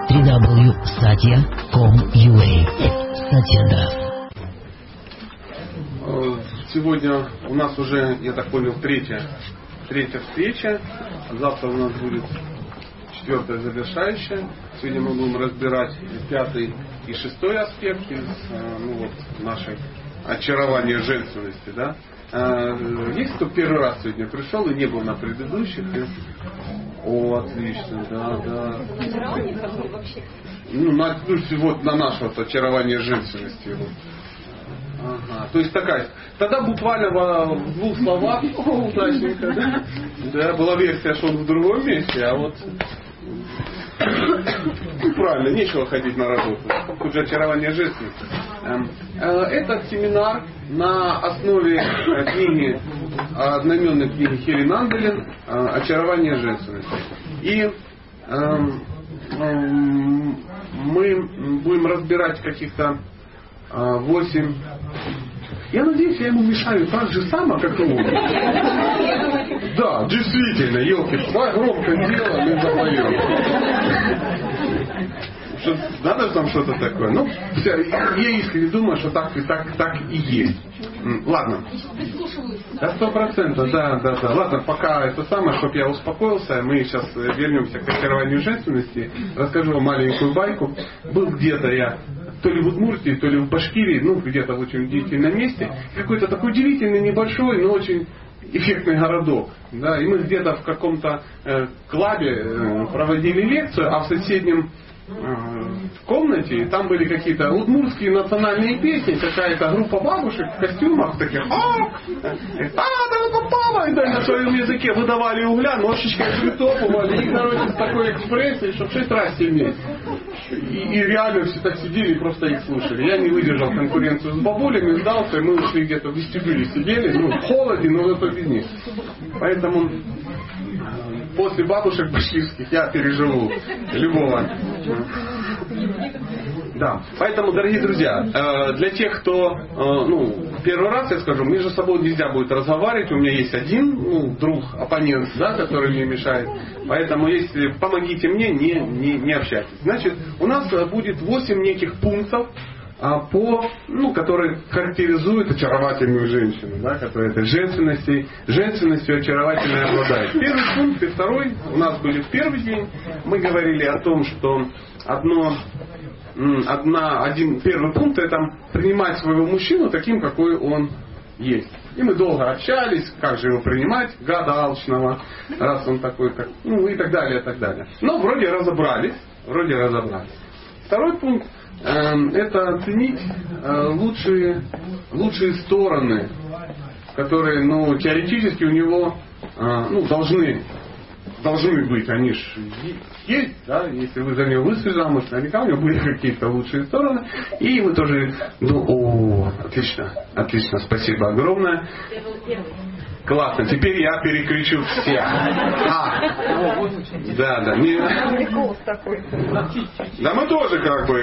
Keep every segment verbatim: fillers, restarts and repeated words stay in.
три дабл ю точка сатья точка ком точка ю а. Сатья. Сегодня у нас уже, я так понял, третья, третья встреча. Завтра у нас будет четвертая завершающая. Сегодня мы будем разбирать пятый и шестой аспект из ну, вот, нашей очарования женственности. Да? Есть кто первый раз сегодня пришел и не был на предыдущих? О, отлично, да, да. Ну, на, ну, вот на наше вот очарование женственности. Вот. Ага. То есть такая. Тогда буквально в двух словах, о, удачненько, да? Да, была версия, что он в другом месте, а вот правильно, нечего ходить на работу. Тут же очарование женственности. Этот семинар на основе книги, одноименной книги Хелен Анделин «Очарование женственности». И мы будем разбирать каких-то восемь. Я надеюсь, я ему мешаю так же само, как и он. Да, действительно, елки, громко делаем и запоем. Что, надо там что-то такое? Ну, все, я искренне думаю, что так и так, так и есть. Ладно. Да, сто процентов, да, да, да. Ладно, пока это самое, чтобы я успокоился, мы сейчас вернемся к очарованию женственности. Расскажу вам маленькую байку. Был где-то я то ли в Удмуртии, то ли в Башкирии, ну, где-то в очень удивительном месте. Какой-то такой удивительный, небольшой, но очень эффектный городок. Да, и мы где-то в каком-то э, клабе э, проводили лекцию, а в соседнем в комнате, там были какие-то удмуртские национальные песни, какая-то группа бабушек в костюмах таких, а, а, да попала, и на своем языке выдавали угля, ножичкой притопывали, и, короче, с такой экспрессией, чтобы шесть раз сильнее. И, и реально все так сидели и просто их слушали. Я не выдержал конкуренцию с бабулями, сдался, и мы ушли где-то в вестибюле сидели, ну, в холоде, но зато без них. Поэтому после бабушек башкирских я переживу любого. Да. Поэтому, дорогие друзья, для тех, кто, ну, первый раз я скажу, между собой нельзя будет разговаривать. У меня есть один, ну, друг, оппонент, да, который мне мешает. Поэтому, если помогите мне, не, не, не общайтесь. Значит, у нас будет восемь неких пунктов, по, ну, которые характеризуют очаровательную женщину, да, которая этой женственностью, женственностью очаровательной обладает. Первый пункт и второй у нас были в первый день. Мы говорили о том, что одно, одна, один, первый пункт это принимать своего мужчину таким, какой он есть. И мы долго общались, как же его принимать, гада алчного, раз он такой, как, ну и так далее, и так далее. Но вроде разобрались, вроде разобрались. Второй пункт это оценить лучшие, лучшие стороны, которые, ну, теоретически у него, ну, должны, должны быть, они же есть, да, если вы за него вышли замуж, наверняка у него были какие-то лучшие стороны, и вы тоже, ну, о, отлично, отлично, спасибо огромное. Классно, теперь я перекричу всех. А, да, да. Не... Да мы тоже как бы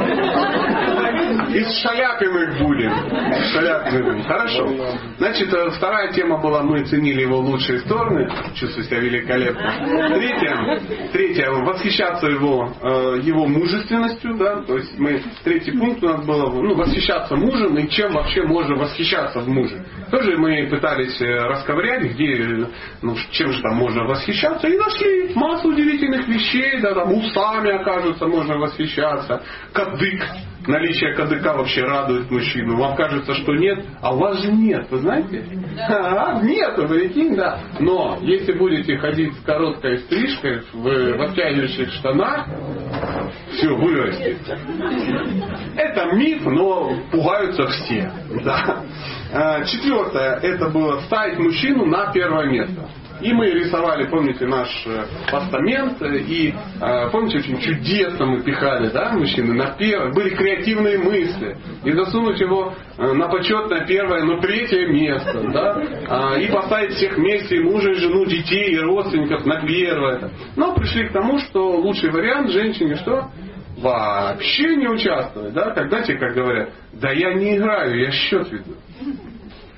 из шаляпиных будем. Из шаляпиных будем. Хорошо. Значит, вторая тема была, мы ценили его лучшие стороны. Чувствую себя великолепно. Третья, третья восхищаться его, его мужественностью. Да? То есть мы, третий пункт у нас был, ну, восхищаться мужем и чем вообще можно восхищаться в муже. Тоже мы пытались расковырять, где, ну, чем же там можно восхищаться, и нашли массу удивительных вещей, да, там усами, окажется, можно восхищаться, кадык, наличие кадыка вообще радует мужчину, вам кажется, что нет, а у вас же нет, вы знаете? А, нет, вы прикинь, да, но если будете ходить с короткой стрижкой в обтягивающих штанах, все, вырастет. Это миф, но пугаются все, да. Четвертое, это было ставить мужчину на первое место. И мы рисовали, помните, наш постамент, и, помните, очень чудесно мы пихали, да, мужчины на первое. Были креативные мысли. И засунуть его на почетное первое, но третье место, да, и поставить всех вместе, и мужа, и жену, детей, и родственников на первое. Но пришли к тому, что лучший вариант женщине что? Вообще не участвовать, да, когда тебе, как говорят, да я не играю, я счет веду.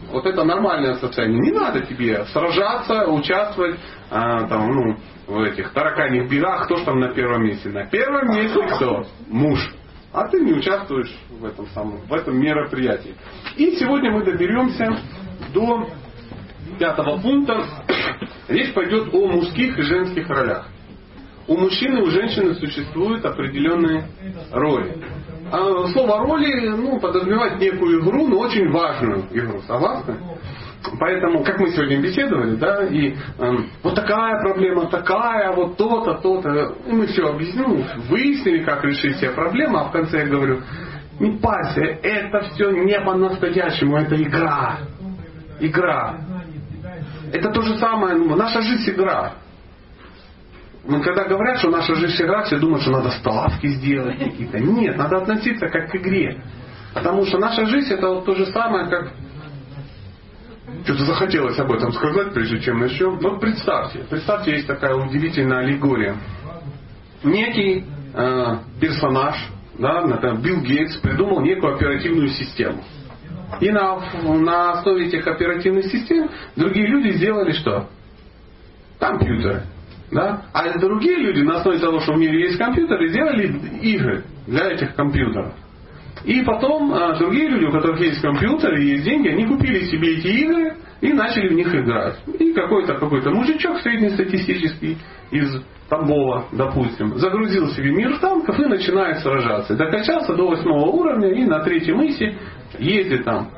Вот это нормальное состояние. Не надо тебе сражаться, участвовать а, там, ну, в этих тараканьих бегах. Кто ж там на первом месте? На первом месте кто? Муж. А ты не участвуешь в этом самом, в этом мероприятии. И сегодня мы доберемся до пятого пункта. Речь пойдет о мужских и женских ролях. У мужчины и у женщины существуют определенные роли. А слово роли ну, подразумевает некую игру, но очень важную игру. Согласны? Поэтому, как мы сегодня беседовали, да, и э, вот такая проблема, такая, вот то-то, то-то. И мы все объяснили, выяснили, как решить все проблемы, а в конце я говорю, не парься, это все не по-настоящему, это игра. Игра. Это то же самое, ну, наша жизнь игра. Но когда говорят, что наша жизнь игра, все думают, что надо ставки сделать какие-то. Нет, надо относиться как к игре. Потому что наша жизнь это вот то же самое, как... Что-то захотелось об этом сказать, прежде чем начнем. Вот представьте, представьте, есть такая удивительная аллегория. Некий э, персонаж, да, например, Билл Гейтс, придумал некую оперативную систему. И на, на основе этих оперативных систем другие люди сделали что? Компьютеры. Да? А другие люди на основе того, что в мире есть компьютеры, сделали игры для этих компьютеров. И потом а, другие люди, у которых есть компьютеры и есть деньги, они купили себе эти игры и начали в них играть. И какой-то какой-то мужичок среднестатистический из Тамбова, допустим, загрузил себе мир танков и начинает сражаться. Докачался до восьмого уровня и на третьем исе ездит там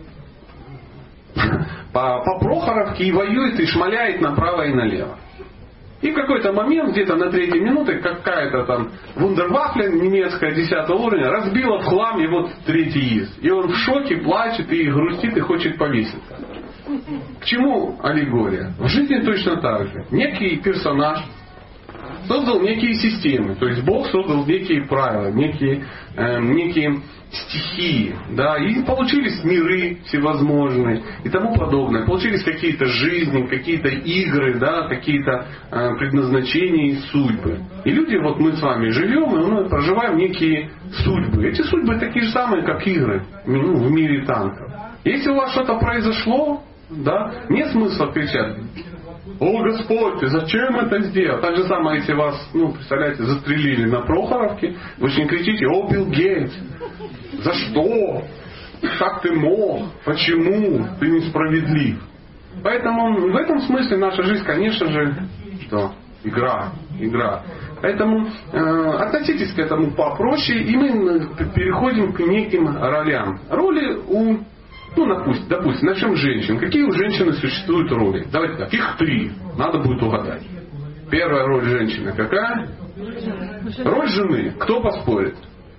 по, по Прохоровке и воюет и шмаляет направо и налево. И в какой-то момент, где-то на третьей минуте, какая-то там вундервафля немецкая десятого уровня разбила в хлам его третий из. И он в шоке, плачет и грустит и хочет повеситься. К чему аллегория? В жизни точно так же. Некий персонаж создал некие системы. То есть Бог создал некие правила, некие, э, некие стихии. Да, и получились миры всевозможные и тому подобное. Получились какие-то жизни, какие-то игры, да, какие-то э, предназначения и судьбы. И люди, вот мы с вами живем, и мы проживаем некие судьбы. Эти судьбы такие же самые, как игры ну, в мире танков. Если у вас что-то произошло, да, нет смысла кричать: «О, Господь, ты зачем это сделал?» Так же самое, если вас, ну, представляете, застрелили на Прохоровке, вы же не кричите: «О, Билл Гейтс, за что? Как ты мог? Почему? Ты несправедлив». Поэтому в этом смысле наша жизнь, конечно же, что? Игра. Игра. Поэтому э, относитесь к этому попроще, и мы переходим к неким ролям. Роли у... Ну, допустим, допустим, начнем с женщин. Какие у женщины существуют роли? Давайте так, их три. Надо будет угадать. Первая роль женщины какая? Роль жены. Кто поспорит?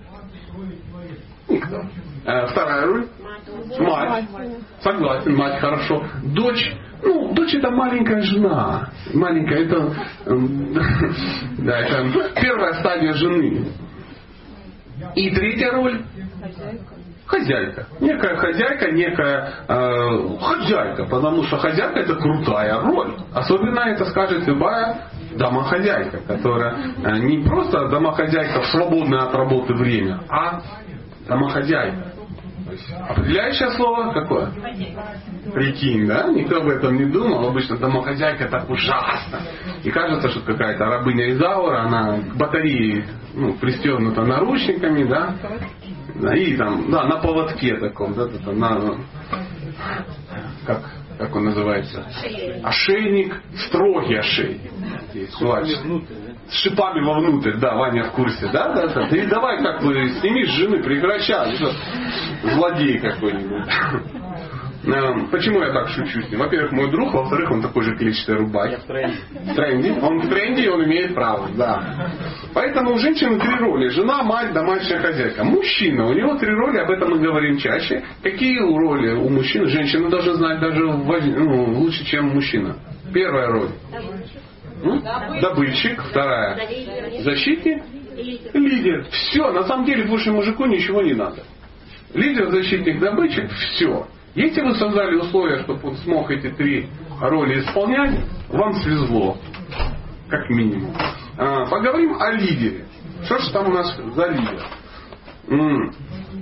Никто. А вторая роль? Мать. Согласен, мать, хорошо. Дочь. Ну, дочь это маленькая жена. Маленькая, это... Да, это первая стадия жены. И третья роль? Хозяйка. Некая хозяйка, некая э, хозяйка, потому что хозяйка это крутая роль. Особенно это скажет любая домохозяйка, которая э, не просто домохозяйка в свободное от работы время, а домохозяйка. То есть определяющее слово какое? Прикинь, да? Никто об этом не думал. Обычно домохозяйка так ужасно. И кажется, что какая-то рабыня Изаура, она к батарее ну, пристегнута наручниками, да? И там, да, на поводке таком, да, на, как, как он называется? Ошейник, строгий ошейник. С шипами вовнутрь, да, Ваня в курсе, да, да, да. И давай как бы сними с жены, прекращай, злодей какой-нибудь. Почему я так шучу с ним? Во-первых, мой друг, во-вторых, он такой же клетчатый рубач. В тренде. В тренде. Он в тренде, и он имеет право, да. Поэтому у женщины три роли. Жена, мать, домашняя хозяйка. Мужчина, у него три роли, об этом мы говорим чаще. Какие роли у мужчины? Женщина должна знать даже ну, лучше, чем мужчина. Первая роль. Добытчик. Добытчик. Вторая. Защитник. Лидер. Все, на самом деле больше мужику ничего не надо. Лидер, защитник, добытчик. Все. Если вы создали условия, чтобы он смог эти три роли исполнять, вам свезло. Как минимум. А, поговорим о лидере. Что же там у нас за лидер?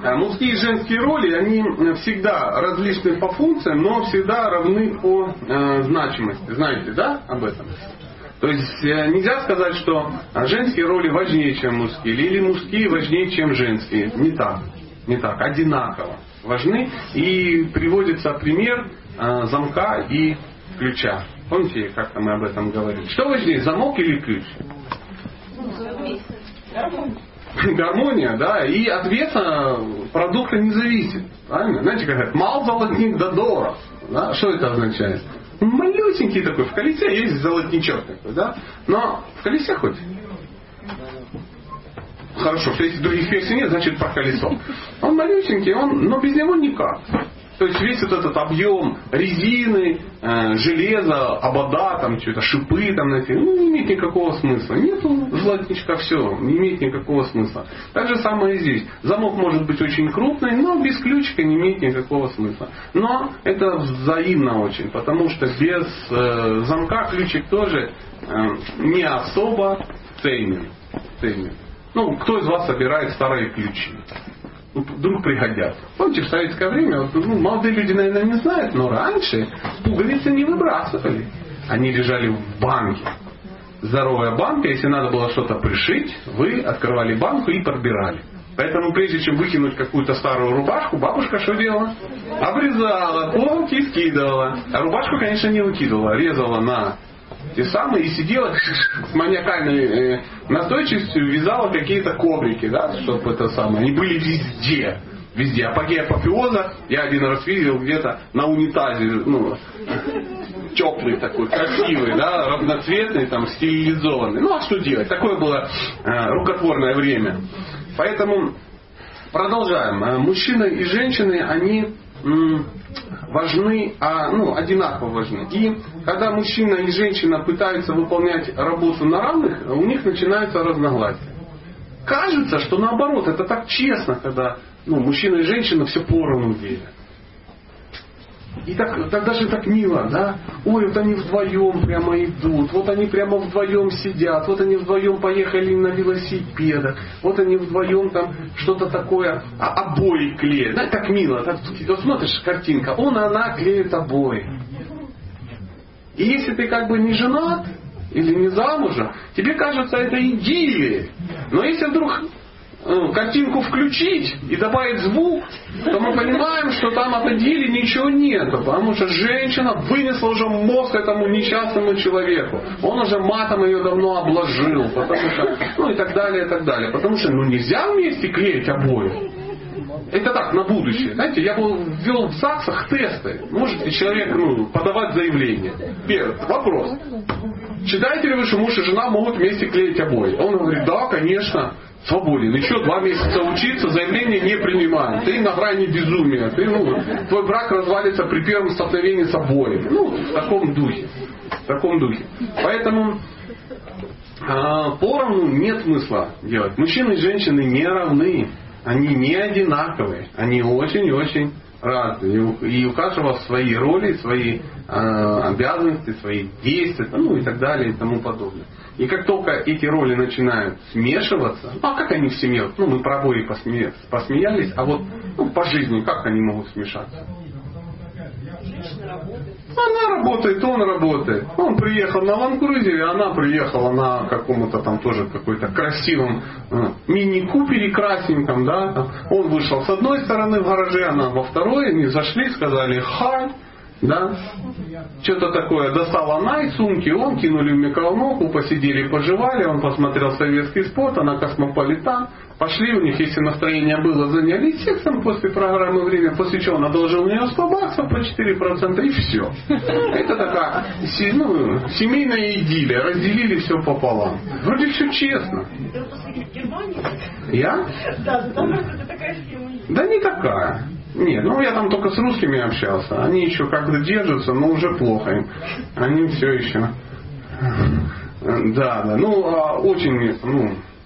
Мужские и женские роли, они всегда различны по функциям, но всегда равны по э, значимости. Знаете, да, об этом? То есть э, нельзя сказать, что женские роли важнее, чем мужские, или мужские важнее, чем женские. Не так. Не так. Одинаково важны. И приводится пример э, замка и ключа. Помните, как-то мы об этом говорили? Что важнее, замок или ключ? Гармония, да, и от веса продукта не зависит. Правильно? Знаете, как говорят, мал золотник да дорог. Да? Что это означает? Малюсенький такой, в колесе есть золотничок такой, да? Но в колесе хоть? Хорошо, что если других версий нет, значит про колесо. Он малюсенький, он, но без него никак. То есть весь вот этот объем резины, э, железа, обода, там что-то, шипы там на ну, не имеет никакого смысла. Нету золотничка, все, не имеет никакого смысла. Так же самое и здесь. Замок может быть очень крупный, но без ключика не имеет никакого смысла. Но это взаимно очень, потому что без э, замка ключик тоже э, не особо ценен. ценен. Ну, кто из вас собирает старые ключи? Вдруг пригодятся. Помните, в советское время, вот, ну, молодые люди, наверное, не знают, но раньше пуговицы не выбрасывали. Они лежали в банке. Здоровая банка, если надо было что-то пришить, вы открывали банку и подбирали. Поэтому прежде чем выкинуть какую-то старую рубашку, бабушка что делала? Обрезала, полки скидывала. А рубашку, конечно, не выкидывала, резала на те самые и сидела с маниакальной э, настойчивостью, вязала какие-то коврики, да, чтобы это самое. Они были везде. Везде. Апогей апофеоза я один раз видел где-то на унитазе, ну, теплый такой, красивый, да, разноцветный, там, стилизованный. Ну, а что делать? Такое было э, рукотворное время. Поэтому продолжаем. Мужчины и женщины, они м, важны, а, ну, одинаково важны. И когда мужчина и женщина пытаются выполнять работу на равных, у них начинаются разногласия. Кажется, что наоборот, это так честно, когда ну, мужчина и женщина все поровну делят. И так, так даже так мило, да? Ой, вот они вдвоем прямо идут, вот они прямо вдвоем сидят, вот они вдвоем поехали на велосипедах, вот они вдвоем там что-то такое, а, обои клеят. Да, так мило. Так, вот смотришь, картинка, он и она клеят обои. И если ты как бы не женат или не замужем, тебе кажется это идиллия. Но если вдруг ну, картинку включить и добавить звук, то мы понимаем, что там от идиллии ничего нет. Потому что женщина вынесла уже мозг этому несчастному человеку. Он уже матом ее давно обложил. Потому что, ну и так далее, и так далее. Потому что ну нельзя вместе клеить обои. Это так, на будущее. Знаете, я был ввел в ЗАГСах тесты. Можете человек ну, подавать заявление. Первый вопрос. Считаете ли вы, что муж и жена могут вместе клеить обои? Он говорит, да, конечно. Свободен. Еще два месяца учиться, заявление не принимаем. Ты на грани безумия. Ты, ну, твой брак развалится при первом столкновении с обоими. Ну, в таком духе. В таком духе. Поэтому э, поровну нет смысла делать. Мужчины и женщины не равны. Они не одинаковые. Они очень и очень разные. И у каждого свои роли, свои э, обязанности, свои действия, ну и так далее и тому подобное. И как только эти роли начинают смешиваться, ну а как они в семье, ну мы про обои посме, посмеялись, а вот ну, по жизни как они могут смешаться? Она работает, он работает. Он приехал на ландкрузере, она приехала на каком-то там тоже какой-то красивом э, мини-купере красненьком, да. Там. Он вышел с одной стороны в гараже, она во второй, они зашли, сказали «хай». Да? Что-то такое достала она из сумки, он кинули в микроволновку, посидели, пожевали, он посмотрел советский спорт, она космополитан, пошли у них, если настроение было, занялись сексом после программы «Время», после чего он одолжил у нее сто баксов по четыре процента и все. Это такая ну, семейная идиллия, разделили все пополам. Вроде все честно. Я? Да, это такая схема. Да не такая. Нет, ну я там только с русскими общался. Они еще как-то держатся, но уже плохо им. Они все еще... Да, да. Ну, очень, ну,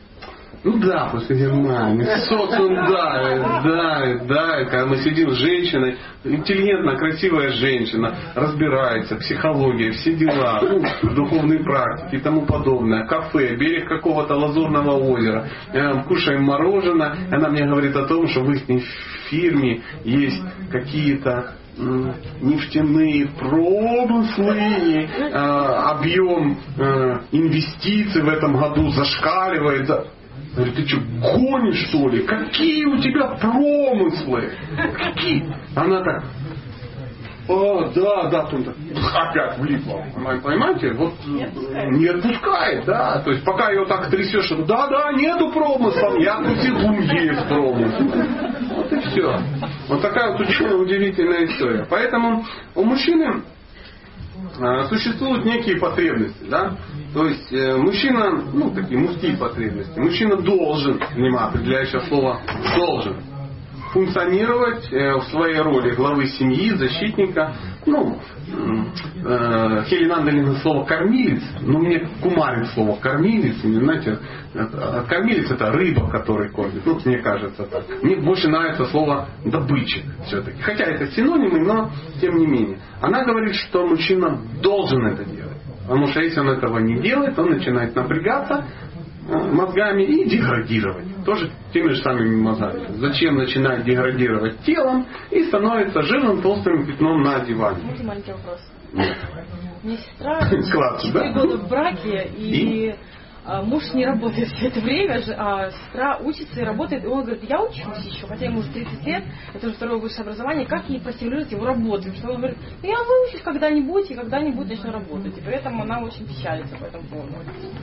Ну да, после Германии. Социум давит, давит, давит. Когда мы сидим с женщиной, интеллигентная, красивая женщина, разбирается, психология, все дела, ну, духовные практики и тому подобное. Кафе, берег какого-то лазурного озера. Кушаем мороженое. Она мне говорит о том, что в их фирме есть какие-то нефтяные промыслы, объем инвестиций в этом году зашкаливает. Говорит, ты что, гонишь, что ли? Какие у тебя промыслы? Какие? Она так, о, да, да, потом так, опять влипла. Понимаете? Вот не отпускает, да. То есть пока ее так трясешь, что да, да, нету промысла, я кутигум есть промысл. Вот и все. Вот такая вот удивительная история. Поэтому у мужчины существуют некие потребности, да? То есть э, мужчина, ну такие мужские потребности, мужчина должен, внимание, определяющее слово, должен функционировать э, в своей роли главы семьи, защитника, ну, э, Хелен Анделин слово кормилец, но мне кумарит слово кормилец, знаете, кормилец это рыба, которой кормит, ну мне кажется так. Мне больше нравится слово добытчик все-таки, хотя это синонимы, но тем не менее. Она говорит, что мужчина должен это делать, потому что если он этого не делает, он начинает напрягаться мозгами и деградировать. Тоже теми же самыми мозгами. Зачем начинать деградировать телом и становится жирным толстым пятном на диване? Можно маленький вопрос? Нет. У меня сестра четыре года в браке, и, и муж не работает все это время, а сестра учится и работает, и он говорит, я учусь еще, хотя ему уже тридцать лет, это уже второе высшее образование, как ей постимулировать его работу? Потому что он говорит, ну я выучусь когда-нибудь и когда-нибудь начну работать. И поэтому она очень печалится по этому поводу.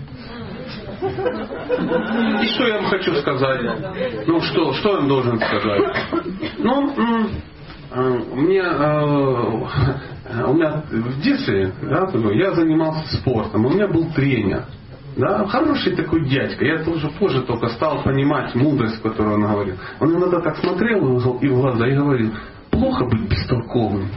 И что я вам хочу сказать? Ну что, что я вам должен сказать? Ну, мне, у меня в детстве, да, я занимался спортом, у меня был тренер. Да, хороший такой дядька. Я тоже позже только стал понимать мудрость, которую он говорил. Он иногда так смотрел и в глаза и говорил, плохо быть бестолковым.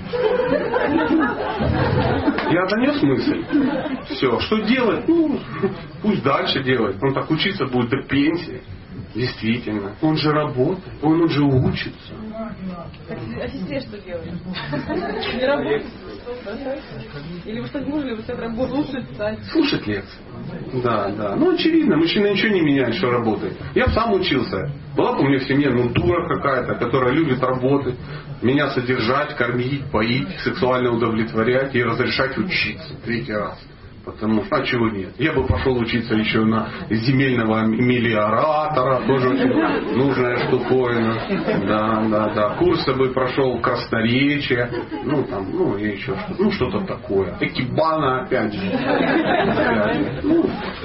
Я донес мысль. Все. Что делать? Ну, пусть дальше делает. Он так учиться будет до пенсии. Действительно. Он же работает. Он уже учится. А сестре что делать? Не работать? Или вы что, можете вы что-то слушать? Слушать лекции. Да, да. Ну, очевидно, мужчина ничего не меняет, что работает. Я сам учился. Была бы у меня в семье, ну, дура какая-то, которая любит работать, меня содержать, кормить, поить, сексуально удовлетворять и разрешать учиться. Третий раз. Потому что, а чего нет? Я бы пошел учиться еще на земельного мелиоратора, тоже очень нужная штуковина. Да, да, да. Курсы бы прошел красноречия, ну там, ну и еще что-то, ну что-то такое. Экибана опять же. Опять же. Ну,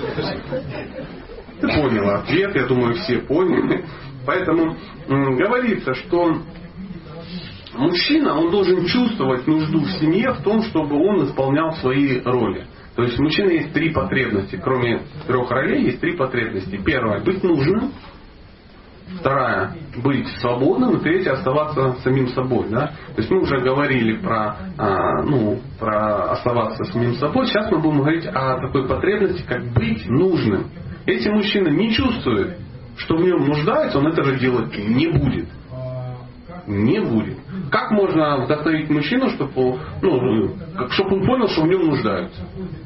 ты понял ответ, я думаю, все поняли. Поэтому м, говорится, что мужчина, он должен чувствовать нужду в семье в том, чтобы он исполнял свои роли. То есть у мужчины есть три потребности. Кроме трех ролей есть три потребности. Первая – быть нужным. Вторая – быть свободным. И третья – оставаться самим собой. Да? То есть мы уже говорили про, а, ну, про оставаться самим собой. Сейчас мы будем говорить о такой потребности, как быть нужным. Если мужчина не чувствует, что в нем нуждается, он этого делать не будет. Не будет. Как можно вдохновить мужчину, чтобы, ну, чтобы он понял, что в нем нуждаются?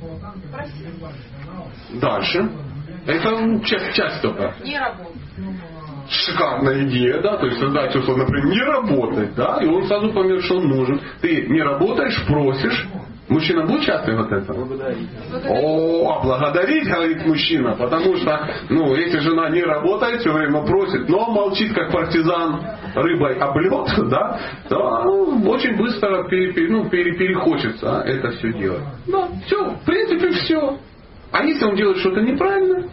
Дальше. Это часть, часть только. Не работать. Шикарная идея, да, то есть создать условно, например, не работать, да, и он сразу поймет, что он нужен. Ты не работаешь, просишь. Мужчина будет счастлив от этого? Благодарить. О, благодарить, говорит мужчина, потому что, ну, если жена не работает, все время просит, но молчит, как партизан рыбой облет, да, то ну, очень быстро пере, пере, ну, пере, перехочется это все делать. Да, все, в принципе, все. А если он делает что-то неправильно,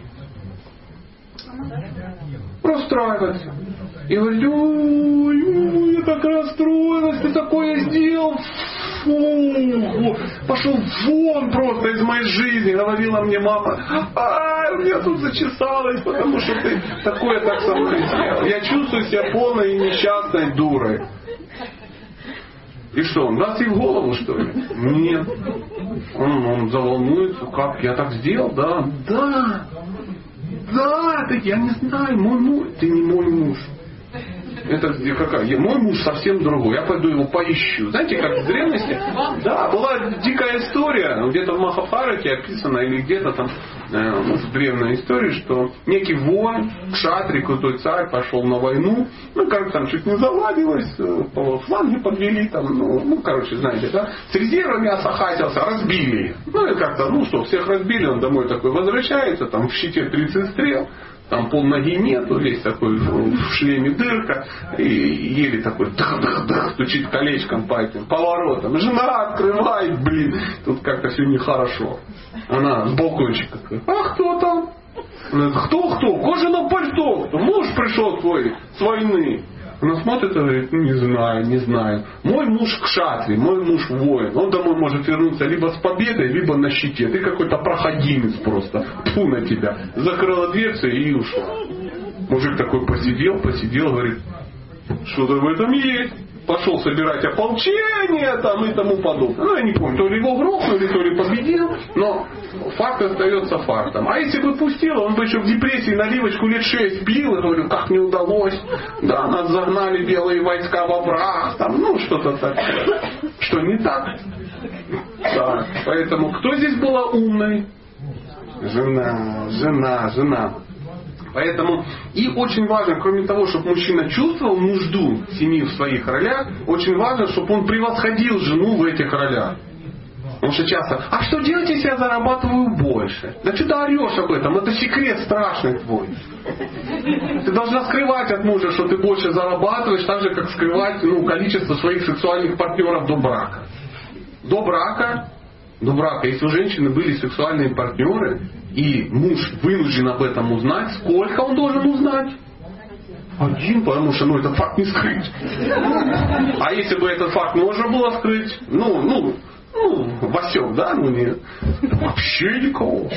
расстраивается. И говорит, ой, я так расстроилась, ты такое сделал. Фу, пошел вон просто из моей жизни, говорила мне мама, а у меня тут зачесалось, потому что ты такое так со мной сделал. Я чувствую себя полной и несчастной дурой. И что, он даст ей в голову, что ли? Нет. Он, он заволнуется, как, я так сделал? Да. Да. Да, ты, я не знаю, мой муж, ты не мой муж. Это какая? Мой муж совсем другой. Я пойду его поищу. Знаете, как в древности? Да, была дикая история, где-то в Махабхарате описана, или где-то там э, в древней истории, что некий воин, кшатри, крутой царь, пошел на войну. Ну, как там чуть не заладилось, по фланге подвели, там, ну, ну, короче, знаете, да, с резервами осахатился, разбили. Ну, и как-то, ну что, всех разбили, он домой такой возвращается, там в щите тридцать стрел. Там полноги нету, весь такой в шлеме дырка, и еле такой дах-дах-дах стучит колечком по этим поворотам. Жена открывает, блин, тут как-то все нехорошо. Она с балкончика такая, а кто там? Она говорит, кто-кто? Кожаное пальто. Муж пришел твой с войны. Она смотрит и говорит, не знаю, не знаю. Мой муж кшатри, мой муж воин. Он домой может вернуться либо с победой, либо на щите. Ты какой-то проходимец просто. Тьфу на тебя. Закрыла дверцу и ушла. Мужик такой посидел, посидел, говорит, что-то в этом есть. Пошел собирать ополчение там и тому подобное. Ну, я не помню, то ли его грохнули, то ли победил, но факт остается фактом. А если бы пустил, он бы еще в депрессии наливочку лет шесть пил и говорил, как не удалось, да, нас загнали белые войска во враг, там, ну, что-то такое. Что не так? Да. Поэтому кто здесь была умной? Жена, жена, жена. Поэтому и очень важно, кроме того, чтобы мужчина чувствовал нужду семьи в своих ролях, очень важно, чтобы он превосходил жену в этих ролях. Потому что часто, а что делать, если я зарабатываю больше? Да что ты орешь об этом? Это секрет страшный твой. Ты должна скрывать от мужа, что ты больше зарабатываешь, так же, как скрывать ну, количество своих сексуальных партнеров до брака. До брака До брака, если у женщины были сексуальные партнеры, и муж вынужден об этом узнать, сколько он должен узнать? Один, потому что ну, этот факт не скрыть. А если бы этот факт можно было скрыть, ну, ну, ну, Васек, да, ну нет. Вообще никого.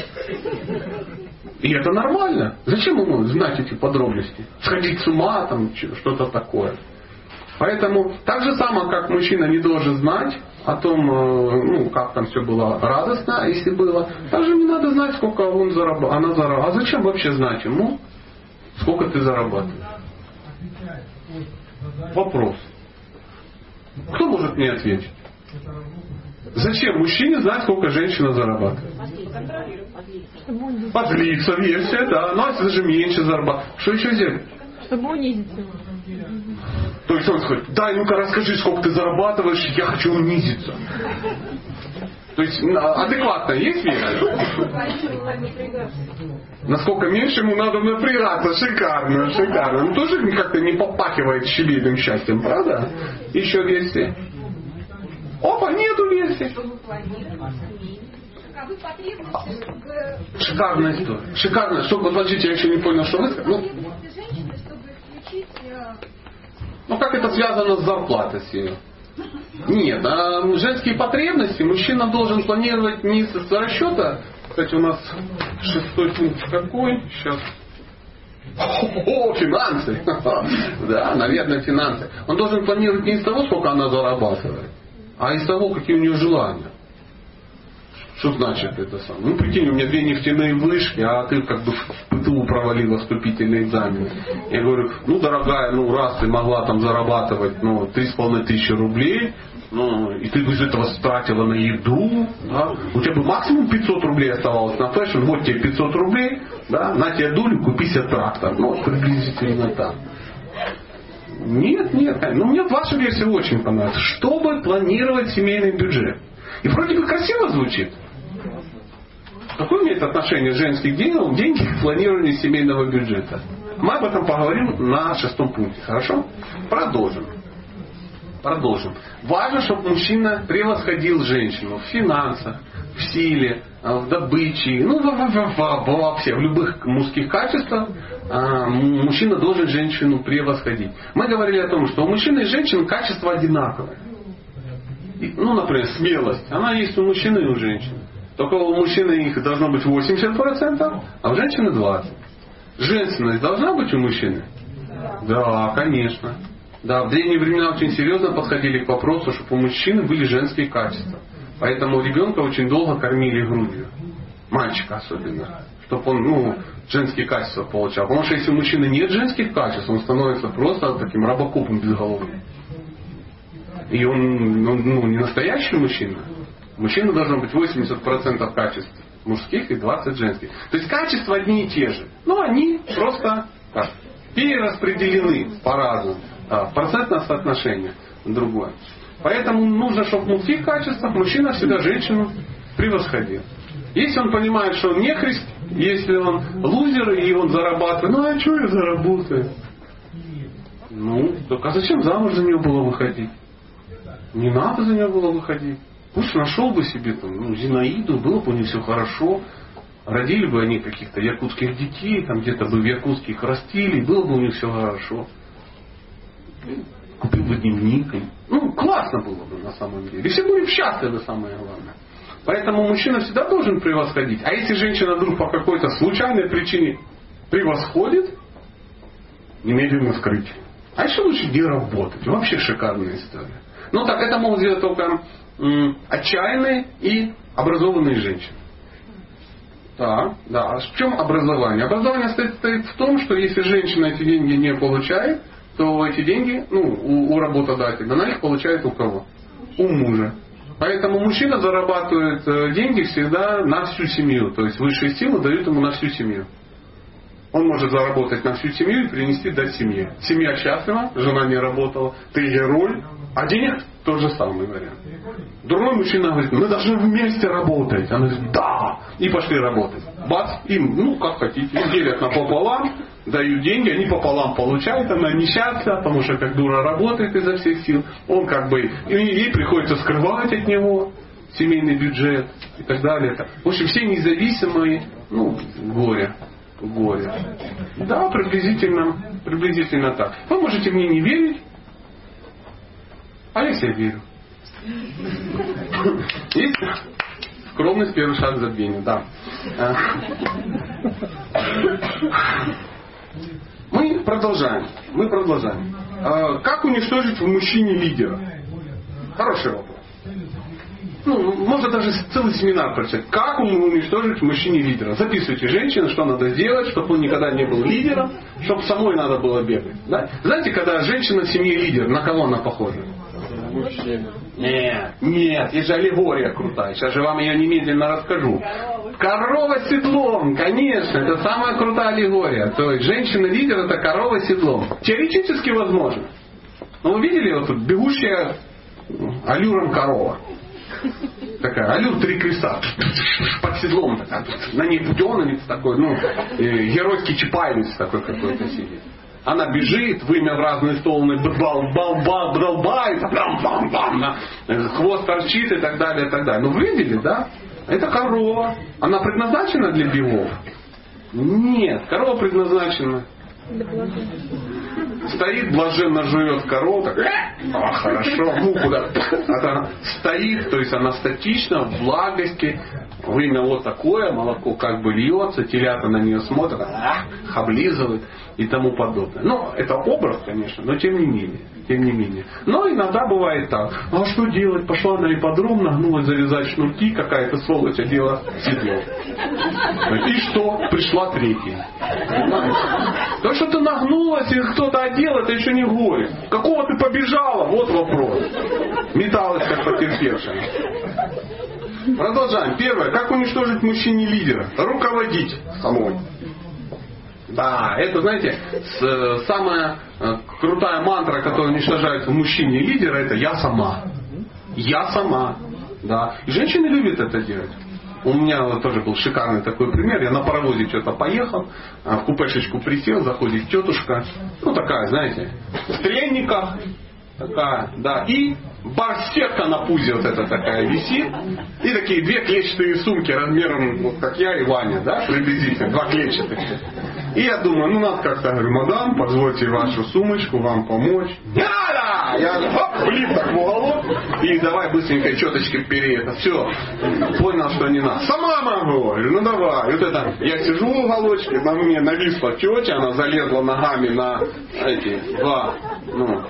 И это нормально. Зачем ему знать эти подробности? Сходить с ума, там, что-то такое. Поэтому так же само, как мужчина не должен знать о том, ну, как там все было радостно, если было, также не надо знать, сколько он зарабатывает. Она зарабатывает. А зачем вообще знать ему, сколько ты зарабатываешь? Вопрос. Кто может мне ответить? Зачем мужчине знать, сколько женщина зарабатывает? Подлиться, версия, да. Ну, а если даже меньше зарабатывает. Что еще сделать? Чтобы унизиться. То есть он скажет, дай, ну-ка расскажи, сколько ты зарабатываешь, я хочу унизиться. То есть адекватно есть вера? Насколько меньше ему надо напрягаться. Шикарно, шикарно. Ну тоже как-то не попахивает щелебным счастьем, правда? Еще версии. Опа, нету версии. Шикарная история. Шикарная. Что, подождите, я еще не понял, что вы... Ну, ну как это связано с зарплатой с ее? Нет, а женские потребности мужчина должен планировать не с расчета. Кстати, у нас шестой пункт какой? Сейчас. О, финансы. Да, наверное, финансы. Он должен планировать не из того, сколько она зарабатывает, а из того, какие у нее желания. Что значит это самое? Ну, прикинь, у меня две нефтяные вышки, а ты как бы в ПТУ провалила вступительный экзамен. Я говорю, ну, дорогая, ну, раз ты могла там зарабатывать, ну, три с половиной тысячи рублей, ну, и ты бы из этого стратила на еду, да, у тебя бы максимум пятьсот рублей оставалось на фэшн, вот тебе пятьсот рублей, да, на тебе дулю, купи себе трактор. Ну, приблизительно так. Нет, нет, ну, мне ваша версия очень понравилась. Чтобы планировать семейный бюджет. И вроде бы красиво звучит. Какое имеет отношение женских денег, деньги к планированию семейного бюджета? Мы об этом поговорим на шестом пункте. Хорошо? Продолжим. Продолжим. Важно, чтобы мужчина превосходил женщину в финансах, в силе, в добыче, ну вообще в любых мужских качествах мужчина должен женщину превосходить. Мы говорили о том, что у мужчины и женщины качества одинаковые. Ну, например, смелость. Она есть у мужчины и у женщины. Только у мужчины их должно быть восемьдесят процентов, а у женщины двадцать процентов. Женственность должна быть у мужчины? Да, конечно. Да, в древние времена очень серьезно подходили к вопросу, чтобы у мужчины были женские качества. Поэтому ребенка очень долго кормили грудью. Мальчика особенно. чтобы он, ну, женские качества получал. Потому что если у мужчины нет женских качеств, он становится просто таким робокопом безголовым. И он, ну, ну, не настоящий мужчина. Мужчина должен быть восемьдесят процентов качеств мужских и двадцать процентов женских. То есть качества одни и те же. Но они просто так, перераспределены по-разному. А, процентное соотношение другое. Поэтому нужно, чтобы в мужских качествах мужчина всегда женщину превосходил. Если он понимает, что он не христ, если он лузер и он зарабатывает, ну а что я заработаю? Ну, так а зачем замуж за нее было выходить? Не надо за нее было выходить. Пусть нашел бы себе там, ну, Зинаиду, было бы у них все хорошо. Родили бы они каких-то якутских детей, там где-то бы в Якутске их растили, было бы у них все хорошо. Купил бы дневник. Ну, классно было бы на самом деле. И все были счастливы, самое главное. Поэтому мужчина всегда должен превосходить. А если женщина вдруг по какой-то случайной причине превосходит, немедленно скрыть. А еще лучше не работать. Вообще шикарная история. Ну так, это могут сделать только м, отчаянные и образованные женщины. Да, да. А в чем образование? Образование состоит в том, что если женщина эти деньги не получает, то эти деньги, ну, у, у работодателя, она их получает у кого? У мужа. Поэтому мужчина зарабатывает деньги всегда на всю семью. То есть высшие силы дают ему на всю семью. Он может заработать на всю семью и принести дать семье. Семья счастлива, жена не работала, ты герой, а денег тот же самый вариант. Другой мужчина говорит, мы должны вместе работать. Она говорит, да, и пошли работать. Бац, им, ну как хотите, им делят напополам, дают деньги, они пополам получают, она несчастна, потому что как дура работает изо всех сил, он как бы, и ей приходится скрывать от него семейный бюджет и так далее. В общем, все независимые, ну, горе. Горе. Да, приблизительно, приблизительно так. Вы можете мне не верить, а я себе верю. Есть скромность, первый шаг к забвению, да. Мы продолжаем. Мы продолжаем. Как уничтожить в мужчине лидера? Хороший вопрос. Ну, можно даже целый семинар прочитать. Как уничтожить в мужчине лидера? Записывайте женщины, что надо сделать, чтобы он никогда не был лидером, чтобы самой надо было бегать. Да? Знаете, когда женщина в семье лидер, на кого она похожа? Мужчина. Нет, нет, есть же аллегория крутая. Сейчас же вам ее немедленно расскажу. Корова с седлом, конечно, это самая крутая аллегория. То есть женщина-лидер это корова с седлом. Теоретически возможно. Но вы видели вот тут бегущая аллюром корова? Такая, аллюр три креста. Под седлом такая. На ней буденный такой, ну, геройский чапаевец такой какой-то сидит. Она бежит, вымя в разные стороны, долбает, хвост торчит и так далее, и так далее. Ну, вы видели, да? Это корова. Она предназначена для бегов? Нет, корова предназначена. Стоит, блаженно жует корова, так, а, хорошо, ну куда? Она стоит, то есть она статична, в благости, вымя вот такое, молоко как бы льется, телята на нее смотрят, а, облизывают и тому подобное. Ну, это образ, конечно, но тем не менее. Тем не менее. Но иногда бывает так. А что делать? Пошла на ипподром, нагнулась завязать шнурки, какая-то сволочь одела седло. И что? Пришла третья. То, что ты нагнулась и кто-то одел, это еще не горе. Какого ты побежала? Вот вопрос. Металась как потерпевшая. Продолжаем. Первое. Как уничтожить мужчине лидера? Руководить самой. Да, это, знаете, самая крутая мантра, которая уничтожает в мужчине лидера, это «я сама». Я сама. Да. И женщины любят это делать. У меня вот тоже был шикарный такой пример. Я на паровозе что-то поехал, в купешечку присел, заходит тетушка, ну такая, знаете, в трениках, такая, да, и барсетка на пузе вот эта такая висит, и такие две клетчатые сумки размером, вот как я и Ваня, да, приблизительно, два клетчатых. И я думаю, ну надо как-то, говорю, мадам, позвольте вашу сумочку, вам помочь. Да-да! Я хоп, влип так в уголок, и давай быстренько четочки вперед. Это все. Понял, что не надо. Сама могу. Говорю, ну давай. И вот это, я сижу в уголочке, на мне нависла тетя, она залезла ногами на эти два, ну,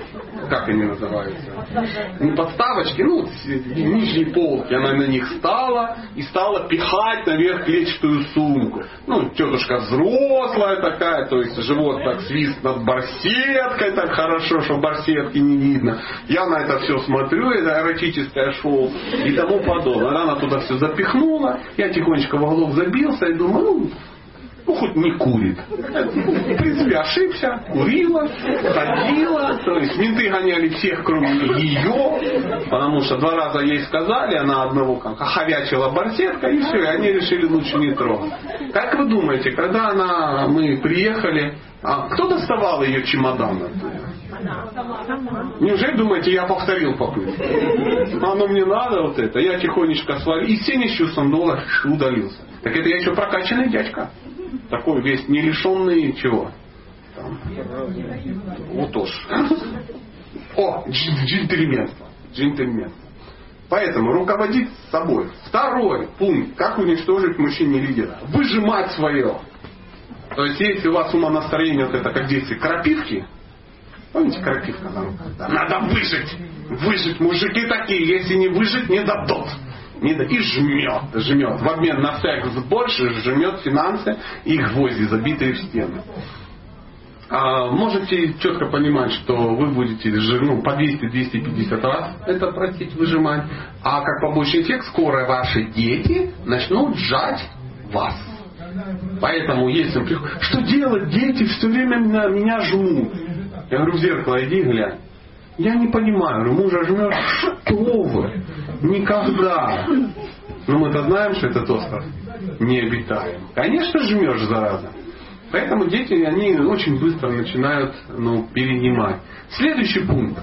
как они называются? Не подставочки, ну, нижние полки. Она на них стала и стала пихать наверх клетчатую сумку. Ну, тетушка взрослая такая, то есть живот так свист над барсеткой, так хорошо, что барсетки не видно. Я на это все смотрю, это эротическое шоу и тому подобное. Она туда все запихнула, я тихонечко в уголок забился и думаю, ну, ну, хоть не курит. В принципе, ошибся, курила, ходила. То есть менты гоняли всех, кроме ее. Потому что два раза ей сказали, она одного как оховячила барсетка, и все, и они решили лучше не трогать. Как вы думаете, когда она, мы приехали, а кто доставал ее чемодан? Неужели думаете, я повторил попытку? Оно мне надо вот это. Я тихонечко свалил. И Сеня с чувством доллара удалился. Так это я еще прокачанный дядька. Такой весь не лишенный чего. Там. Вот уж. О, джентльменство. Джентльменство. Поэтому руководить собой. Второй пункт. Как уничтожить мужчине лидера. Выжимать свое. То есть, если у вас умонастроение вот это, как дети, крапивки. Помните, крапивка на руках? Да? Надо выжить. Выжить. Мужики такие. Если не выжить, не дадут. Не да, и жмет, жмет. В обмен на секс больше жмет финансы и гвозди, забитые в стены. А можете четко понимать, что вы будете ну, по двести - двести пятьдесят раз это, простите, выжимать. А как побочный эффект, скоро ваши дети начнут сжать вас. Поэтому если что делать, дети все время на меня жмут. Я говорю, в зеркало иди глянь. Я не понимаю, говорю, мужа жмешь, что вы? Никогда. Но мы-то знаем, что этот остров необитаем. Конечно, жмешь, зараза. Поэтому дети, они очень быстро начинают ну, перенимать. Следующий пункт.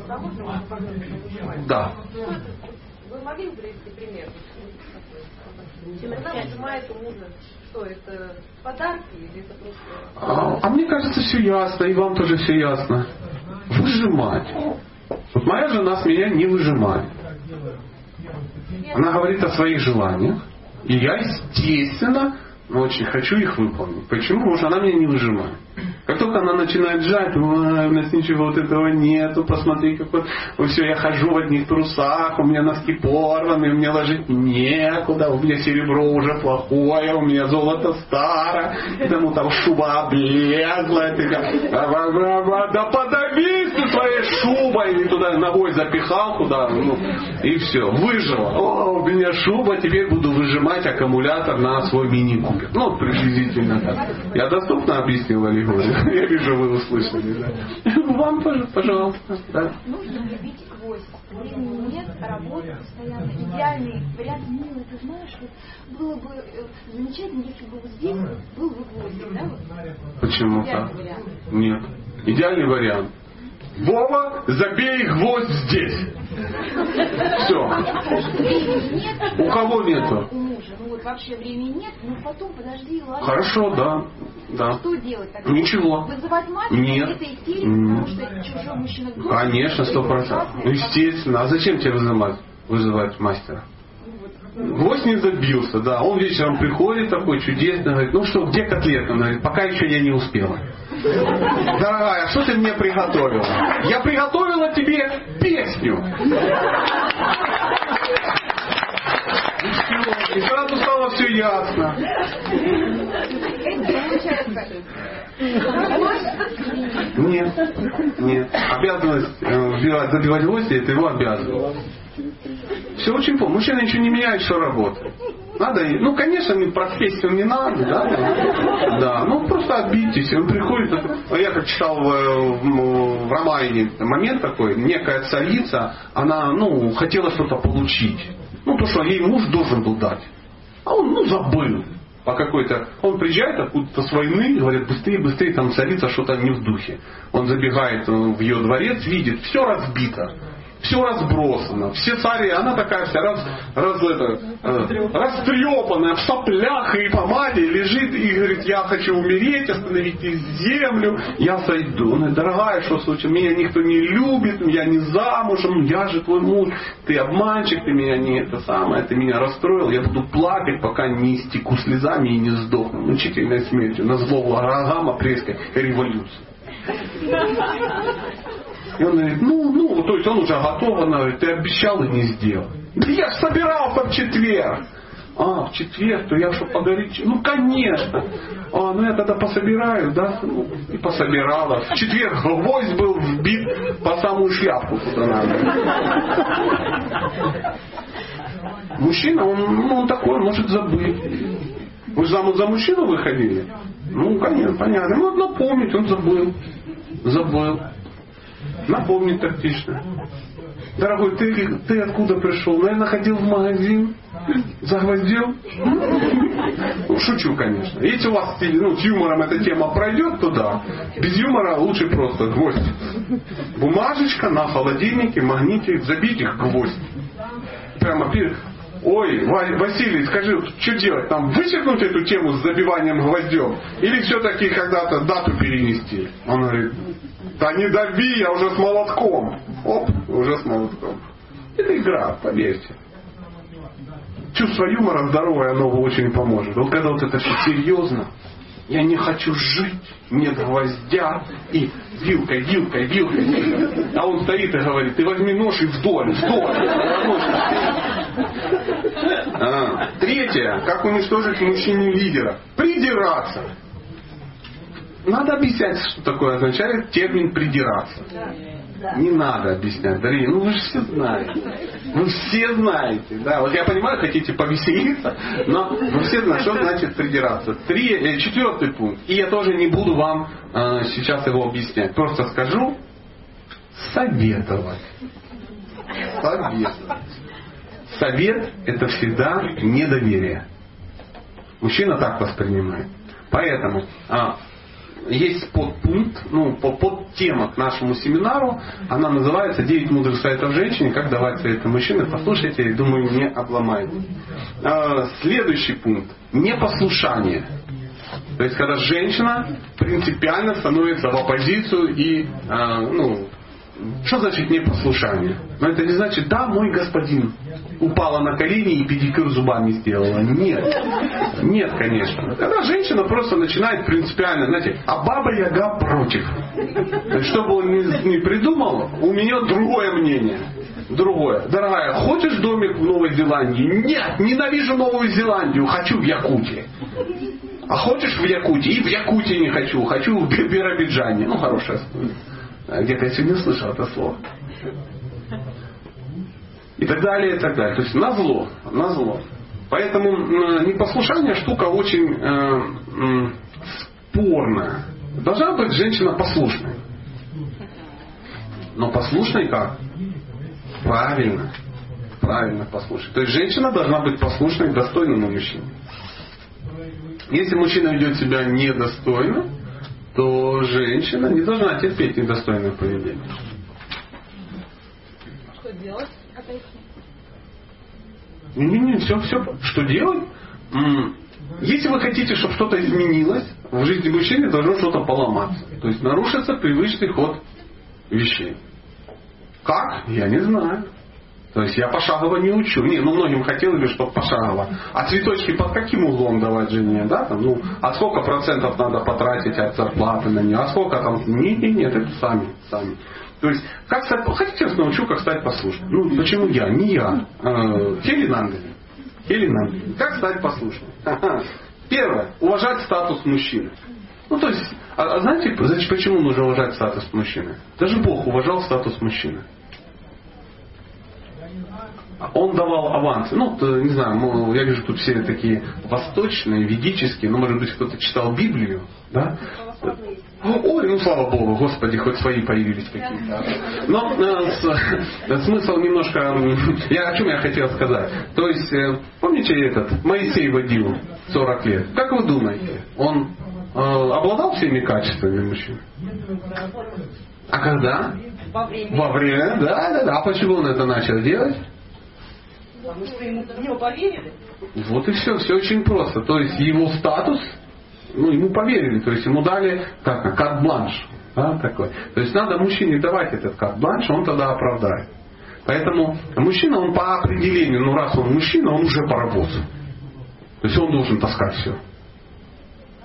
Да. Вы могли бы привести пример? Когда выжимает у мужа, что это подарки или это просто... А, а мне кажется, все ясно, и вам тоже все ясно. Выжимать. Вот моя жена с меня не выжимает. Она говорит о своих желаниях. И я, естественно, очень хочу их выполнить. Почему? Потому что она меня не выжимает. Как только она начинает сжать, у нас ничего вот этого нету, посмотри, как вот, вот все, я хожу в одних трусах, у меня носки порваны, у меня ложить некуда, у меня серебро уже плохое, у меня золото старое, потому там шуба облезла, ты как, да подавись ты своей шубой, и туда ногой запихал куда, ну, и все, выжила. О, у меня шуба, теперь буду выжимать аккумулятор на свой мини-купер. Ну, приблизительно так. Я доступно объяснил, Олег? Я вижу, вы услышали, да. Вам тоже, пожалуйста. Да. Нужно любить гвоздь. Времени нет, работа постоянно. Идеальный вариант, милый, ты знаешь, вот было бы э, замечательно, если бы вот здесь вот был бы гвоздик, да? Вот. Почему так? Нет. Идеальный вариант. Вова, забей гвоздь здесь. Все. Нет, у кого нету? У мужа. Ну вот вообще времени нет, ну потом подожди, ладно. Хорошо, да. Да. Что делать тогда? Ничего. Вызывать мать? Нет. Это истерика, потому что чужой мужчина глупый. Конечно, сто процентов. Естественно. А зачем тебе вызывать, вызывать мастера? Гвоздь не забился, да. Он вечером приходит такой чудесный, говорит, ну что, где котлета? Он говорит, пока еще я не успела. Дорогая, что ты мне приготовила? Я приготовила тебе песню. И все. И сразу стало все ясно. Нет, нет. Обязанность э, забивать гвозди, это его обязанность. Все очень плохо. Мужчина ничего не меняет, что работает. Надо, ну, конечно, профессию не надо, да? Да, ну, просто отбитесь. Он приходит, я как читал в, в, в романе момент такой, некая царица, она, ну, хотела что-то получить. Ну, то, что ей муж должен был дать. А он, ну, забыл. По какой-то... Он приезжает откуда-то с войны, говорит, быстрее, быстрее, там царица что-то не в духе. Он забегает в ее дворец, видит, все разбито. Все разбросано, все цари, она такая вся раз, раз, это, э, растрепанная, в соплях и помаде лежит и говорит, я хочу умереть, остановите землю, я сойду. Он говорит, дорогая, что случилось, меня никто не любит, я не замужем, я же твой муж, ты обманщик, ты меня не это самое, ты меня расстроил, я буду плакать, пока не истеку слезами и не сдохну мучительной смертью, на зло врагам апрельской революции. И он говорит, ну, ну, то есть он уже готов, она говорит, ты обещал и не сделал. Да я ж собирался в четверг. А, в четверг, то я что подарить? Ну, конечно. А, ну я тогда пособираю, да? Ну, и пособирала. В четверг гвоздь был вбит по самую шляпку, куда надо. Мужчина, он, ну, он такой, может забыть. Вы же замуж за мужчину выходили? Ну, конечно, понятно. Ну, надо напомнить, он забыл. Забыл. Напомнить тактично. Дорогой, ты, ты откуда пришел? Наверное, ходил в магазин, загвоздил? Ну, шучу, конечно. Если у вас ну, с юмором эта тема пройдет, то да. Без юмора лучше просто гвоздь. Бумажечка на холодильнике, магнитик, забить их гвоздь. Прямо перед... Ой, Василий, скажи, что делать? Там вычеркнуть эту тему с забиванием гвоздем? Или все-таки когда-то дату перенести? Он говорит, да не дави, я уже с молотком. Оп, уже с молотком. Это игра, поверьте. Чувство юмора здоровое, оно очень поможет. Вот когда вот это все серьезно, я не хочу жить, нет гвоздя, и вилкой, вилкой, вилкой. А он стоит и говорит, ты возьми нож и вдоль, вдоль. А, третье, как уничтожить в мужчине лидера. Придираться. Надо объяснять, что такое означает термин придираться. Не надо объяснять, дорогие. Ну вы же все знаете. Вы все знаете. Да? Вот я понимаю, хотите повеселиться, но вы все знаете, что значит придираться. Три, э, четвертый пункт. И я тоже не буду вам э, сейчас его объяснять. Просто скажу советовать. Советовать. Совет – это всегда недоверие. Мужчина так воспринимает. Поэтому а, есть подпункт, ну, подтема к нашему семинару. Она называется «девять мудрых советов женщине. Как давать советы мужчине». Послушайте, думаю, не обломает. А, следующий пункт – непослушание. То есть, когда женщина принципиально становится в оппозицию и, а, ну, что значит непослушание? Но это не значит, да, мой господин упала на колени и педикюр зубами сделала. Нет. Нет, конечно. Когда женщина просто начинает принципиально, знаете, а баба Яга против. То есть, что бы он ни, ни придумал, у меня другое мнение. Другое. Дорогая, хочешь домик в Новой Зеландии? Нет, ненавижу Новую Зеландию, хочу в Якутии. А хочешь в Якутии? И в Якутии не хочу, хочу в Биробиджане. Ну, хорошее слово. Где-то я сегодня слышал это слово. И так далее, и так далее. То есть назло. Назло. Поэтому э, непослушание штука очень э, э, спорная. Должна быть женщина послушной. Но послушной как? Правильно. Правильно послушной. То есть женщина должна быть послушной, достойной мужчине. Если мужчина ведет себя недостойно, то женщина не должна терпеть недостойное поведение. Что делать? Не-не-не, все, все. Что делать? Если вы хотите, чтобы что-то изменилось, в жизни мужчины должно что-то поломаться. То есть нарушится привычный ход вещей. Как? Я не знаю. То есть я пошагово не учу. Не, ну многим хотелось бы, чтобы пошагово. А цветочки под каким углом давать жене? Да? Там, ну, а сколько процентов надо потратить от зарплаты на нее? А сколько там? Нет, нет, нет, это сами. сами. То есть, как стать, хотите, я научу, как стать послушным. Ну, почему я? Не я. Хелен Ангелин. Хелен Ангелин. Как стать послушным? Первое. Уважать статус мужчины. Ну, то есть, а, а знаете, почему нужно уважать статус мужчины? Даже Бог уважал статус мужчины. Он давал авансы. Ну, не знаю, я вижу тут все такие восточные, ведические, ну, может быть, кто-то читал Библию, да? Ой, ну слава Богу, Господи, хоть свои появились какие-то. Но э, с, смысл немножко... Я, о чем я хотел сказать? То есть, э, помните этот Моисей водил сорок лет? Как вы думаете, он э, обладал всеми качествами мужчин? А когда? Во время. Во время, да, да, да. А почему он это начал делать? Потому что ему в него поверили. Вот и все, все очень просто. То есть его статус, ну, ему поверили, то есть ему дали как, карт-бланш. Да, такой. То есть надо мужчине давать этот карт-бланш, он тогда оправдает. Поэтому мужчина, он по определению, ну раз он мужчина, он уже поработал. То есть он должен таскать все.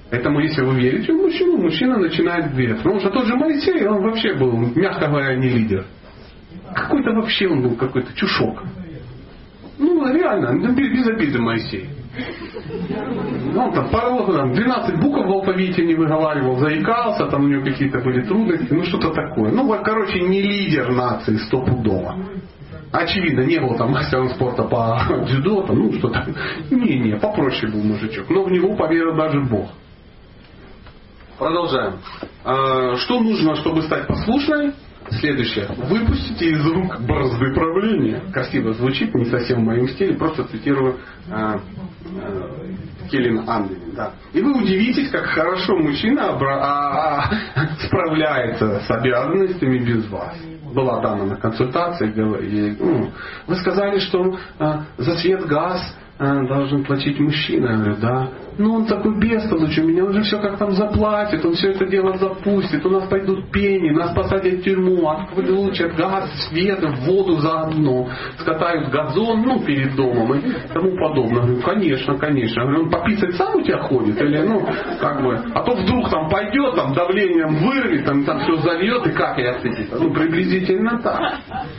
Поэтому, если вы верите в мужчину, мужчина начинает двигаться. Потому что тот же Моисей, он вообще был, мягко говоря, не лидер. Какой-то вообще он был какой-то чушок. Ну, реально, без обиды Моисей. Он там порог, там, двенадцать букв в алфавите не выговаривал, заикался, там у него какие-то были трудности, ну что-то такое. Ну, вот, короче, не лидер нации стопудово. Очевидно, не был там мастером спорта по дзюдо, там, ну что-то. Не-не, попроще был мужичок. Но в него поверил даже Бог. Продолжаем. Что нужно, чтобы стать послушной? Следующее. Выпустите из рук бразды правления. Красиво звучит, не совсем в моем стиле, просто цитирую э, э, Келлен Андерсон. Да. И вы удивитесь, как хорошо мужчина обра- а- а- справляется с обязанностями без вас. Была дама на консультации, говорит, ну, вы сказали, что э, за свет, газ э, должен платить мужчина. Я говорю, да. Ну он такой бестолочь, у меня уже все как там заплатит, он все это дело запустит, у нас пойдут пени, нас посадят в тюрьму, отключат газ, свет, воду заодно, скатают газон, ну, перед домом и тому подобное. Говорю, конечно, конечно. Говорю, он пописать сам у тебя ходит? Или, ну, как бы, а то вдруг там пойдет, там давлением вырвет, там, там все зальет, и как я ответить? Ну, приблизительно так.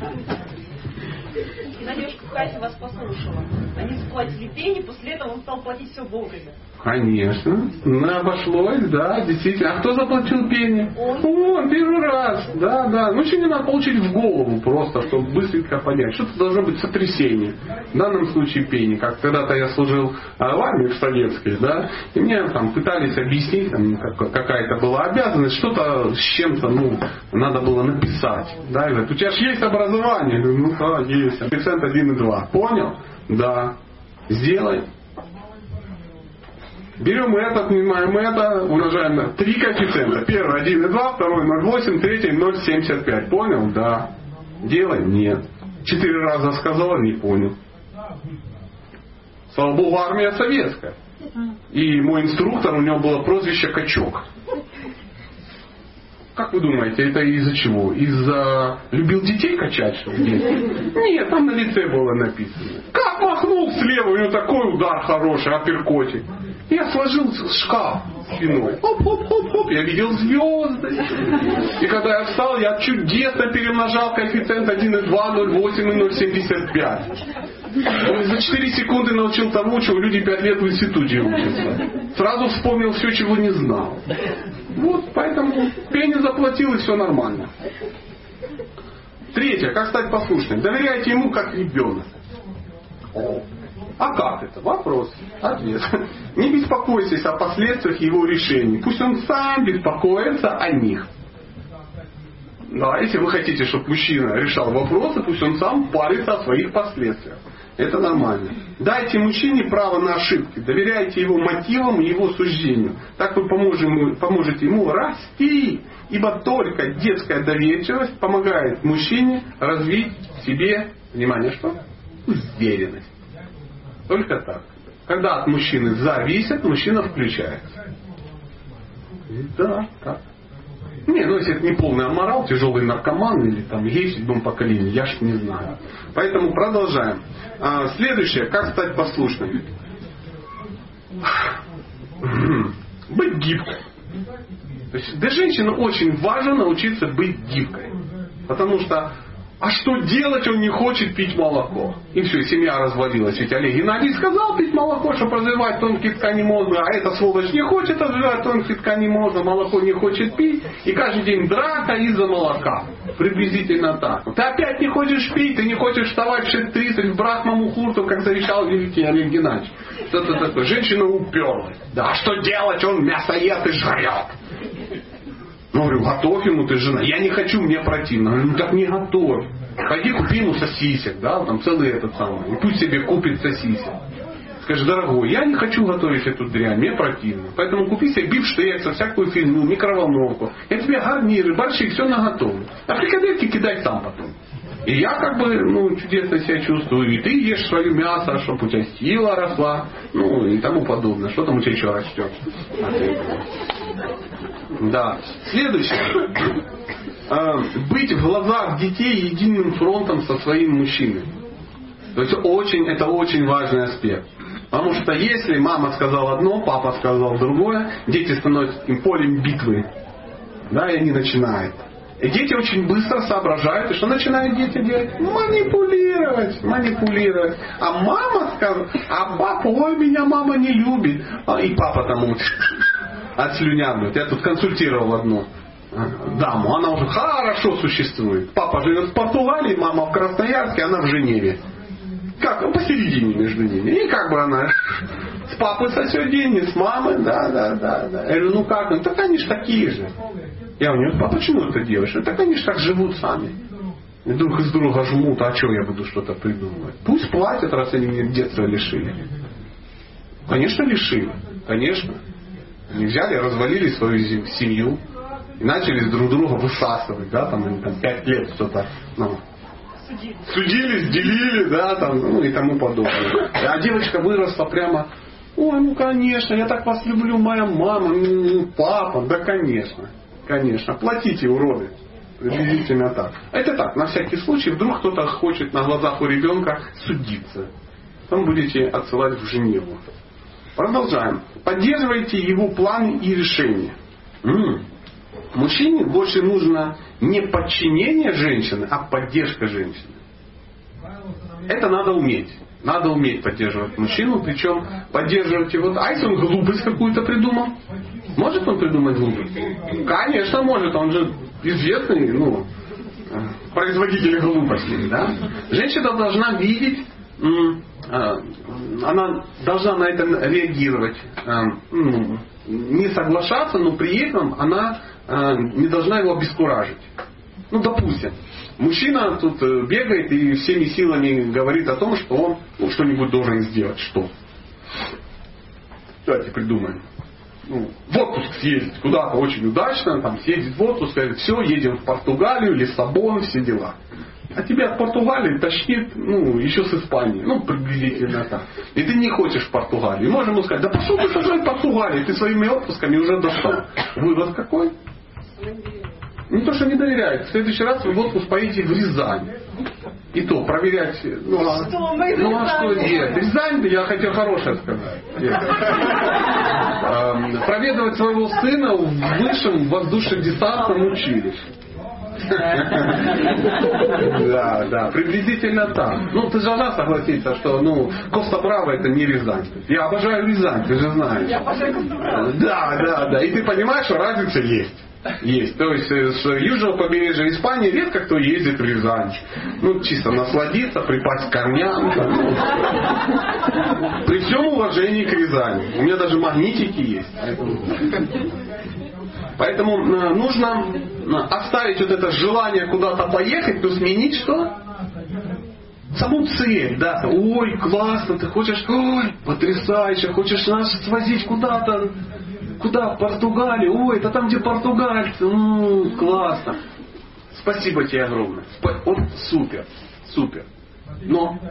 Надежда Катя вас послушала. Они заплатили пени, после этого он стал платить все вовремя. Конечно. Ну, обошлось, да, действительно. А кто заплатил пени? Он. Он, первый раз. Да, да. Ну, еще не надо получить в голову просто, чтобы быстренько понять. Что-то должно быть сотрясение. В данном случае пени. Как когда-то я служил в армии в советской, да, и мне там пытались объяснить, там, какая-то была обязанность, что-то с чем-то, ну, надо было написать. Да, и говорят, у тебя же есть образование. Я говорю, ну, да, есть. Коэффициент один и два. Понял? Да. Сделай. Берем это, отнимаем это, умножаем на три коэффициента. Первый один и два, второй ноль целых восемь, третий ноль целых семьдесят пять. Понял? Да. Делай? Нет. Четыре раза сказала, не понял. Слава Богу, армия советская. И мой инструктор, у него было прозвище Качок. Как вы думаете, это из-за чего? Из-за любил детей качать, что ли? Нет, там на лице было написано. Как махнул слева, у него такой удар хороший, апперкотик. Я сложил шкаф спиной. Хоп-хоп-хоп-хоп. Я видел звезды. И когда я встал, я чудесно перемножал коэффициент один и два, ноль целых восемь и ноль целых семьдесят пять. Он за четыре секунды научил тому, чего люди пять лет в институте учатся. Сразу вспомнил все, чего не знал. Вот, поэтому пени заплатил, и все нормально. Третье. Как стать послушным? Доверяйте ему как ребенок. А как это? Вопрос. Ответ. Не беспокойтесь о последствиях его решений. Пусть он сам беспокоится о них. Да, если вы хотите, чтобы мужчина решал вопросы, пусть он сам парится о своих последствиях. Это нормально. Дайте мужчине право на ошибки. Доверяйте его мотивам и его суждению. Так вы поможем, поможете ему расти. Ибо только детская доверчивость помогает мужчине развить в себе, внимание, что? Уверенность. Только так. Когда от мужчины зависит, мужчина включается. Да, так. Не, ну если это не полный аморал, тяжелый наркоман или там гей в седьмом поколении, я ж не знаю. Поэтому продолжаем. А, следующее, как стать послушным. Быть гибкой. То есть для женщины очень важно научиться быть гибкой. Потому что а что делать, он не хочет пить молоко. И все, семья развалилась. Ведь Олег Геннадьевич сказал пить молоко, чтобы развивать тонкие ткани мозга. А эта сволочь не хочет развивать тонкие ткани мозга, молоко не хочет пить. И каждый день драка из-за молока. Приблизительно так. Ты опять не хочешь пить, ты не хочешь вставать в шесть тридцать в брахмамухурту, как завещал великий Олег Геннадьевич. Что-то такое. Женщина уперлась. Да, что делать, он мясоед и жрет. Ну, говорю, готовь ему, ты жена. Я не хочу, мне противно. Говорю, ну так не готовь. Пойди купи ему сосисек, да, там целый этот самый. И пусть себе купит сосисек. Скажи, дорогой, я не хочу готовить эту дрянь, мне противно. Поэтому купи себе бифштекса, всякую фигню, микроволновку. Я тебе гарниры, борщи, все наготовлю. А фрикадельки кидай сам потом. И я как бы, ну, чудесно себя чувствую. И ты ешь свое мясо, чтобы у тебя сила росла. Ну, и тому подобное. Что там у тебя еще растет? Да. Следующее. Быть в глазах детей единым фронтом со своим мужчиной. То есть очень, это очень важный аспект. Потому что если мама сказала одно, папа сказал другое, дети становятся им полем битвы. Да, и они начинают. И дети очень быстро соображают, и что начинают дети делать? Манипулировать, манипулировать. А мама сказала, а папа, ой, меня мама не любит. И папа там вот отслюнявит. Я тут консультировал одну даму, она уже хорошо существует. Папа живет в Португалии, мама в Красноярске, она в Женеве. Как? Ну, посередине между ними. И как бы она с папой сосет деньги, с мамой, да, да, да, да. Я говорю, ну как? Ну, так они же такие же. Я у нее, а почему ты делаешь? Ну, так они же так живут сами. И друг из друга жмут, а что я буду что-то придумывать? Пусть платят, раз они мне детства лишили. Конечно, лишили. Конечно. Они взяли, развалили свою семью и начали друг друга высасывать, да, там, они там пять лет что-то, ну, судились, делили, да, там, ну и тому подобное. А девочка выросла прямо, ой, ну конечно, я так вас люблю, моя мама, папа, да конечно, конечно, платите, уроды. Приблизительно так. Это так, на всякий случай, вдруг кто-то хочет на глазах у ребенка судиться. Потом будете отсылать в Женеву. Продолжаем. Поддерживайте его планы и решения. М-м. Мужчине больше нужно не подчинение женщины, а поддержка женщины. Это надо уметь. Надо уметь поддерживать мужчину, причем поддерживать его. А если он глупость какую-то придумал? Может он придумать глупость? Конечно, может. Он же известный, ну, производитель глупостей. Да? Женщина должна видеть, она должна на это реагировать, не соглашаться, но при этом она не должна его обескуражить. Ну, допустим, мужчина тут бегает и всеми силами говорит о том, что он ну, что-нибудь должен сделать. Что? Давайте придумаем. Ну, в отпуск съездить куда-то очень удачно, там съездить в отпуск, говорит, все, едем в Португалию, Лиссабон, все дела. А тебя от Португалии тащит, ну, еще с Испании. Ну, приблизительно так. И ты не хочешь в Португалию. И можем ему сказать, да пошел ты уже в Португалию, ты своими отпусками уже достал. Вывод какой? Не то, что не доверяет. В следующий раз вы в отпуск поедете в Рязань. И то проверять. Ну, а что, ну, а что делать? Рязань, я хотел хорошее сказать. Проведывать своего сына в высшем воздушно-десантном училище. Да, да, приблизительно так. Ну, ты же должна согласиться, что, ну, Коста-Браво это не Рязань. Я обожаю Рязань, ты же знаешь. Я обожаю Коста-Браво. Да, да, да. И ты понимаешь, что разница есть. Есть. То есть с южного побережья Испании редко кто ездит в Рязань. Ну, чисто насладиться, припасть к корням. Ну, при всем уважении к Рязани. У меня даже магнитики есть. Поэтому нужно оставить вот это желание куда-то поехать, но сменить что? Саму цель, да. Ой, классно, ты хочешь, ой, потрясающе, хочешь нас свозить куда-то, куда? В Португалию, ой, это там, где португальцы, ну, классно. Спасибо тебе огромное. Он супер, супер. Но,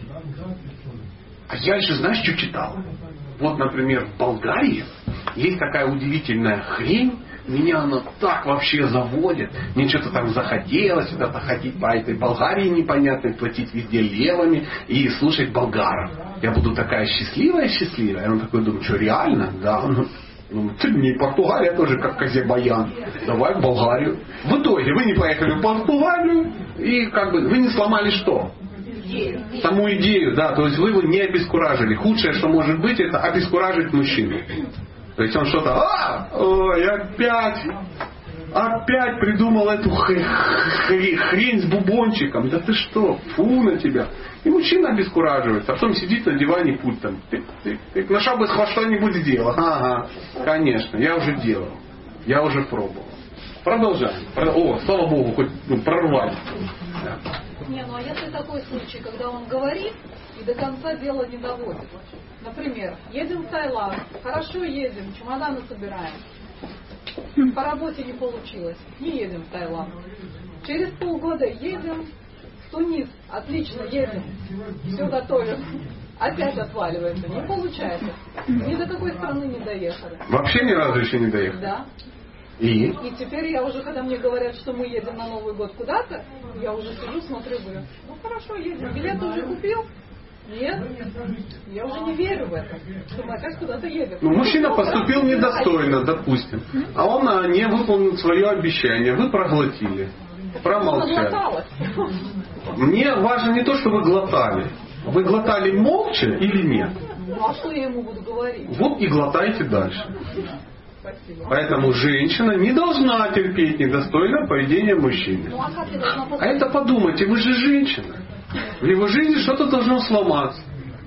а я еще, знаешь, что читал? Вот, например, в Болгарии есть такая удивительная хрень, меня она так вообще заводит. Мне что-то там захотелось куда-то ходить по этой Болгарии непонятной, платить везде левами и слушать болгаров. Я буду такая счастливая-счастливая. И он такой думает, что реально? Да. Ну, ты не Португалия тоже как Казебаян. Давай в Болгарию. В итоге вы не поехали в Португалию и как бы вы не сломали что? Саму идею, да. То есть вы его не обескуражили. Худшее, что может быть, это обескуражить мужчину. То есть он что-то, а, ой, опять, опять придумал эту хрень с бубончиком. Да ты что, фу на тебя. И мужчина обескураживается, а потом сидит на диване пультом. Ты, ты, ты на шаг бы с хвоста-нибудь сделал. Ага, конечно, я уже делал. Я уже пробовал. Продолжаем. О, слава Богу, хоть ну, прорвали. Да. Не, ну а если такой случай, когда он говорит и до конца дело не доводит. Например, едем в Таиланд, хорошо едем, чемоданы собираем. По работе не получилось, не едем в Таиланд. Через полгода едем в Тунис, отлично едем, все готовим. Опять отваливается, не получается. Ни до какой страны не доехали. Вообще ни разу еще не доехали? Да. И? И теперь я уже, когда мне говорят, что мы едем на Новый год куда-то, я уже сижу, смотрю, говорю, ну хорошо, едем, билеты уже купил. Нет, я уже не верю в это, что мы опять куда-то едем. Ну, мужчина поступил недостойно, допустим, а он а, не выполнил свое обещание. Вы проглотили, промолчали. Мне важно не то, что вы глотали. Вы глотали молча или нет? Ну а что я ему буду говорить? Вот и глотайте дальше. Спасибо. Поэтому женщина не должна терпеть недостойное поведение мужчины. Ну, а, как я должна А это подумайте, вы же женщина. В его жизни что-то должно сломаться.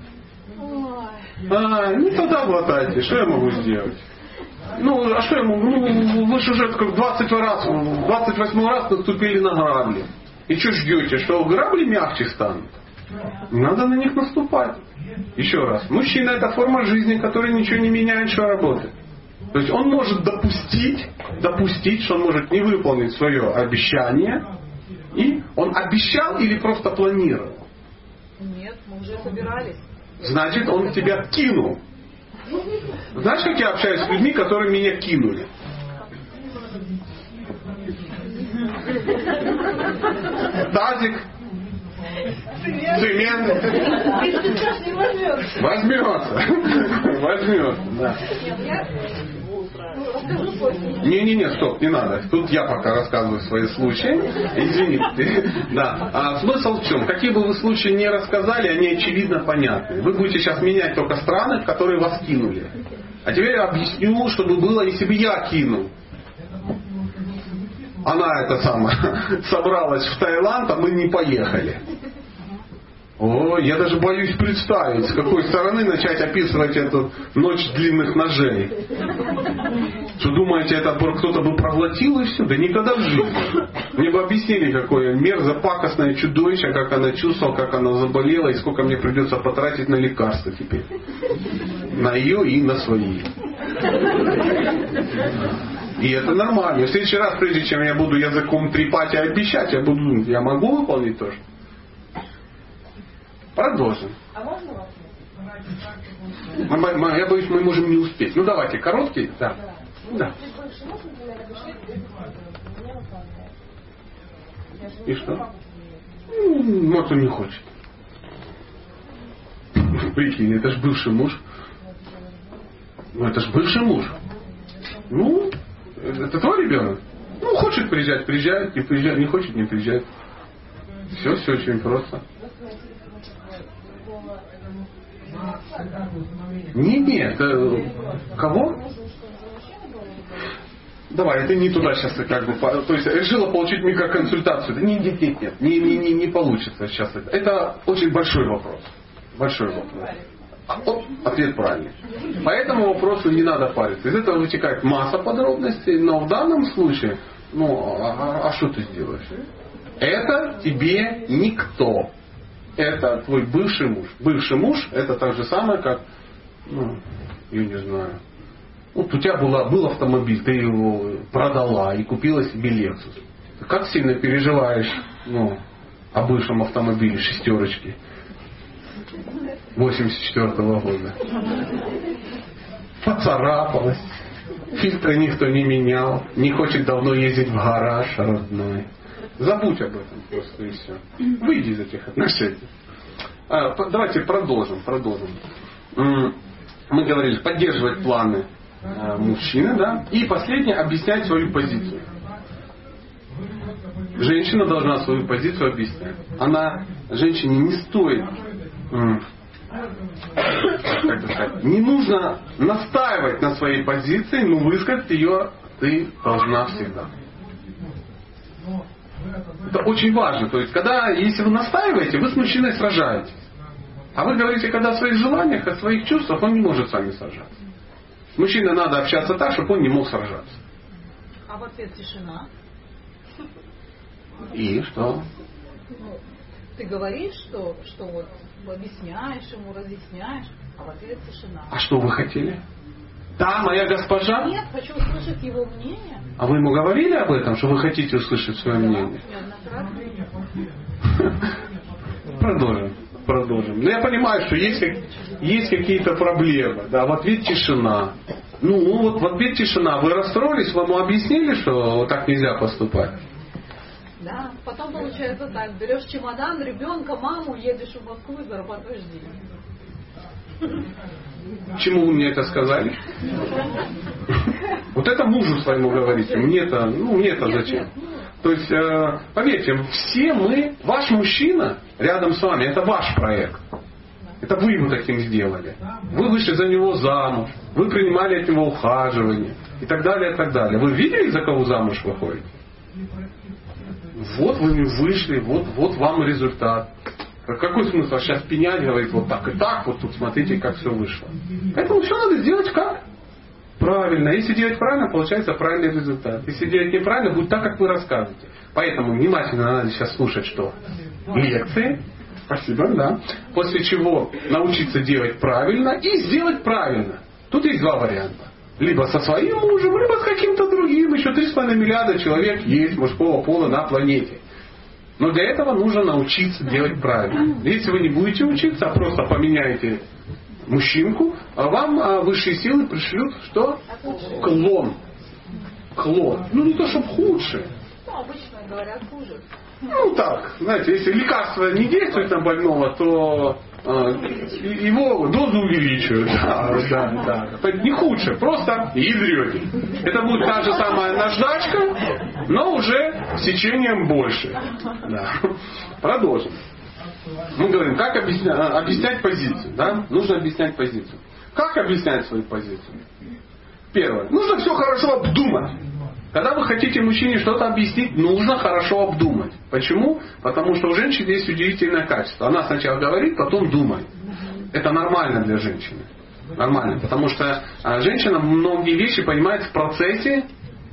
А, ну тогда глотайте, что я могу сделать? Ну, а что я могу? Ну, вы же уже как двадцать раз, двадцать восьмой раз наступили на грабли. И что ждете, что грабли мягче станут? Не надо на них наступать. Еще раз. Мужчина — это форма жизни, которая ничего не меняет, что работает. То есть он может допустить, допустить, что он может не выполнить свое обещание. И он обещал или просто планировал? Нет, мы уже собирались. Значит, он тебя кинул. Знаешь, как я общаюсь с людьми, которые меня кинули? Тазик. Цемент. Возьмется. Возьмется. Да. Не-не-не, стоп, не надо. Тут я пока рассказываю свои случаи. Извините. Да. А смысл в чем? Какие бы вы случаи не рассказали, они очевидно понятны. Вы будете сейчас менять только страны, в которые вас кинули. А теперь я объясню, чтобы было, если бы я кинул. Она это самое собралась в Таиланд, а мы не поехали. О, я даже боюсь представить, с какой стороны начать описывать эту ночь длинных ножей. Что думаете, это кто-то бы проглотил и все? Да никогда в жизни. Мне бы объяснили, какое мерзопакостное чудовище, как она чувствовала, как она заболела и сколько мне придется потратить на лекарства теперь. На ее и на свои. И это нормально. В следующий раз, прежде чем я буду языком трепать и обещать, я буду думать, я могу выполнить тоже. Продолжим. А можно вопрос? Я боюсь, мы можем не успеть. Ну давайте, короткий? Да. Да. И что? Ну, может, он не хочет. Прикинь, это же бывший муж. Ну, это же бывший муж. Ну, это твой ребенок. Ну, хочет приезжать, приезжает, не приезжает, не хочет, не приезжает. Все, все очень просто. Не, нет, кого? Давай, это не туда сейчас как бы, то есть решила получить микроконсультацию. Нет, нет, нет, нет, не, не, не, не получится сейчас это. Это очень большой вопрос. Большой вопрос. Оп, ответ правильный. По этому вопросу не надо париться. Из этого вытекает масса подробностей, но в данном случае, ну, а, а что ты сделаешь? Это тебе никто. Это твой бывший муж. Бывший муж — это так же самое, как, ну, я не знаю. Вот у тебя была, был автомобиль, ты его продала и купила себе Lexus. Ты как сильно переживаешь, ну, о бывшем автомобиле шестерочки восемьдесят четвёртого года. Поцарапалась. Фильтры никто не менял. Не хочет давно ездить в гараж родной. Забудь об этом просто и все. Выйди из этих отношений. А, давайте продолжим. продолжим. Мы говорили, поддерживать планы мужчины, да? И последнее, объяснять свою позицию. Женщина должна свою позицию объяснять. Она, женщине не стоит, как сказать, не нужно настаивать на своей позиции, но высказать ее ты должна всегда. Это очень важно. То есть, когда, если вы настаиваете, вы с мужчиной сражаетесь. А вы говорите, когда о своих желаниях, о своих чувствах, он не может с вами сражаться. С мужчиной надо общаться так, чтобы он не мог сражаться. А в ответ тишина. И что? Ну, ты говоришь, что, что вот объясняешь ему, разъясняешь, а в ответ тишина. А что вы хотели? Да, моя госпожа? Нет, хочу услышать его мнение. А вы ему говорили об этом, что вы хотите услышать свое Да, мнение? неоднократно. Продолжим. Продолжим. Но я понимаю, что есть, есть какие-то проблемы. Да, в ответ тишина. Ну, вот в ответ тишина. Вы расстроились, вам объяснили, что вот так нельзя поступать? Да, потом получается так, берешь чемодан, ребенка, маму, едешь в Москву и зарабатываешь деньги. Чему вы мне это сказали? Вот это мужу своему говорите. Мне-то, ну мне-то зачем? То есть, э, поверьте, все мы, ваш мужчина рядом с вами, это ваш проект. Это вы его таким сделали. Вы вышли за него замуж, вы принимали от него ухаживание и так далее, и так далее. Вы видели, за кого замуж выходите? Вот вы вышли, вот, вот вам результат. Какой смысл сейчас пенять, говорит, вот так и так, вот тут смотрите, как все вышло. Поэтому все надо сделать как? Правильно. Если делать правильно, получается правильный результат. Если делать неправильно, будет так, как вы рассказываете. Поэтому внимательно надо сейчас слушать, что лекции. Спасибо, да. После чего научиться делать правильно и сделать правильно. Тут есть два варианта. Либо со своим мужем, либо с каким-то другим. Еще три с половиной миллиарда человек есть мужского пола на планете. Но для этого нужно научиться делать правильно. Если вы не будете учиться, а просто поменяете мужчинку, а вам высшие силы пришлют что? Клон. Клон. Ну не то, чтобы худшее. Ну, обычно говорят хуже. Ну так, знаете, если лекарство не действует на больного, то э, его дозу увеличивают. Да, да, да. Не худше, просто ядрете. Это будет та же самая наждачка, но уже сечением больше. Да. Продолжим. Мы говорим, как объяснять, объяснять позицию. Да? Нужно объяснять позицию. Как объяснять свою позицию? Первое. Нужно все хорошо обдумать. Когда вы хотите мужчине что-то объяснить, нужно хорошо обдумать. Почему? Потому что у женщин есть удивительное качество. Она сначала говорит, потом думает. Это нормально для женщины. Нормально. Потому что женщина многие вещи понимает в процессе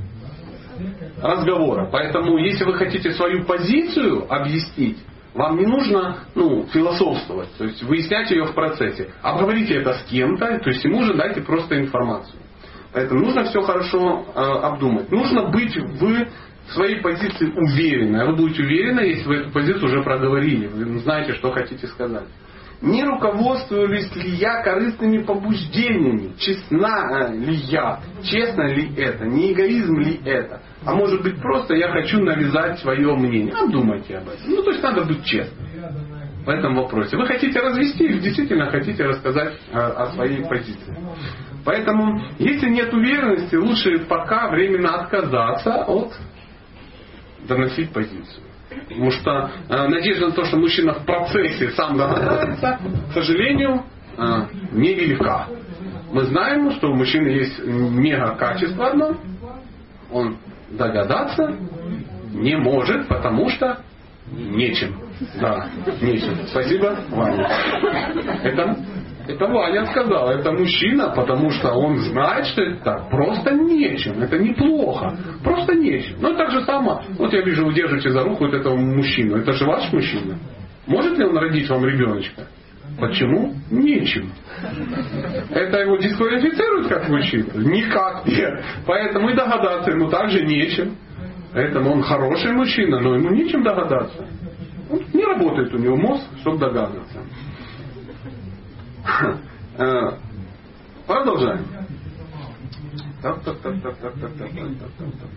разговора. Поэтому, если вы хотите свою позицию объяснить, вам не нужно ну, философствовать. То есть выяснять ее в процессе. Обговорите это с кем-то, то есть ему же дайте просто информацию. Поэтому нужно все хорошо э, обдумать. Нужно быть в своей позиции уверены. А вы будете уверены, если вы эту позицию уже проговорили. Вы знаете, что хотите сказать. Не руководствуюсь ли я корыстными побуждениями? Честна ли я? Честно ли это? Не эгоизм ли это? А может быть просто я хочу навязать свое мнение. Обдумайте об этом. Ну то есть надо быть честным в этом вопросе. Вы хотите развести или действительно хотите рассказать о, о своей позиции. Поэтому, если нет уверенности, лучше пока временно отказаться от доносить позицию. Потому что э, надежда на то, что мужчина в процессе сам догадается, к сожалению, э, невелика. Мы знаем, что у мужчины есть мега качество одно. Он догадаться не может, потому что нечем. Да, нечем. Спасибо, Ваня. Это... Это Ваня сказал, это мужчина, потому что он знает, что это так. Просто нечем. Это неплохо. Просто нечем. Ну, так же само. Вот я вижу, вы держите за руку вот этого мужчину. Это же ваш мужчина. Может ли он родить вам ребеночка? Почему? Нечем. Это его дисквалифицирует как мужчину? Никак нет. Поэтому и догадаться ему также нечем. Поэтому он хороший мужчина, но ему нечем догадаться. Не работает у него мозг, чтобы догадаться. Продолжаем. Так, так, так, так, так, так, так, так, так.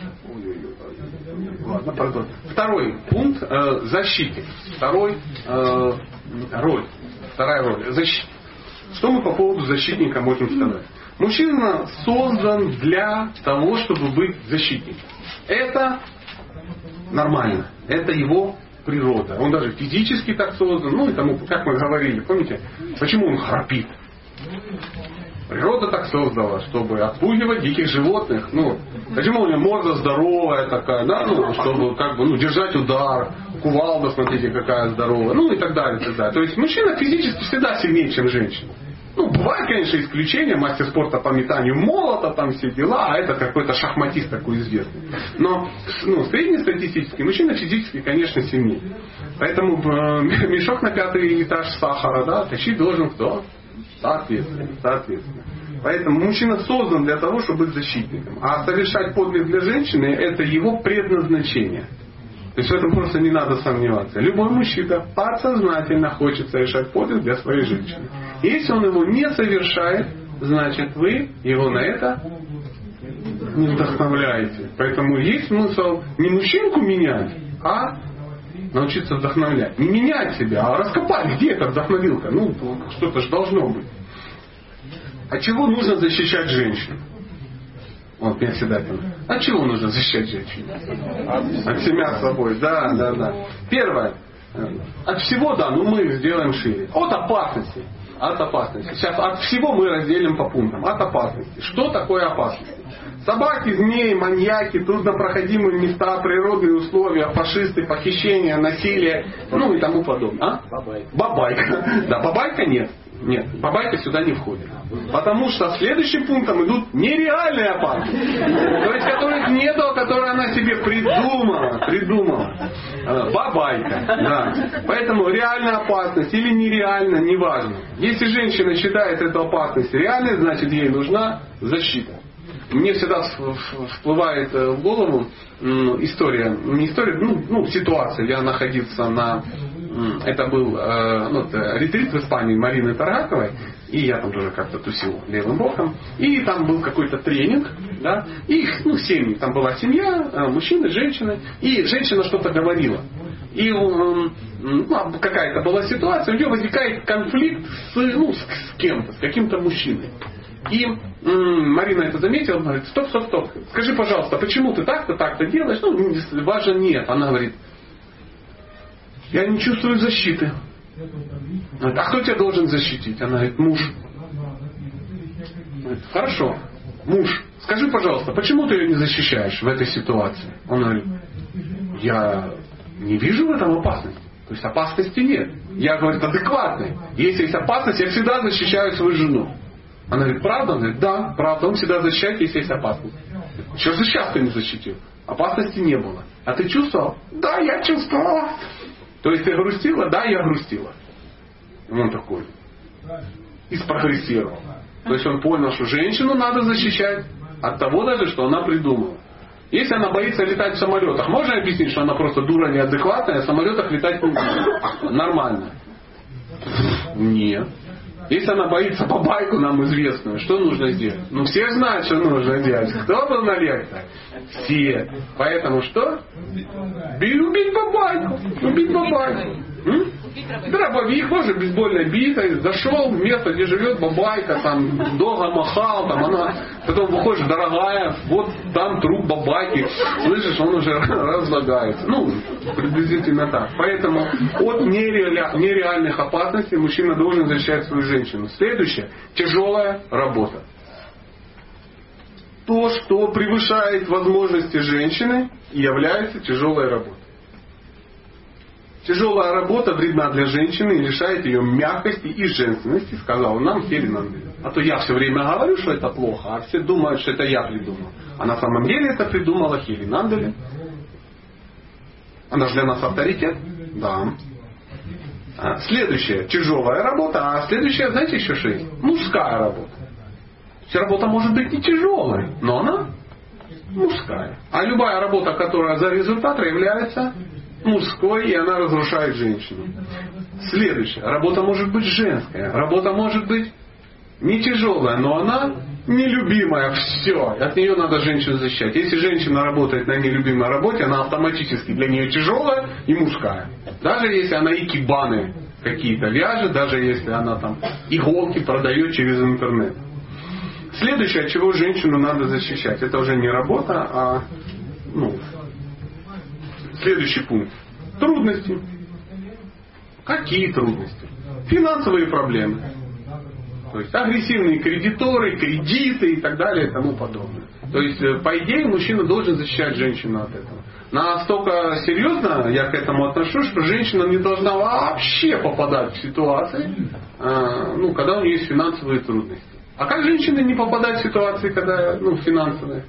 Ладно, продолжим. Второй пункт э, защиты. Второй э, роль. Вторая роль. Защита. Что мы по поводу защитника можем сказать? Мужчина создан для того, чтобы быть защитником. Это нормально. Это его природа. Он даже физически так создан. Ну и тому, как мы говорили, помните, почему он храпит? Природа так создала, чтобы отпугивать диких животных. Ну, почему у него морда здоровая такая, да, ну, чтобы как бы, ну, держать удар, кувалда, смотрите, какая здоровая, ну и так далее, и так далее. То есть мужчина физически всегда сильнее, чем женщина. Ну, бывают, конечно, исключения, мастер спорта по метанию молота, там все дела, а это какой-то шахматист такой известный. Но, ну, среднестатистически мужчина физически, конечно, сильнее. Поэтому э, мешок на пятый этаж сахара, да, тащить должен кто? Соответственно, соответственно. Поэтому мужчина создан для того, чтобы быть защитником. А совершать подвиг для женщины – это его предназначение. То есть в этом просто не надо сомневаться. Любой мужчина подсознательно хочет совершать подвиг для своей женщины. Если он его не совершает, значит вы его на это не вдохновляете. Поэтому есть смысл не мужчинку менять, а научиться вдохновлять. Не менять себя, а раскопать, где эта вдохновилка. Ну, что-то же должно быть. От чего нужно защищать женщин? Вот меня всегда это. От чего нужно защищать женщин? От себя собой. Да, да, да. Первое. От всего, да, ну мы сделаем шире. От опасности. От опасности. Сейчас от всего мы разделим по пунктам. От опасности. Что такое опасность? Собаки, змеи, маньяки, труднопроходимые места, природные условия, фашисты, похищения, насилие, ну и тому подобное. А? Бабайка. Бабайка. Да, бабайка нет. Нет, бабайка сюда не входит. Потому что следующим пунктом идут нереальные опасности. То есть, которых нету, которые она себе придумала. Придумала. Бабайка. Да. Поэтому реальная опасность или нереальная, неважно. Если женщина считает эту опасность реальной, значит ей нужна защита. Мне всегда всплывает в голову история, не история, ну, ну ситуация. Я находился на, это был ну, это ретрит в Испании Марины Тараковой, и я там тоже как-то тусил левым боком, и там был какой-то тренинг, да, и их, ну, семьи, там была семья, мужчины, женщины, и женщина что-то говорила. И ну, какая-то была ситуация, у нее возникает конфликт с, ну, с кем-то, с каким-то мужчиной. И м- Марина это заметила, она говорит, стоп, стоп, стоп, скажи, пожалуйста, почему ты так-то, так-то делаешь? Ну, важно нет. Она говорит, я не чувствую защиты. Говорит, а кто тебя должен защитить? Она говорит, муж. Говорит, хорошо, муж, скажи, пожалуйста, почему ты ее не защищаешь в этой ситуации? Он говорит, я не вижу в этом опасности. То есть опасности нет. Я, говорит, адекватный. Если есть опасность, я всегда защищаю свою жену. Она говорит, правда? Он говорит, да, правда. Он всегда защищает, если есть опасность. Что же сейчас ты не защитил? Опасности не было. А ты чувствовал? Да, я чувствовала. То есть ты грустила? Да, я грустила. И он такой. И спрогрессировал. То есть он понял, что женщину надо защищать от того даже, что она придумала. Если она боится летать в самолетах, можно объяснить, что она просто дура неадекватная, а в самолетах летать нормально? Нет. Если она боится бабайку нам известную, что нужно сделать? Ну, все знают, что нужно делать. Кто был на лекции? Все. Поэтому что? Убить бабайку. Убить бабайку. М? Дробовик, тоже бейсбольной битой, зашел в место, где живет бабайка, там долго махал, там она, потом выходишь, дорогая, вот там труп бабайки, слышишь, он уже разлагается. Ну, приблизительно так. Поэтому от нереаля, нереальных опасностей мужчина должен защищать свою женщину. Следующее, тяжелая работа. То, что превышает возможности женщины, является тяжелой работой. Тяжелая работа вредна для женщины и лишает ее мягкости и женственности, сказал нам Хелен Андель. А то я все время говорю, что это плохо, а все думают, что это я придумал. А на самом деле это придумала Хелен Андель. Она же для нас авторитет? Да. А следующая тяжелая работа, а следующая, знаете, еще что есть? Мужская работа. Вся работа может быть не тяжелой, но она мужская. А любая работа, которая за результат является мужской, и она разрушает женщину. Следующее. Работа может быть женская. Работа может быть не тяжелая, но она нелюбимая. Все. От нее надо женщину защищать. Если женщина работает на нелюбимой работе, она автоматически для нее тяжелая и мужская. Даже если она икебаны какие-то вяжет, даже если она там иголки продает через интернет. Следующее, от чего женщину надо защищать, это уже не работа, а ну, следующий пункт. Трудности. Какие трудности? Финансовые проблемы. То есть агрессивные кредиторы, кредиты и так далее и тому подобное. То есть, по идее, мужчина должен защищать женщину от этого. Настолько серьезно я к этому отношусь, что женщина не должна вообще попадать в ситуации, ну, когда у нее есть финансовые трудности. А как женщина не попадать в ситуации, когда ну, финансовые?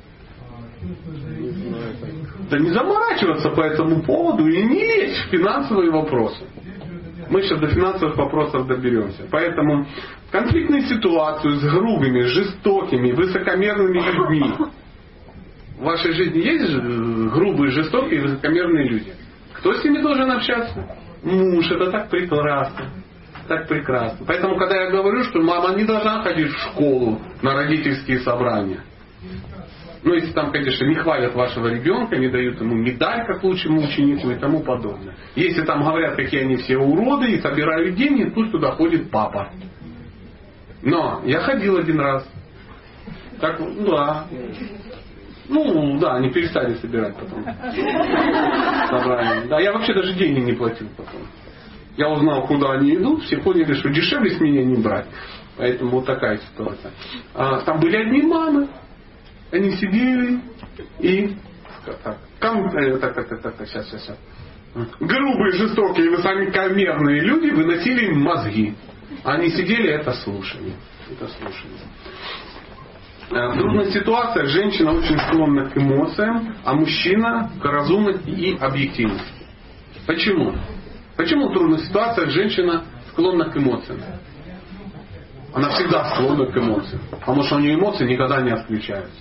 Да не заморачиваться по этому поводу и не лезть в финансовые вопросы. Мы сейчас до финансовых вопросов доберемся. Поэтому конфликтные ситуации с грубыми, жестокими, высокомерными людьми. В вашей жизни есть грубые, жестокие, высокомерные люди? Кто с ними должен общаться? Муж. Это так прекрасно. Так прекрасно. Поэтому, когда я говорю, что мама не должна ходить в школу на родительские собрания. Ну, если там, конечно, не хвалят вашего ребенка, не дают ему медаль как лучшему ученику и тому подобное. Если там говорят, какие они все уроды и собирают деньги, пусть туда ходит папа. Но я ходил один раз. Так, да. Ну, да, они перестали собирать потом. Собрание. Да, я вообще даже деньги не платил потом. Я узнал, куда они идут, все поняли, что дешевле с меня не брать. Поэтому вот такая ситуация. А, там были одни мамы. Они сидели и... Так, ком, э, так, так, так, так, так, сейчас, сейчас, сейчас. Грубые, жестокие, высокомерные люди выносили им мозги. Они сидели, это слушали. Это слушали. В трудных ситуациях женщина очень склонна к эмоциям, а мужчина к разумности и объективности. Почему? Почему в трудных ситуациях женщина склонна к эмоциям? Она всегда склонна к эмоциям. Потому что у нее эмоции никогда не отключаются.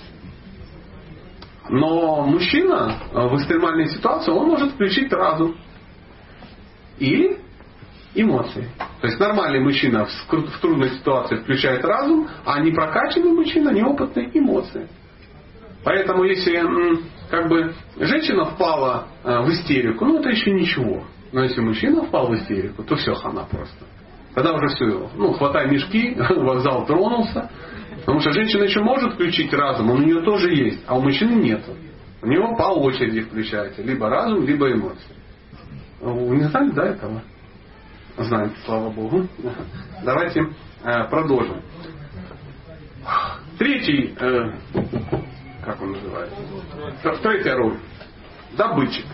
Но мужчина в экстремальной ситуации, он может включить разум. Или эмоции. То есть нормальный мужчина в трудной ситуации включает разум, а непрокачанный мужчина, неопытный эмоции. Поэтому если как бы женщина впала в истерику, ну это еще ничего. Но если мужчина впал в истерику, то все, хана просто. Тогда уже все, ну хватай мешки, вокзал тронулся. Потому что женщина еще может включить разум, он у нее тоже есть, а у мужчины нет. У него по очереди включается либо разум, либо эмоции. Вы не знали до этого? Знаете, слава Богу. Давайте э, продолжим. Третий, э, как он называется? Третья роль. Добытчик.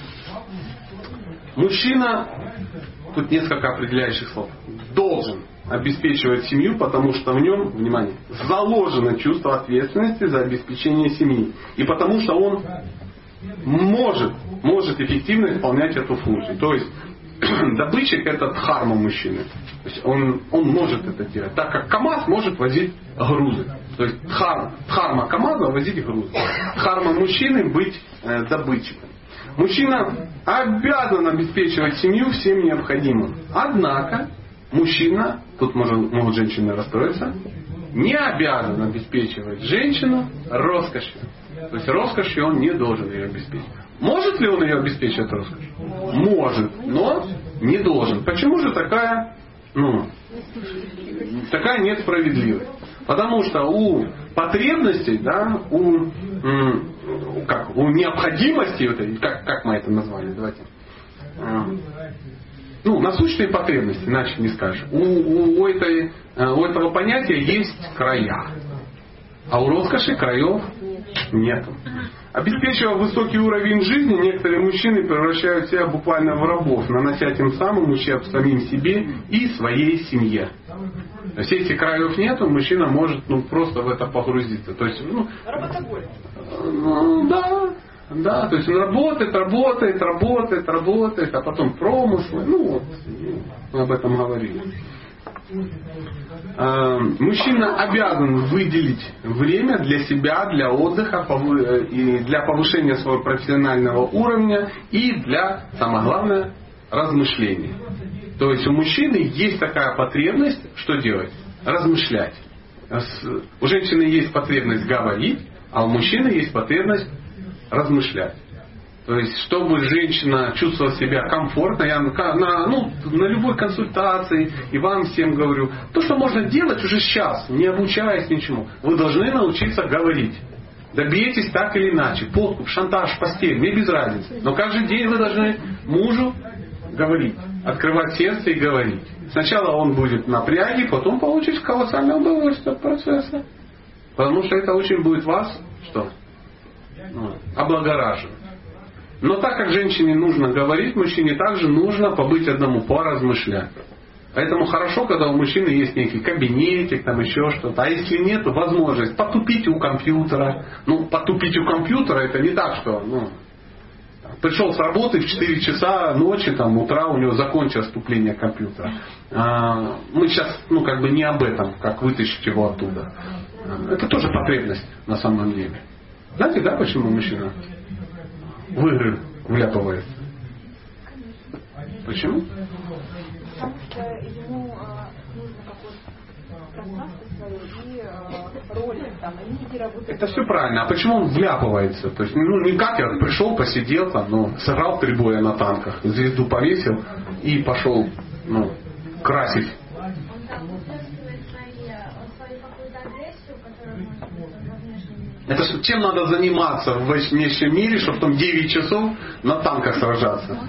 Мужчина, тут несколько определяющих слов, должен обеспечивать семью, потому что в нем, внимание, заложено чувство ответственности за обеспечение семьи. И потому что он может, может эффективно исполнять эту функцию. То есть добытчик это дхарма мужчины. То есть он, он может это делать. Так как КамАЗ может возить грузы. То есть дхарма, дхарма КамАЗа возить грузы. Дхарма мужчины быть э, добытчиком. Мужчина обязан обеспечивать семью всем необходимым. Однако мужчина, тут может, могут женщины расстроиться, не обязан обеспечивать женщину роскошью. То есть роскошью он не должен ее обеспечить. Может ли он ее обеспечивать роскошью? Может, но не должен. Почему же такая, ну, такая несправедливость? Потому что у потребностей, да, у, как, у необходимости, как, как мы это назвали, давайте. Ну, насущные потребности, иначе не скажешь. У, у, у, этой, у этого понятия есть края. А у роскоши краев нет. Обеспечивая высокий уровень жизни, некоторые мужчины превращают себя буквально в рабов, нанося тем самым ущерб самим себе и своей семье. То есть, если краев нету, мужчина может ну, просто в это погрузиться. То есть, ну, ну, да, да, то есть он работает, работает, работает, работает, а потом промыслы. Ну вот, мы об этом говорили. Мужчина обязан выделить время для себя, для отдыха, и для повышения своего профессионального уровня и для, самое главное, размышления. То есть у мужчины есть такая потребность, что делать? Размышлять. У женщины есть потребность говорить, а у мужчины есть потребность размышлять. То есть, чтобы женщина чувствовала себя комфортно, я на, ну, на любой консультации, и вам всем говорю, то, что можно делать уже сейчас, не обучаясь ничему, вы должны научиться говорить. Добейтесь так или иначе. Подкуп, шантаж, постель, мне без разницы. Но каждый день вы должны мужу говорить. Открывать сердце и говорить. Сначала он будет в напряге, потом получите колоссальное удовольствие от процесса. Потому что это очень будет вас, что? Ну, облагораживать. Но так как женщине нужно говорить, мужчине также нужно побыть одному, поразмышлять. Поэтому хорошо, когда у мужчины есть некий кабинетик, там еще что-то. А если нет, возможность потупить у компьютера. Ну, потупить у компьютера это не так, что ну, пришел с работы в четыре часа ночи, там, утра у него закончилось вступление компьютера. А, мы сейчас ну, как бы не об этом, как вытащить его оттуда. Это тоже потребность на самом деле. Знаете, да, почему мужчина в игры вляпывается? Почему? Потому что ему э, нужно какое-то пространство свое и э, роли, там, Это все правильно. А почему он вляпывается? То есть, ну, не как я пришел, посидел там, ну, сыграл три боя на танках, звезду повесил и пошел, ну, красить. Это ж чем надо заниматься в внешнем мире, чтобы там девять часов на танках сражаться?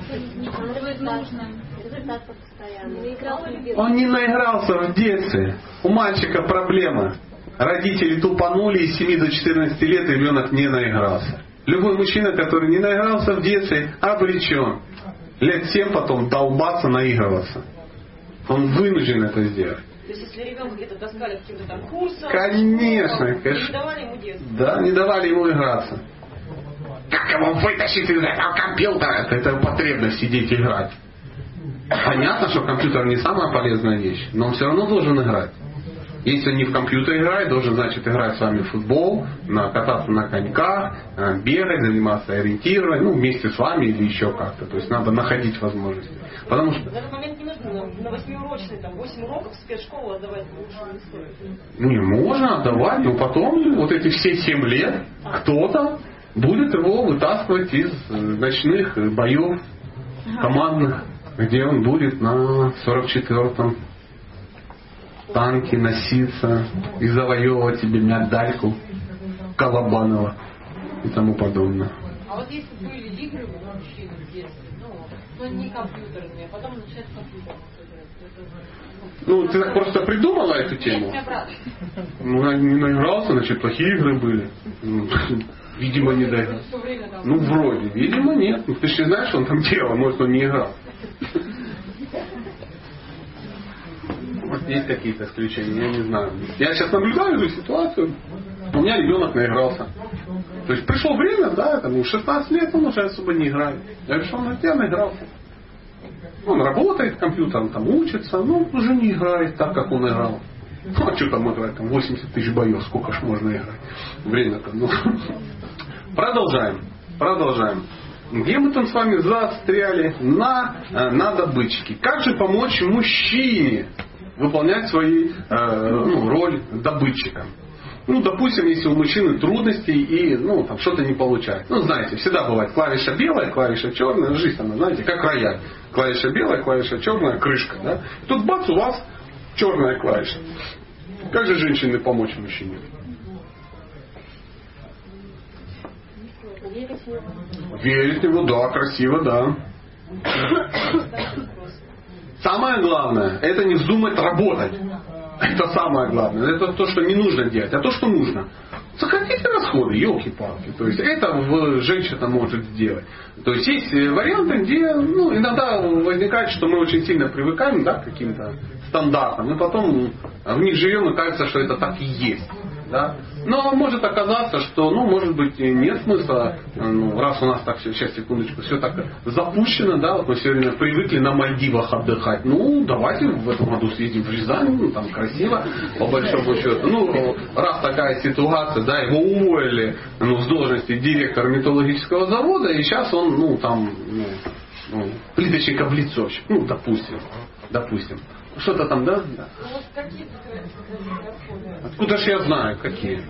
Он не наигрался в детстве. У мальчика проблема. Родители тупанули, и с семи до четырнадцати лет ребенок не наигрался. Любой мужчина, который не наигрался в детстве, обречен. Лет семь потом долбаться, наигрываться. Он вынужден это сделать. То есть, если ребенка где-то таскали к каким-то там курсам, конечно, то, конечно. Не давали ему детство. Да, не давали ему играться. Как его вытащить из этого компьютера? Это потребность сидеть и играть. Понятно, что компьютер не самая полезная вещь, но он все равно должен играть. Если он не в компьютер играет, должен, значит, играть с вами в футбол, кататься на коньках, бегать, заниматься ориентированием, ну, вместе с вами или еще как-то. То есть надо находить возможности. Потому что... В этот момент не нужно на восьмиурочный, там, восемь уроков спецшколу отдавать лучше не стоит. Не, можно отдавать, но потом вот эти все семь лет кто-то будет его вытаскивать из ночных боев командных, где он будет на сорок четвёртом танке носиться и завоевывать себе медальку Колобанова и тому подобное. А вот если были игры у мужчин в детстве, ну, ну не компьютерные, а потом начать компьютером играть. Ну, ты так просто придумала эту тему? Ну, не наигрался, значит, плохие игры были. Видимо, не доиграл. Ну, вроде. Видимо, нет. Ну, ты же не знаешь, что он там делал. Может, он не играл. Вот есть какие-то исключения, я не знаю. Я сейчас наблюдаю эту ситуацию. У меня ребенок наигрался. То есть пришло время, да, там, шестнадцать лет он уже особо не играет. Я решил, на тебя наигрался. Он работает компьютером, там учится, но уже не играет так, как он играл. Ну, а что там играть? Там восемьдесят тысяч боев, сколько ж можно играть? Время-то, ну. Продолжаем. Продолжаем. Где мы там с вами застряли? На, на добытчике. Как же помочь мужчине выполнять свою э, ну, роль добытчика? Ну, допустим, если у мужчины трудности и ну, там что-то не получается. Ну, знаете, всегда бывает клавиша белая, клавиша черная. Жизнь она, знаете, как рояль. Клавиша белая, клавиша черная, крышка. Да? Тут бац, у вас черная клавиша. Как же женщине помочь мужчине? Верить в него, да, красиво, да. Самое главное, это не вздумать работать. Это самое главное. Это то, что не нужно делать, а то, что нужно. Сократите расходы, елки-палки. То есть это женщина может сделать. То есть есть варианты, где ну, иногда возникает, что мы очень сильно привыкаем да, к каким-то стандартам, и потом в них живем и кажется, что это так и есть. Да? Но может оказаться, что, ну, может быть, нет смысла, ну, раз у нас так все, сейчас, секундочку, все так запущено, да, вот мы все время привыкли на Мальдивах отдыхать, ну, давайте в этом году съездим в Рязань, ну, там красиво, по большому счету. Ну, раз такая ситуация, да, его уволили, ну, с должности директора металлургического завода, и сейчас он, ну, там, ну, ну плиточник облицовщик, ну, допустим, допустим. Что-то там, да? Да. Ну вот какие расходы? Откуда же я знаю, какие?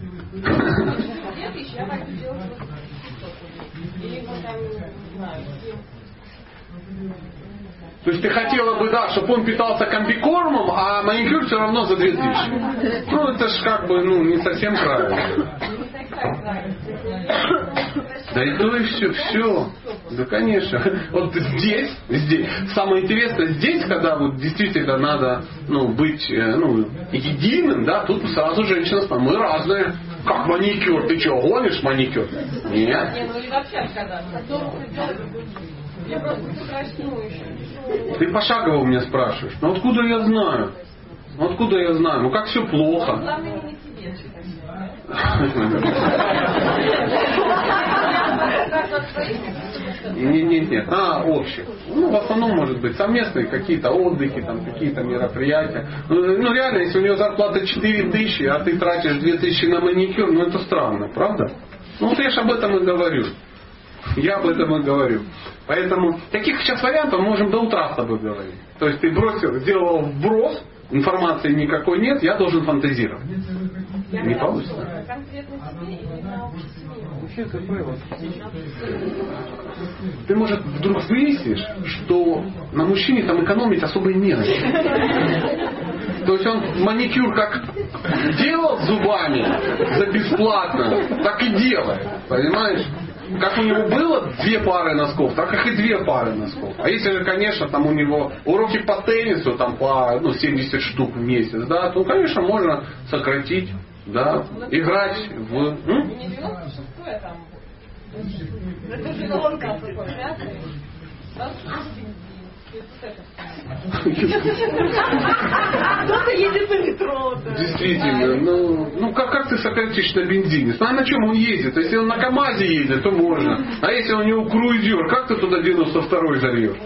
То есть ты хотела бы, да, чтобы он питался комбикормом, а маникюр все равно за две тысячи. Ну это ж как бы, ну, не совсем правильно. Да и то и все, все. Да, конечно. Вот здесь, здесь, самое интересное здесь, когда вот действительно надо, ну, быть, ну, единым, да, тут сразу женщина сказала, мы разные. Как маникюр? Ты что, гонишь маникюр? Нет. Не, ну не вообще отказаться. Я просто покрасню еще. Ты пошагово у меня спрашиваешь. Ну откуда я знаю? Ну откуда я знаю? Ну как все плохо? Главное не тебе. Нет, нет, нет. А, общих. Ну, в основном, может быть, совместные какие-то отдыхи, там, какие-то мероприятия. Ну, ну, реально, если у него зарплата четыре тысячи, а ты тратишь две тысячи на маникюр, ну, это странно, правда? Ну, вот я же об этом и говорю. Я об этом и говорю. Поэтому таких сейчас вариантов можем до утра с тобой говорить. То есть ты бросил, сделал вброс, информации никакой нет, я должен фантазировать. Не получится. Конкретно себе или на общей Ты, может, вдруг выяснишь, что на мужчине там экономить особо и не на чем. То есть он маникюр как делал зубами за бесплатно, так и делает. Понимаешь? Как у него было две пары носков, так как и две пары носков. А если же, конечно, там у него уроки по теннису там по ну, семьдесят штук в месяц, да, то, конечно, можно сократить, да, играть в... М? Не девяносто шестое там. Это же гонка. Кто-то едет на метро. Да. Действительно, ну, ну как, как ты сократишь на бензине? А на чем он ездит? Если он на КамАЗе едет, то можно. А если у него круизер, как ты туда девяносто второй зальешь?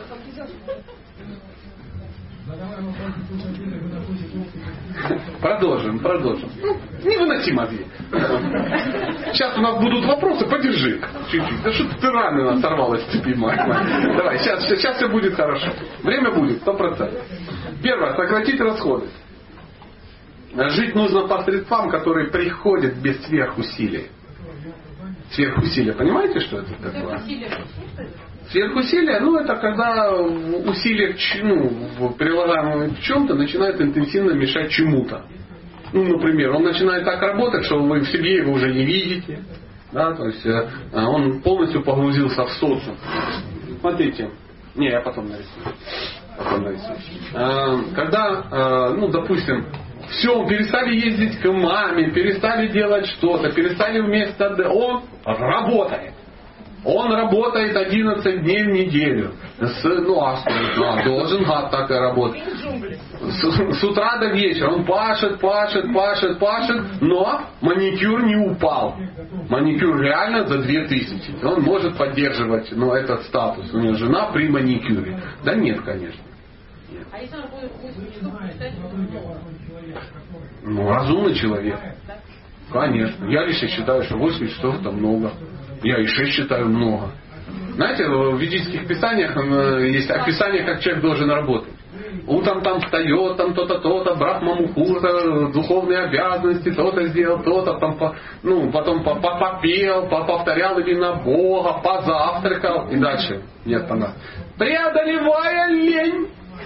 Продолжим, продолжим. Ну, невыносим ответ. Сейчас у нас будут вопросы, подержи чуть-чуть. Да что ты рано сорвалась с цепи, мать. Давай, сейчас, сейчас все будет хорошо. Время будет, сто процентов. Первое, сократить расходы. Жить нужно по средствам, которые приходят без сверхусилий. Сверхусилия, понимаете, что это такое? Сверхусилия, ну это когда усилия ну, прилагаемые в чем-то начинают интенсивно мешать чему-то. Ну, например, он начинает так работать, что вы в себе его уже не видите. Да, то есть он полностью погрузился в социум. Смотрите. Не, я потом нарисую. Потом нарисую. Когда, ну, допустим, все, перестали ездить к маме, перестали делать что-то, перестали вместо... Он работает. Он работает одиннадцать дней в неделю. С, ну, а, а, должен гад так и работать. С, с утра до вечера. Он пашет, пашет, пашет, пашет, но маникюр не упал. Маникюр реально за две тысячи. Он может поддерживать ну, этот статус. У него жена при маникюре. Да нет, конечно. Нет. А если он будет восемь часов читать, то много? Ну, разумный человек. Конечно. Я лично считаю, что восемь часов это много. Я и шесть считаю много. Знаете, в ведических писаниях есть описание, как человек должен работать. Утром там встает, там то-то, то-то, брахма мухурта, духовные обязанности, то-то сделал, то-то, там, по, ну, потом попел, повторял имена Бога, позавтракал и дальше. Нет, она. Преодолевая лень.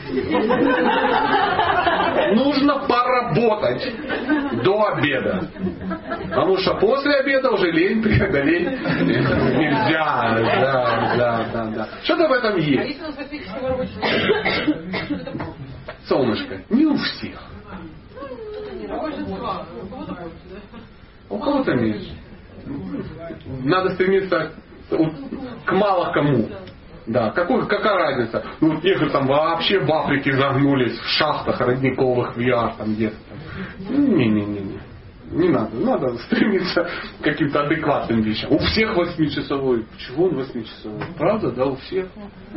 Нужно поработать до обеда. Потому что после обеда уже лень преодолеть нельзя. Да, да, да, да. Что-то в этом есть. А если он фактически рабочий? Солнышко, не у всех. У кого-то меньше. Надо стремиться к мало кому. Да, какой, какая разница? Ну, те же там вообще в Африке загнулись, в шахтах родниковых, в яр, там где-то. Не-не-не. Не надо. Надо стремиться к каким-то адекватным вещам. У всех восьмичасовой. Почему он восьмичасовой? Правда? Да, у всех.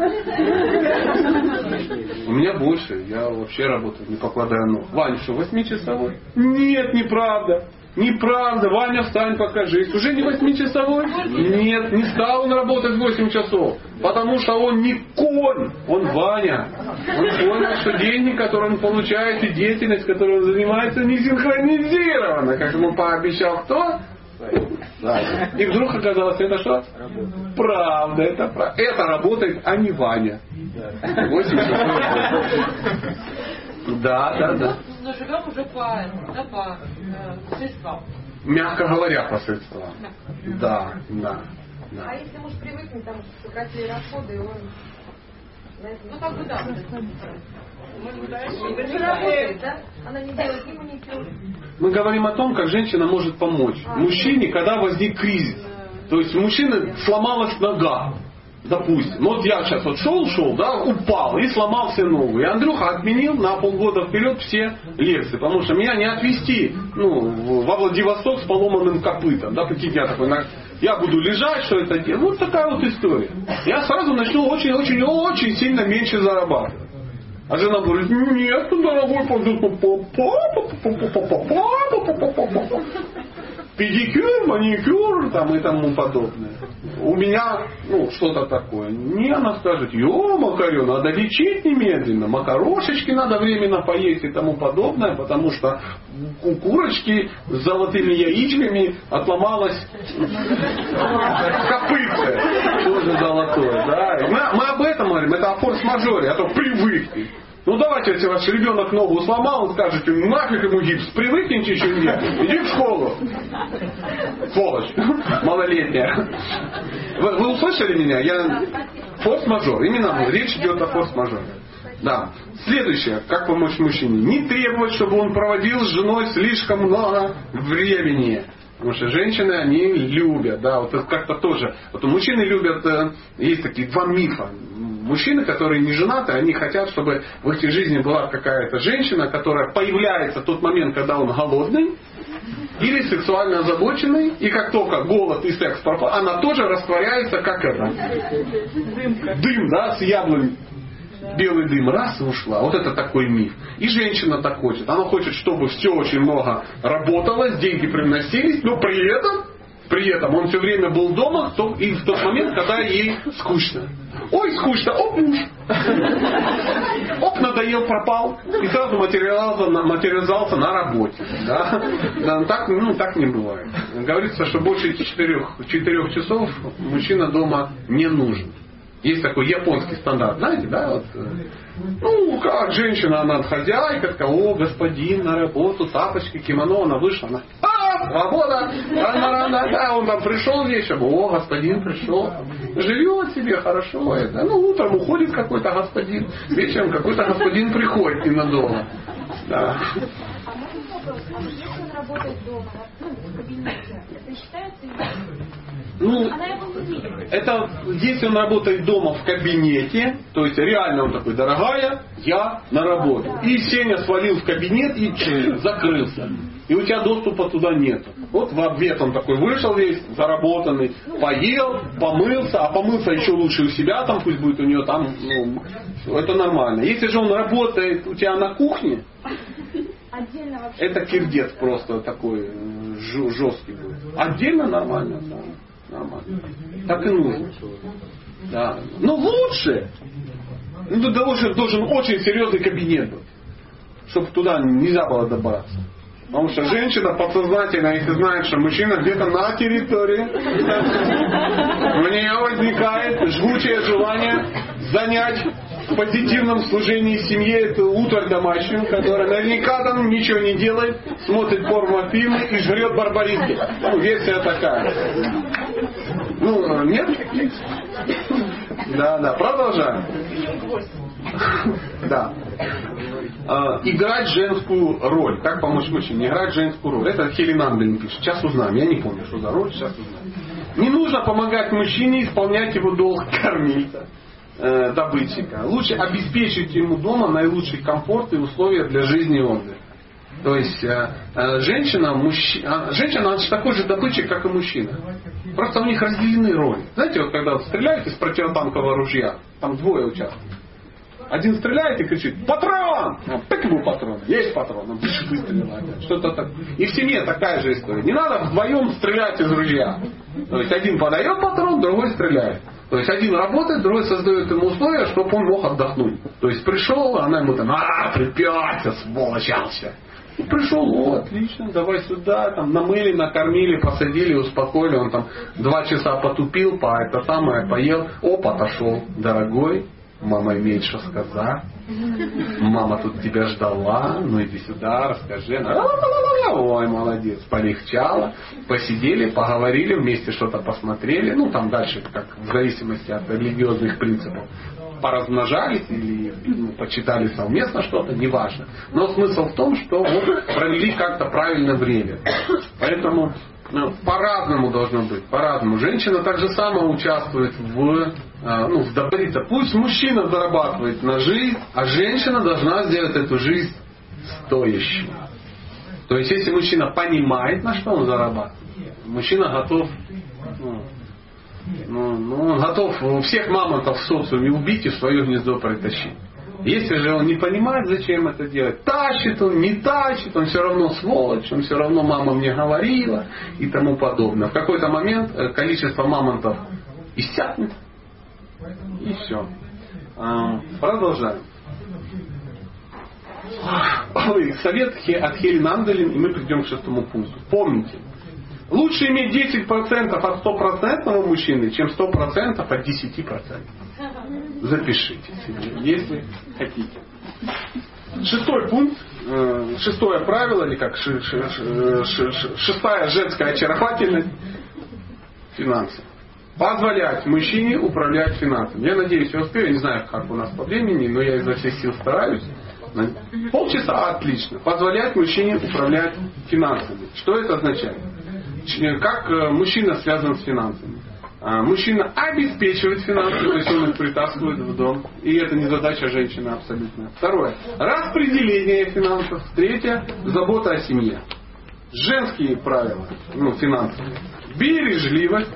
У меня больше. Я вообще работаю, не покладая ног. Ваня, что, восьмичасовой? Нет, неправда. Неправда. Ваня, встань, покажись. Уже не восьмичасовой? Нет, не стал он работать восемь часов. Потому что он не конь. Он Ваня. Он понял, что деньги, которые он получает, и деятельность, которой он занимается, не синхронизирована. Как ему пообещал кто? Да. И вдруг оказалось, это что? Правда, это правда. Это работает, а не Ваня. восемь часов. Да, да, да. Но живем уже по, да, по э, средствам. Мягко говоря, по средствам. Да, да, да. А если муж привыкнет, там, сократили расходы, и он... Ну, как бы да. Может быть, не работает, да? Она не делает ни маникюр. Мы говорим о том, как женщина может помочь мужчине, когда возник кризис. То есть у мужчины сломалась нога. Допустим, ну вот я сейчас вот шел-шел, да, упал и сломал все ногу. И Андрюха отменил на полгода вперед все лекции, потому что меня не отвезти ну, во Владивосток с поломанным копытом. Да, прикиньте, я такой, я буду лежать, что это делать. Вот такая вот история. Я сразу начну очень-очень-очень сильно меньше зарабатывать. А жена говорит, нет, дорогой, педикюр, маникюр там и тому подобное. У меня, ну, что-то такое. Не, она скажет, ё-макарё, надо лечить немедленно, макарошечки надо временно поесть и тому подобное, потому что у курочки с золотыми яичками отломалось копытце, тоже золотое. Да? Мы, мы об этом говорим, это о форс-мажоре, а то привыкли. Ну давайте, если ваш ребенок ногу сломал, он скажете, нафиг ему гипс, привыкните еще нет, иди в школу. Сволочь, малолетняя. Вы, вы услышали меня? Я форс-мажор, именно речь идет о форс-мажоре. Да. Следующее, как помочь мужчине. Не требовать, чтобы он проводил с женой слишком много времени. Потому что женщины, они любят, да, вот это как-то тоже. Вот мужчины любят, есть такие два мифа. Мужчины, которые не женаты, они хотят, чтобы в их жизни была какая-то женщина, которая появляется в тот момент, когда он голодный или сексуально озабоченный, и как только голод и секс пропал, она тоже растворяется, как это? Дым, да, с яблонь. Белый дым, раз и ушла. Вот это такой миф. И женщина так хочет. Она хочет, чтобы все очень много работалось, деньги приносились, но при этом, при этом он все время был дома и в тот момент, когда ей скучно. Ой, скучно, оп, муж. Оп, надоел, пропал. И сразу материализовался, материализовался на работе. Да? Да, так, ну, так не бывает. Говорится, что больше четырех, четырех часов мужчина дома не нужен. Есть такой японский стандарт, знаете, да? Вот, ну, как женщина, она хозяйка, такая, о, господин, на работу, тапочки, кимоно, она вышла, она, а, работа, рано-рано, да, он там пришел вечером, о, господин пришел, живет себе хорошо, это, ну, утром уходит какой-то господин, вечером какой-то господин приходит ненадолго. Да. А можно вопрос, а если он работает дома, ну, в кабинете, это считается? Ну, Она его не видит. это если он работает дома в кабинете, то есть реально он такой, дорогая, я на работе. И Сеня свалил в кабинет и закрылся. И у тебя доступа туда нет. Вот в обед он такой вышел весь, заработанный, поел, помылся, а помылся еще лучше у себя, там пусть будет у нее там, ну, это нормально. Если же он работает у тебя на кухне, это кирдец просто такой жесткий будет. Отдельно нормально, да. Нормально. Так и нужно. Да. Но лучше. Ну, тут должен, должен очень серьезный кабинет быть, чтобы туда нельзя было добраться. Потому что женщина подсознательно, если знает, что мужчина где-то на территории, у нее возникает жгучее желание занять в позитивном служении семье эту утварь домашнюю, которая наверняка там ничего не делает, смотрит порнофильмы и жрет барбарики. Ну, версия такая. Ну, нет? Да, да, продолжаем. Да. Играть женскую роль. Как помочь мужчине? Играть женскую роль. Это Хелен Англин пишет. Сейчас узнаем. Я не помню, что за роль. Сейчас узнаем. Не нужно помогать мужчине исполнять его долг кормильца, э, добытчика. Лучше обеспечить ему дома наилучший комфорт и условия для жизни и отдыха. То есть э, э, женщина, мужч... э, женщина она же такой же добытчик, как и мужчина. Просто у них разделены роли. Знаете, вот когда вот стреляют из противотанкового ружья, там двое участвуют. Один стреляет и кричит: патрон! Так ему патрон. Есть патрон. Он выстрелил опять. Что-то так. И в семье такая же история. Не надо вдвоем стрелять из ружья. То есть один подает патрон, другой стреляет. То есть один работает, другой создает ему условия, чтобы он мог отдохнуть. То есть пришел, она ему там: а, припёрся, сволочь, алча. И пришел: о, отлично, давай сюда, там намыли, накормили, посадили, успокоили, он там два часа потупил, по это самое, поел, оп, отошел, дорогой, мама имеет что сказать, мама тут тебя ждала, ну иди сюда, расскажи. Ой, молодец, полегчало, посидели, поговорили, вместе что-то посмотрели, ну там дальше, как в зависимости от религиозных принципов, поразмножались или ну, почитали совместно что-то, неважно. Но смысл в том, что вот провели как-то правильно время. Поэтому ну, по-разному должно быть, по-разному. Женщина так же само участвует в, ну, в добытии. Пусть мужчина зарабатывает на жизнь, а женщина должна сделать эту жизнь стоящей. То есть, если мужчина понимает, на что он зарабатывает, мужчина готов, ну, ну, ну, он готов всех мамонтов в социуме убить и в свое гнездо притащить. Если же он не понимает, зачем это делать, тащит он, не тащит, он все равно сволочь, он все равно мама мне говорила и тому подобное. В какой-то момент количество мамонтов иссякнет, и все. Продолжаем. Совет от Хелен Анделин, и мы придем к шестому пункту. Помните, лучше иметь десять процентов от стопроцентного мужчины, чем сто процентов от десяти процентов. Запишите себе, если хотите. Шестой пункт, шестое правило, или как шестая женская очаровательность — финансы. Позволять мужчине управлять финансами. Я надеюсь, я успею, не знаю, как у нас по времени, но я изо всех сил стараюсь. Полчаса отлично. Позволять мужчине управлять финансами. Что это означает? Как мужчина связан с финансами? Мужчина обеспечивает финансы, то есть он их притаскивает в дом. И это не задача женщины абсолютно. Второе. Распределение финансов. Третье. Забота о семье. Женские правила, ну, финансовые. Бережливость.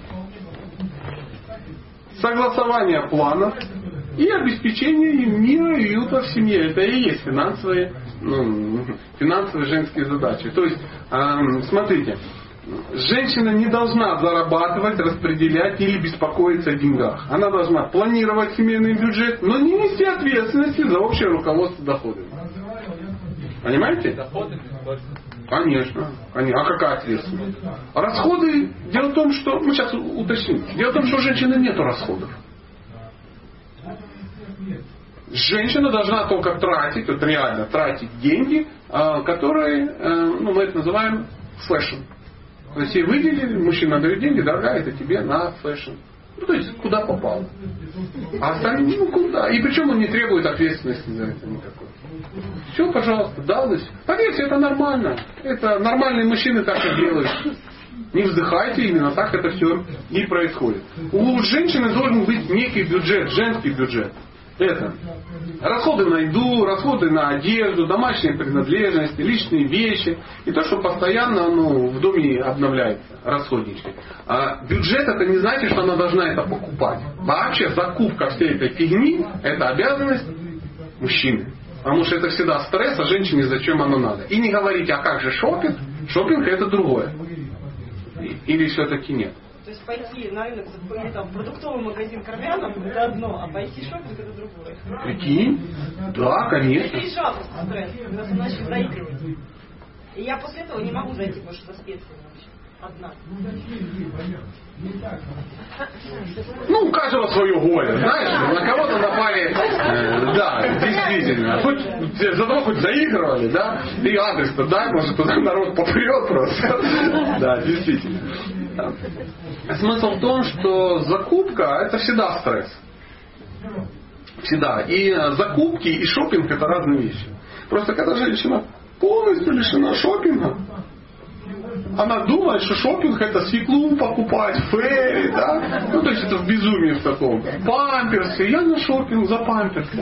Согласование планов. И обеспечение мира и уюта в семье. Это и есть финансовые, ну, финансовые женские задачи. То есть, э, смотрите, женщина не должна зарабатывать, распределять или беспокоиться о деньгах. Она должна планировать семейный бюджет, но не нести ответственности за общее руководство доходами. Понимаете? Конечно. А какая ответственность? Расходы, дело в том, что, мы сейчас уточним, дело в том, что у женщины нет расходов. Женщина должна только тратить, вот реально тратить деньги, которые, ну, мы это называем фэшн. То есть ей выделили, мужчина дает деньги, дорогая, это тебе на фэшн. Ну, то есть куда попало. А остальные, ну куда. И причем он не требует ответственности за это никакой. Все, пожалуйста, дал и все. Поверьте, это нормально. Это нормальные мужчины так и делают. Не вздыхайте, именно так это все и происходит. У женщины должен быть некий бюджет, женский бюджет. Это расходы на еду, расходы на одежду, домашние принадлежности, личные вещи. И то, что постоянно, ну, в доме обновляется, расходнички. А бюджет — это не значит, что она должна это покупать. Вообще закупка всей этой фигни — это обязанность мужчины. Потому что это всегда стресс, а женщине зачем оно надо. И не говорите, а как же шопинг? Шопинг — это другое. Или все-таки нет? То есть пойти на рынок, или там продуктовый магазин к армянам — это одно, а пойти шопинг — это другое. Прикинь? Да, конечно. Это жалко стресс, когда ты начали заигрывать. И я после этого не могу зайти больше за специями вообще. Одна. Ну, у каждого свое горе, знаешь, на кого-то напали, э, да, действительно. Хоть, за того хоть заигрывали, да, и адрес-то дай, может, туда народ попрет просто. Да, действительно. Смысл в том, что закупка — это всегда стресс. Всегда. И закупки, и шопинг — это разные вещи. Просто когда женщина полностью лишена шопинга, она думает, что шопинг — это свеклу покупать, фэри, да? Ну, то есть это в безумии в таком. Памперсы. Я на шопинг за памперсы.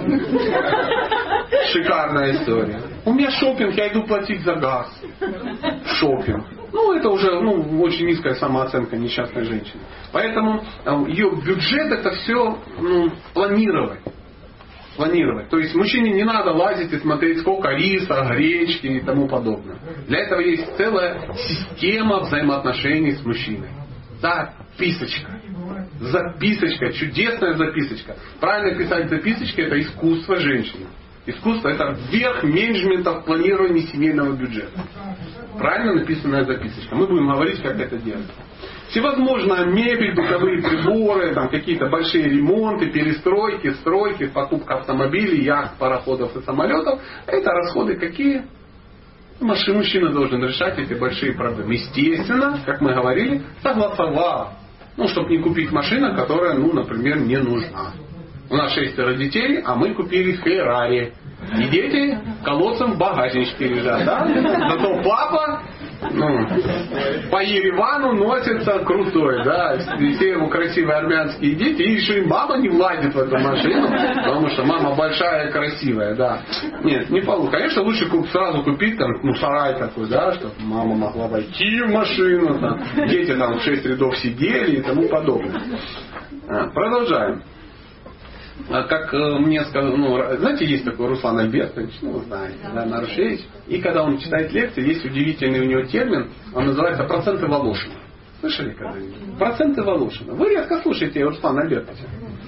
Шикарная история. У меня шопинг, я иду платить за газ. Шопинг. Ну, это уже, ну, очень низкая самооценка несчастной женщины. Поэтому ее бюджет — это все, ну, планировать. Планировать. То есть мужчине не надо лазить и смотреть, сколько риса, гречки и тому подобное. Для этого есть целая система взаимоотношений с мужчиной. Записочка. Записочка. Чудесная записочка. Правильно писать записочки — это искусство женщины. Искусство — это верх менеджмента в планировании семейного бюджета. Правильно написанная записочка. Мы будем говорить, как это делать. Всевозможная мебель, бытовые приборы, там какие-то большие ремонты, перестройки, стройки, покупка автомобилей, яхт, пароходов и самолетов. Это расходы какие? Машина, мужчина должен решать эти большие проблемы. Естественно, как мы говорили, согласовав. Ну, чтобы не купить машину, которая, ну, например, не нужна. У нас шестеро детей, а мы купили Феррари. И дети колодцем в багажничке лежат, да? Зато папа, ну, по Еревану носится крутой, да? Все его красивые армянские дети. И еще и мама не влазит в эту машину, потому что мама большая и красивая, да. Нет, не получится. Конечно, лучше сразу купить там, ну, сарай такой, да, чтобы мама могла войти в машину, там, дети там в шесть рядов сидели и тому подобное. Продолжаем. как мне сказали, ну, знаете, есть такой Руслан Альбертович, ну, вы знаете, да, Нарушевич, и когда он читает лекции, есть удивительный у него термин, он называется «проценты Волошина». Слышали когда-нибудь? Проценты Волошина. Вы редко слушаете Руслана Альбертовича.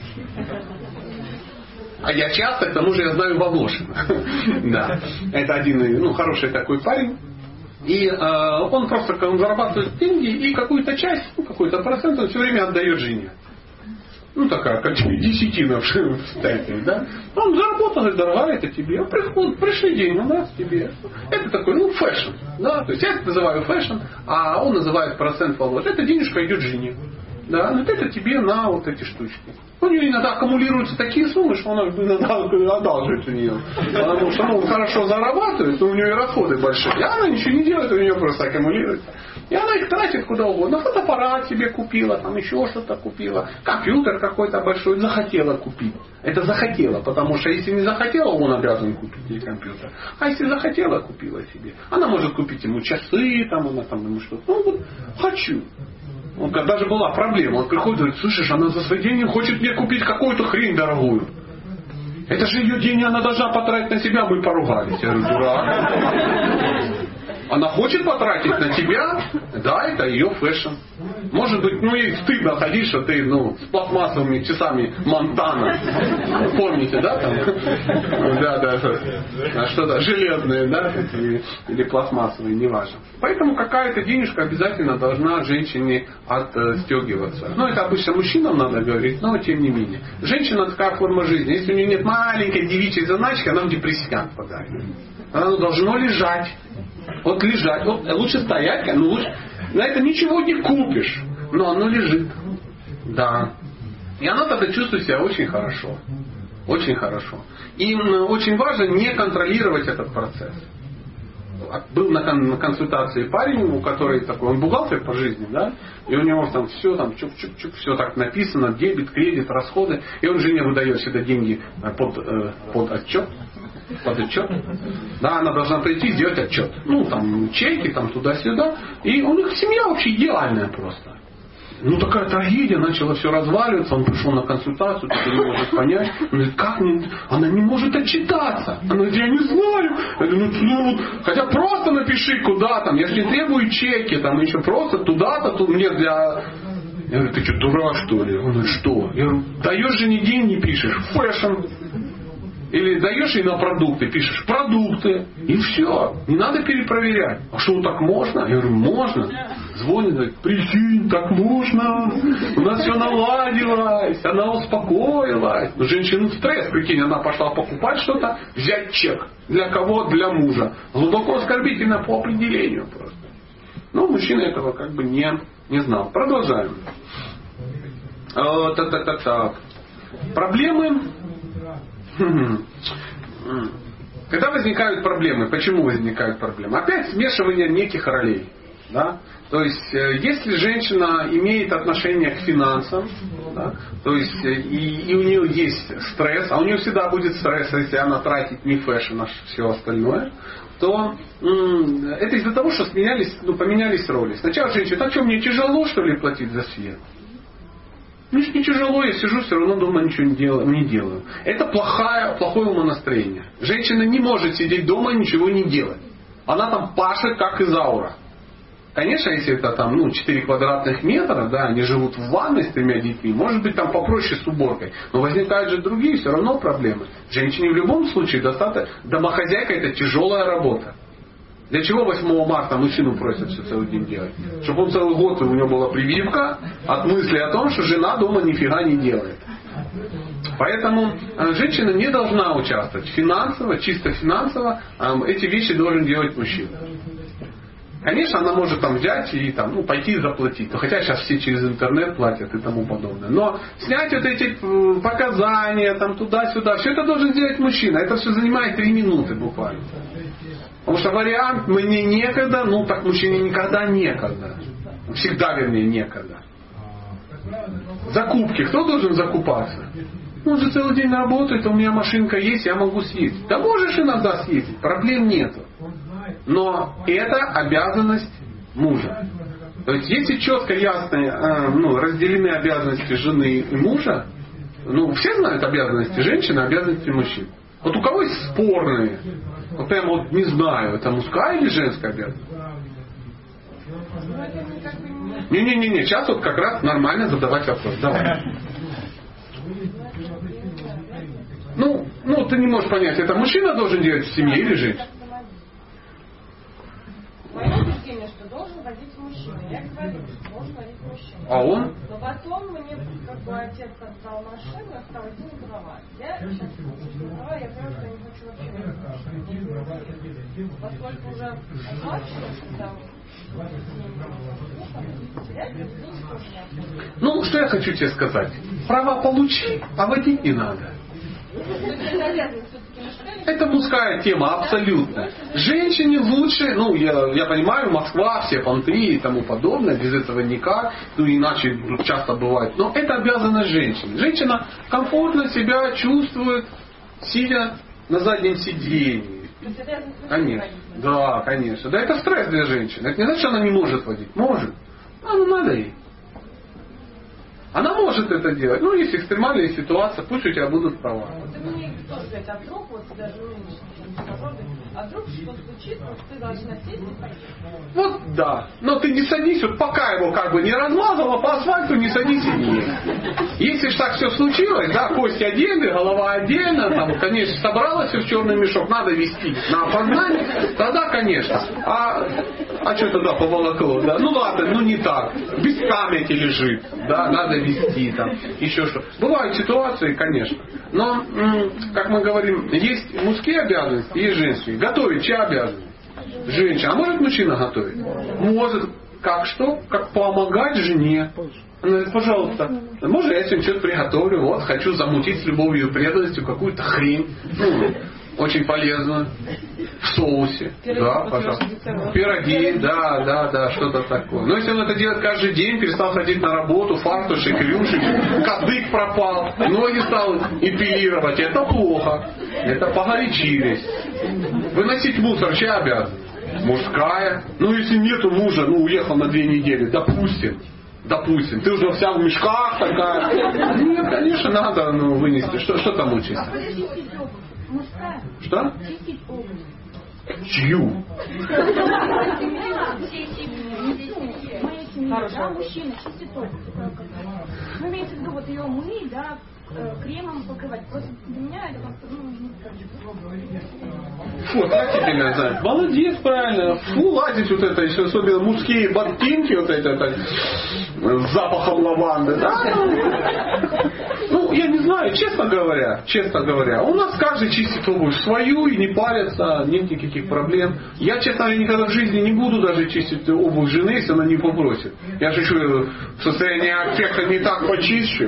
А я часто, к тому же, я знаю Волошина. Да. Это один, ну, хороший такой парень. И э, он просто, он зарабатывает деньги, и какую-то часть, ну, какой-то процент он все время отдает жене. Ну, такая, как десятина в стайке, да. Он заработал, говорит, дорогая, это тебе. Приходит, пришли деньги, ну, да, тебе. Это такой, ну, фэшн. Да? То есть я это называю фэшн, а он называет процент положить. Это денежка идет жене. Да, вот это тебе на вот эти штучки. У нее иногда аккумулируются такие суммы, что она иногда одалживает у нее. Потому что ну, он хорошо зарабатывает, но у нее и расходы большие. И она ничего не делает, у нее просто аккумулируется. И она их тратит куда угодно. Фотоаппарат себе купила, там еще что-то купила. Компьютер какой-то большой захотела купить. Это захотела, потому что если не захотела, он обязан купить ей компьютер. А если захотела, купила себе. Она может купить ему часы, там, она там ему что-то. Ну вот, хочу. Он, даже была проблема. Он приходит и говорит, слышишь, она за свои деньги хочет мне купить какую-то хрень дорогую. Это же ее деньги, она должна потратить на себя, мы поругались. Я говорю, дурак. Она хочет потратить на тебя, да, это ее фэшн. Может быть, ну ей стыдно ходить, что ты, ну, с пластмассовыми часами Монтана. Помните, да, там? Да, да, что-то железные, да, или, или пластмассовые, неважно. Поэтому какая-то денежка обязательно должна женщине отстегиваться. Ну, это обычно мужчинам надо говорить, но тем не менее. Женщина такая форма жизни. Если у нее нет маленькой девичьей заначки, она в депрессиан впадает. Оно должно лежать. Вот лежать. Вот лучше стоять, ну лучше. На это ничего не купишь. Но оно лежит. Да. И оно тогда чувствует себя очень хорошо. Очень хорошо. И очень важно не контролировать этот процесс. Был на консультации парень, у которого такой, он бухгалтер по жизни, да, и у него там все там чук-чук-чук, все так написано, дебет, кредит, расходы, и он жене выдает всегда деньги под, под отчет. Под отчет. Да, она должна прийти и сделать отчет. Ну, там, чеки, там, туда-сюда. И у них семья вообще идеальная просто. Ну, такая трагедия, начала все разваливаться. Он пришел на консультацию, кто не может понять. Он говорит, как не... Она не может отчитаться. Она говорит, я не знаю. Я говорю, ну, хотя просто напиши, куда там. Я же не требую чеки, там, еще просто туда-то, тут мне для... Я говорю, ты что, дурак, что ли? Он говорит, что? Я говорю, даешь же не деньги, пишешь. Фэшн. Или даешь ей на продукты, пишешь продукты, и все. Не надо перепроверять. А что, так можно? Я говорю, можно. Звонит, говорит, прикинь, так можно. У нас все наладилось, она успокоилась. Но женщина стресс, прикинь, она пошла покупать что-то, взять чек. Для кого? Для мужа. Глубоко оскорбительно по определению просто. Но мужчина этого как бы не, не знал. Продолжаем. Так, так, так, так. Проблемы... Когда возникают проблемы, почему возникают проблемы? Опять смешивание неких ролей. Да? То есть, если женщина имеет отношение к финансам, да, то есть и, и у нее есть стресс, а у нее всегда будет стресс, если она тратит не фэшн, а все остальное, то м- это из-за того, что сменялись, ну, поменялись роли. Сначала женщина, а что, мне тяжело, что ли, платить за свет? Ну, не тяжело, я сижу, все равно дома ничего не делаю. Не делаю. Это плохое, плохое умонастроение. Женщина не может сидеть дома и ничего не делать. Она там пашет, как изаура. Конечно, если это там, ну, четыре квадратных метра, да, они живут в ванной с тремя детьми, может быть, там попроще с уборкой. Но возникают же другие все равно проблемы. Женщине в любом случае достаточно. Домохозяйка — это тяжелая работа. Для чего восьмого марта мужчину просят все целый день делать? Чтобы он целый год, у него была прививка от мысли о том, что жена дома нифига не делает. Поэтому женщина не должна участвовать финансово, чисто финансово. Эти вещи должен делать мужчина. Конечно, она может там взять и там, ну, пойти и заплатить. Ну, хотя сейчас все через интернет платят и тому подобное. Но снять вот эти показания, там туда-сюда, все это должен сделать мужчина. Это все занимает три минуты буквально. Потому что вариант «мне некогда», ну так мужчине никогда некогда. Всегда, вернее, некогда. Закупки. Кто должен закупаться? Он же целый день работает, у меня машинка есть, я могу съездить. Да можешь иногда съездить, проблем нету. Но это обязанность мужа. То есть, если четко, ясно, ну, разделены обязанности жены и мужа, Ну, все знают обязанности женщины, обязанности мужчин. Вот у кого есть спорные? Вот прям вот не знаю, это мужская или женская обязанность? Не-не-не, сейчас вот как раз нормально задавать вопрос. Давай. Ну, ну, ты не можешь понять, это мужчина должен делать в семье или женщина? Мое убеждение, что должен водить мужчина. Я говорю, что должен водить мужчина. А он? Но потом мне, как бы, отец отдал машину, я сказала, иди на права. Я сейчас иду на права, я поняла, что я не хочу вообще. Поскольку уже оплачивалось, когда ну, что я хочу тебе сказать? Права получи, а водить не надо. Это мужская тема, абсолютно. Женщине лучше, ну, я, я понимаю, Москва, все понты и тому подобное, без этого никак, ну, иначе часто бывает. Но это обязанность женщины. Женщина комфортно себя чувствует, сидя на заднем сиденье. Конечно. Да, конечно. Да, это стресс для женщины. Это не значит, что она не может водить. Может. А ну надо ей. Она может это делать. Ну, если экстремальная ситуация, пусть у тебя будут права. Ты мне тоже сказать, а вдруг вот даже нынешний, а вдруг что-то случится, ты должна сесть и пойти. Вот да. Но ты не садись, вот пока его как бы не размазала по асфальту, не садись и не ешь. Если же так все случилось, да, кости отдельно, голова отдельно, там, конечно, собралась все в черный мешок, надо везти на опознание, тогда, конечно. А, а что тогда поволокло, да? Ну ладно, ну не так. Без памяти лежит, да, надо везти там, еще что. Бывают ситуации, конечно. Но, как мы говорим, есть мужские обязанности, есть женские. Готовить чья обязанность? Женщина. А может мужчина готовить? Может. Как что? Как помогать жене. Она говорит, пожалуйста, можно я сегодня что-то приготовлю? Вот, хочу замутить с любовью и преданностью какую-то хрень. Ну, очень полезную. В соусе. Пироги, да, пожалуйста. Пироги, да, да, да, что-то такое. Но если он это делает каждый день, перестал ходить на работу, фартушек, рюшек, кадык пропал, ноги стал эпилировать, это плохо. Это погорячились. Выносить мусор, чья обязанность? Мужская. Ну, если нету мужа, ну, уехал на две недели, допустим. Допустим. Ты уже вся в мешках такая. Нет, конечно, надо ну, вынести. Что, что там учится? Мужская. Что? Чистить обувь. Чью? Моя семья, да, мужчина чистит обувь. Ну, имеется в виду, вот ее мыть, да, кремом покрывать. Просто для меня это как-то, ну, фу, отвратительно, знаю. Молодец, правильно. Фу, ладить вот это, еще особенно мужские ботинки, вот эти, так, с запахом лаванды, да? Ну, я не знаю, честно говоря, честно говоря, у нас каждый чистит обувь свою и не парится, нет никаких проблем. Я, честно говоря, никогда в жизни не буду даже чистить обувь жены, если она не попросит. Я же еще в состоянии аффекта не так почищу.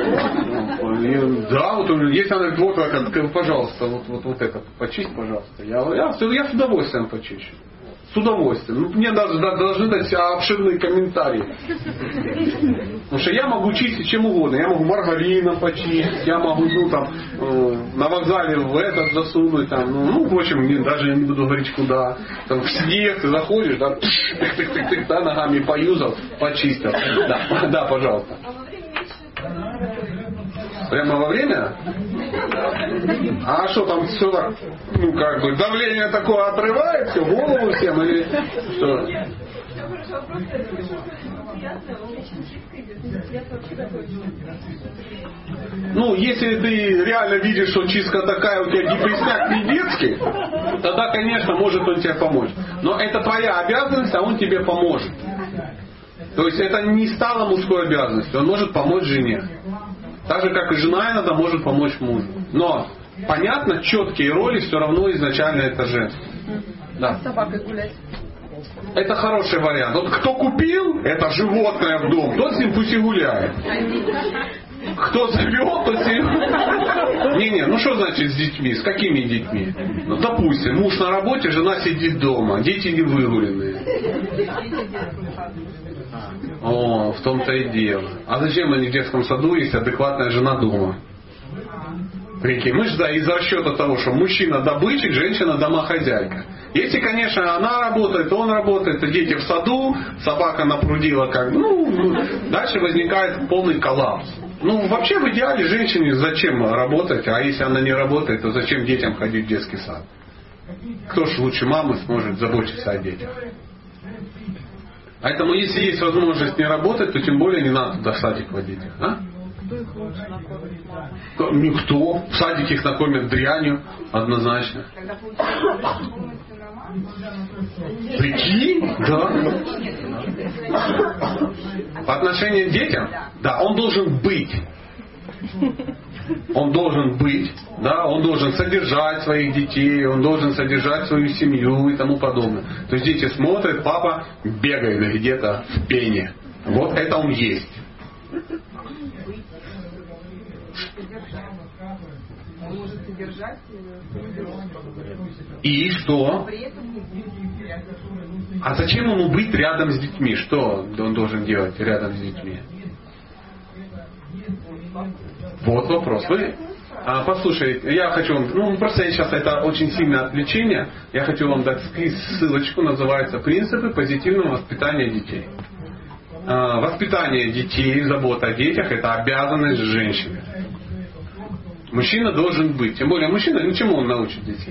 Да, вот если она говорит, вот это, пожалуйста, вот, вот, вот это, почисть, пожалуйста. Я, я, я с удовольствием почищу. С удовольствием. Ну, мне даже да, должны дать обширные комментарии. Потому что я могу чистить чем угодно. Я могу маргарином почистить, я могу ну, там, э, на вокзале в этот засунуть. Там, ну, ну, в общем, не, даже не буду говорить куда. Там, в снег ты заходишь, да, тык-тык-тык, да, ногами поюзал, почистил. Да, да, пожалуйста. Прямо во время? А что там все так, ну как бы, давление такое отрывает, все, голову всем или что? Ну, если ты реально видишь, что чистка такая, у тебя депресняк не детский, тогда, конечно, может он тебе помочь. Но это твоя обязанность, а он тебе поможет. То есть это не стало мужской обязанностью, он может помочь жене. Так же, как и жена иногда может помочь мужу. Но, понятно, четкие роли все равно изначально это женские. Да. С собакой гулять. Это хороший вариант. Вот кто купил это животное в дом, тот с ним пусть и гуляет. Кто завел, тот с ним... Не-не, ну что значит с детьми? С какими детьми? Ну, допустим, муж на работе, жена сидит дома, дети не выгуленные. О, в том-то и дело. А зачем они в детском саду, если адекватная жена дома? Прикинь, мы же да, из расчета того, что мужчина добытчик, женщина домохозяйка. Если, конечно, она работает, он работает, дети в саду, собака напрудила, как ну, дальше возникает полный коллапс. Ну, вообще в идеале женщине зачем работать, а если она не работает, то зачем детям ходить в детский сад? Кто ж лучше мамы сможет заботиться о детях? Поэтому если есть возможность не работать, то тем более не надо туда в садик водить. А? Кто их лучше накормит? Никто. В садике их накормят дрянью, однозначно. Когда получается полностью на маму. Прикинь? Да. По отношению к детям, да, он должен быть. Он должен быть, да, он должен содержать своих детей, он должен содержать свою семью и тому подобное. То есть дети смотрят, папа бегает где-то в пене. Вот это он есть. Он может содержать И что? А зачем ему быть рядом с детьми? Что он должен делать рядом с детьми? Вот вопрос. Вы, а, послушай, я хочу вам, ну просто сейчас это очень сильное отвлечение, я хочу вам дать ссылочку, называется «Принципы позитивного воспитания детей». А, воспитание детей, забота о детях – это обязанность женщины. Мужчина должен быть, тем более мужчина, ну чему он научит детей?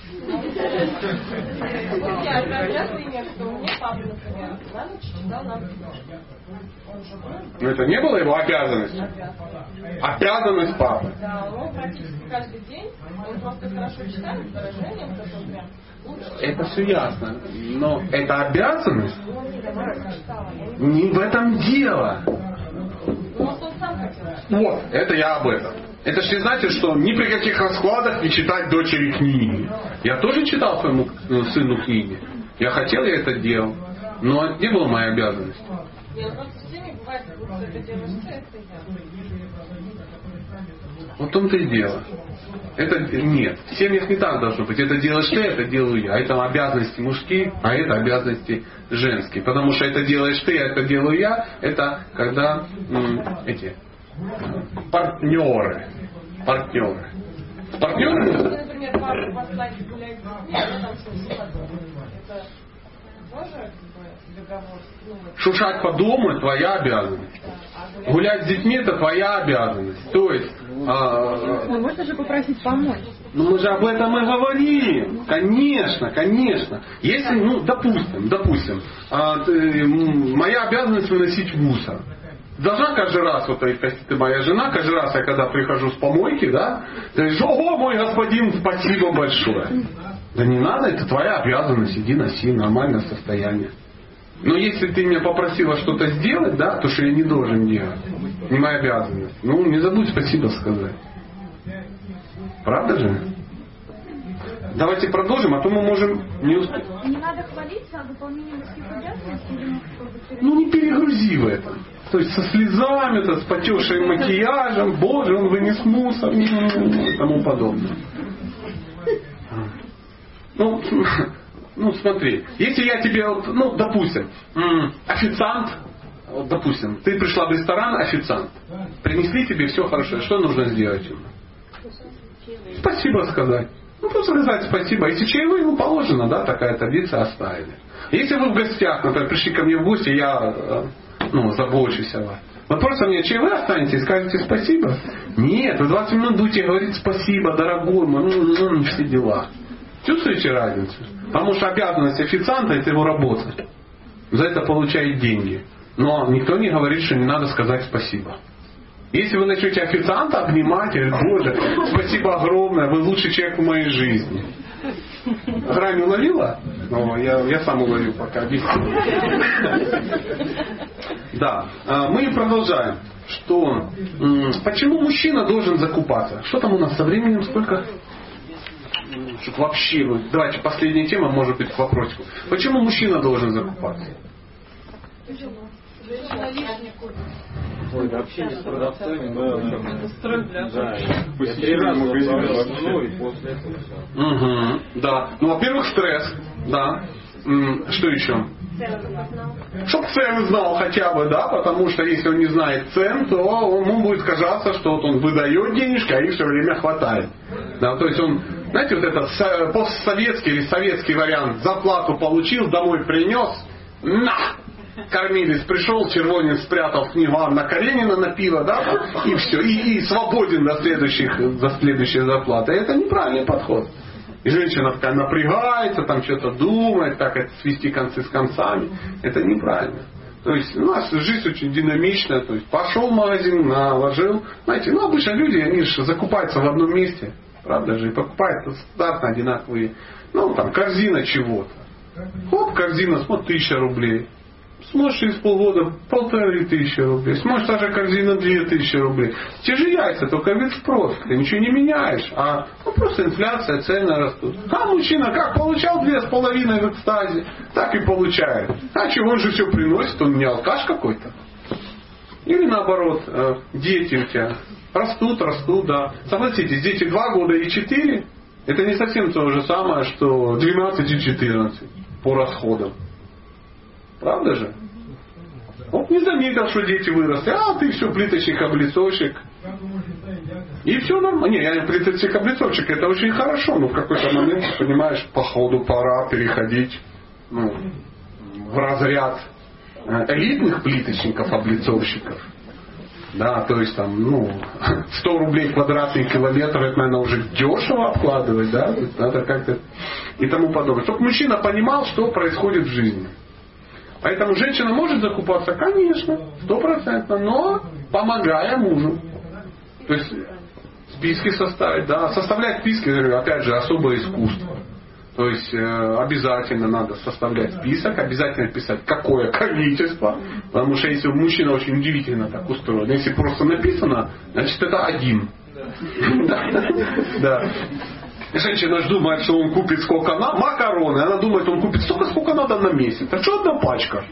Но это не было его обязанностью. Обязанность папы. Да, он практически каждый день, он просто хорошо читает выражения, которые прям лучше. Это все ясно. Но это обязанность? Не в этом дело. Вот, это я об этом. Это же не значит, что ни при каких раскладах не читать дочери книги. Я тоже читал своему сыну книги. Я хотел, я это делал. Но это не было моей обязанностью. Нет, просто в теме бывает, как будто это делаешь ты, это я. Вот в том-то и дело. Это нет. В семьях не так должно быть. Это делаешь ты, это делаю я. Это обязанности мужские, а это обязанности женские. Потому что это делаешь ты, а это делаю я. Это когда м, эти партнеры. Партнеры. С партнерами? Например, папа послать гулять с детьми, а там все Это тоже договор? Шушать по дому – твоя обязанность. Гулять с детьми – это твоя обязанность. То есть... А, ну, можно же попросить помочь. Ну мы же об этом и говорим. Конечно, конечно. Если, ну, допустим, допустим, а, ты, моя обязанность выносить мусор. Должна каждый раз, вот ты, ты моя жена, каждый раз, я когда прихожу с помойки, да, ты говоришь: о, мой господин, спасибо большое. Да не надо, это твоя обязанность, иди носи, нормальное состояние. Но если ты меня попросила что-то сделать, да, то что я не должен делать, не моя обязанность, ну не забудь спасибо сказать. Правда же? Давайте продолжим, а то мы можем не успеть. Не надо хвалиться выполнением мужских обязанностей. Ну не перегрузи в этом. То есть со слезами, с потекшим макияжем, боже, он вынес мусор и тому подобное. Ну, ну смотри, если я тебе, ну допустим, официант, вот, допустим, ты пришла в ресторан, официант, принесли тебе все хорошо, что нужно сделать ему? Спасибо сказать. Ну просто сказать спасибо. Если чаевые ему положено, да, такая традиция оставили. Если вы в гостях, например, пришли ко мне в гости, я ну, забочусь о вас. Вы просто мне чаевые останете и скажете спасибо? Нет, вы двадцать минут будете говорить спасибо, дорогой мой, ну, ну, ну все дела. Чувствуете разницу? Потому что обязанность официанта – это его работа. За это получает деньги. Но никто не говорит, что не надо сказать спасибо. Если вы начнете официанта обнимать, и говорить: боже, спасибо огромное, вы лучший человек в моей жизни. Грань уловила? Ну, я, я сам уловил, пока объясню. Да, мы продолжаем. Что, почему мужчина должен закупаться? Что там у нас со временем? Сколько? Чтобы вообще, давайте последняя тема, может быть, к вопросику. Почему мужчина должен закупаться? Ой, да, общение с продавцами, да, да, да, я три раза в и после этого все. Угу, да. Ну, во-первых, стресс, да. Что еще? Чтоб цены знал хотя бы, да, потому что если он не знает цен, то ему будет казаться, что вот он выдает денежки, а их все время хватает. Да, то есть он, знаете, вот этот постсоветский или советский вариант: зарплату получил, домой принес, на! кормилец пришел, червонец спрятал Иван на Каренина на пиво, да, и все, и, и свободен до следующих, до следующей зарплаты. Это неправильный подход. И женщина такая напрягается, там что-то думает, так это свести концы с концами. Это неправильно. То есть у нас жизнь очень динамичная, то есть пошел в магазин, наложил. Знаете, ну обычно люди, они же закупаются в одном месте, правда же, и покупают стандартно одинаковые, ну там корзина чего-то. Хоп, корзина, смотри, тысяча рублей. Смотришь через полгода полторы тысячи рублей. Смотришь, та же корзина две тысячи рублей. Те же яйца, только вид спрос. Ты ничего не меняешь. А ну, просто инфляция, цены растут. А мужчина как получал две с половиной в экстазе, так и получает. А чего он же все приносит? Он не алкаш какой-то. Или наоборот, дети у тебя растут, растут, да. Согласитесь, дети два года и четыре, это не совсем то же самое, что двенадцать и четырнадцать по расходам. Правда же? Вот не заметил, что дети выросли. А ты все, плиточник-облицовщик. И все нормально. Не, я плиточник-облицовщик, это очень хорошо. Но в какой-то момент, ты понимаешь, по ходу пора переходить ну, в разряд элитных плиточников-облицовщиков. Да, то есть там, ну, сто рублей квадратный километр, это, наверное, уже дешево обкладывать, да? Надо как-то и тому подобное. Чтобы мужчина понимал, что происходит в жизни. Поэтому женщина может закупаться, конечно, стопроцентно, но помогая мужу. То есть списки составить, да, составлять списки, опять же, особое искусство. То есть э, обязательно надо составлять список, обязательно писать, какое количество, потому что если мужчина очень удивительно так устроен, если просто написано, значит это один. Да. Женщина же думает, что он купит сколько надо, макароны, она думает, он купит столько, сколько надо на месяц. А что одна пачка?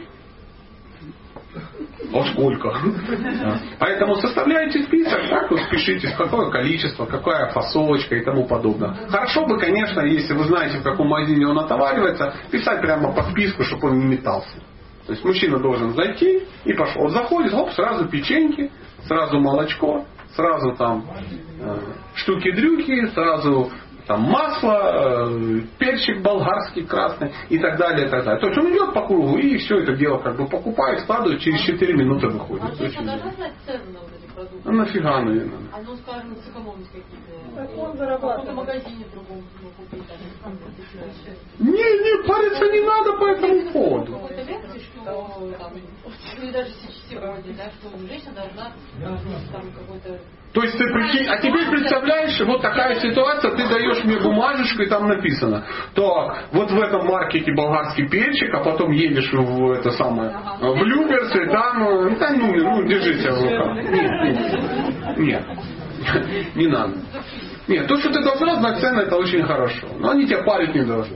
А сколько? Да. Поэтому составляйте список, так вот пишите, какое количество, какая фасовочка и тому подобное. Хорошо бы, конечно, если вы знаете, в каком магазине он отоваривается, писать прямо по списку, чтобы он не метался. То есть мужчина должен зайти и пошел. Вот заходит, хоп, сразу печеньки, сразу молочко, сразу там э, штуки-дрюки, сразу там масло, перчик болгарский, красный и так далее, и так далее. То есть он идет по кругу и все это дело как бы покупает, складывает, через четыре минуты выходит. А женщина должна знать цены на вот эти продукты? Ну нафига, наверное. А ну скажем, сэкономить какие-то. Как он В зарабатывает? каком-то магазине в другом купить. Не, не, париться не надо по этому поводу. Какой-то лекции, что там, или даже сегодня, да, что женщина должна там какой-то. То есть ты прикинь, а теперь представляешь, вот такая ситуация, ты даешь мне бумажечку и там написано, так, вот в этом маркете болгарский перчик, а потом едешь в это самое, в Люберцы, там, да, ну, ну, держи себя в руках. Нет, нет, нет, не надо. Нет, то, что ты должна знать цены, это очень хорошо, но они тебя парить не должны.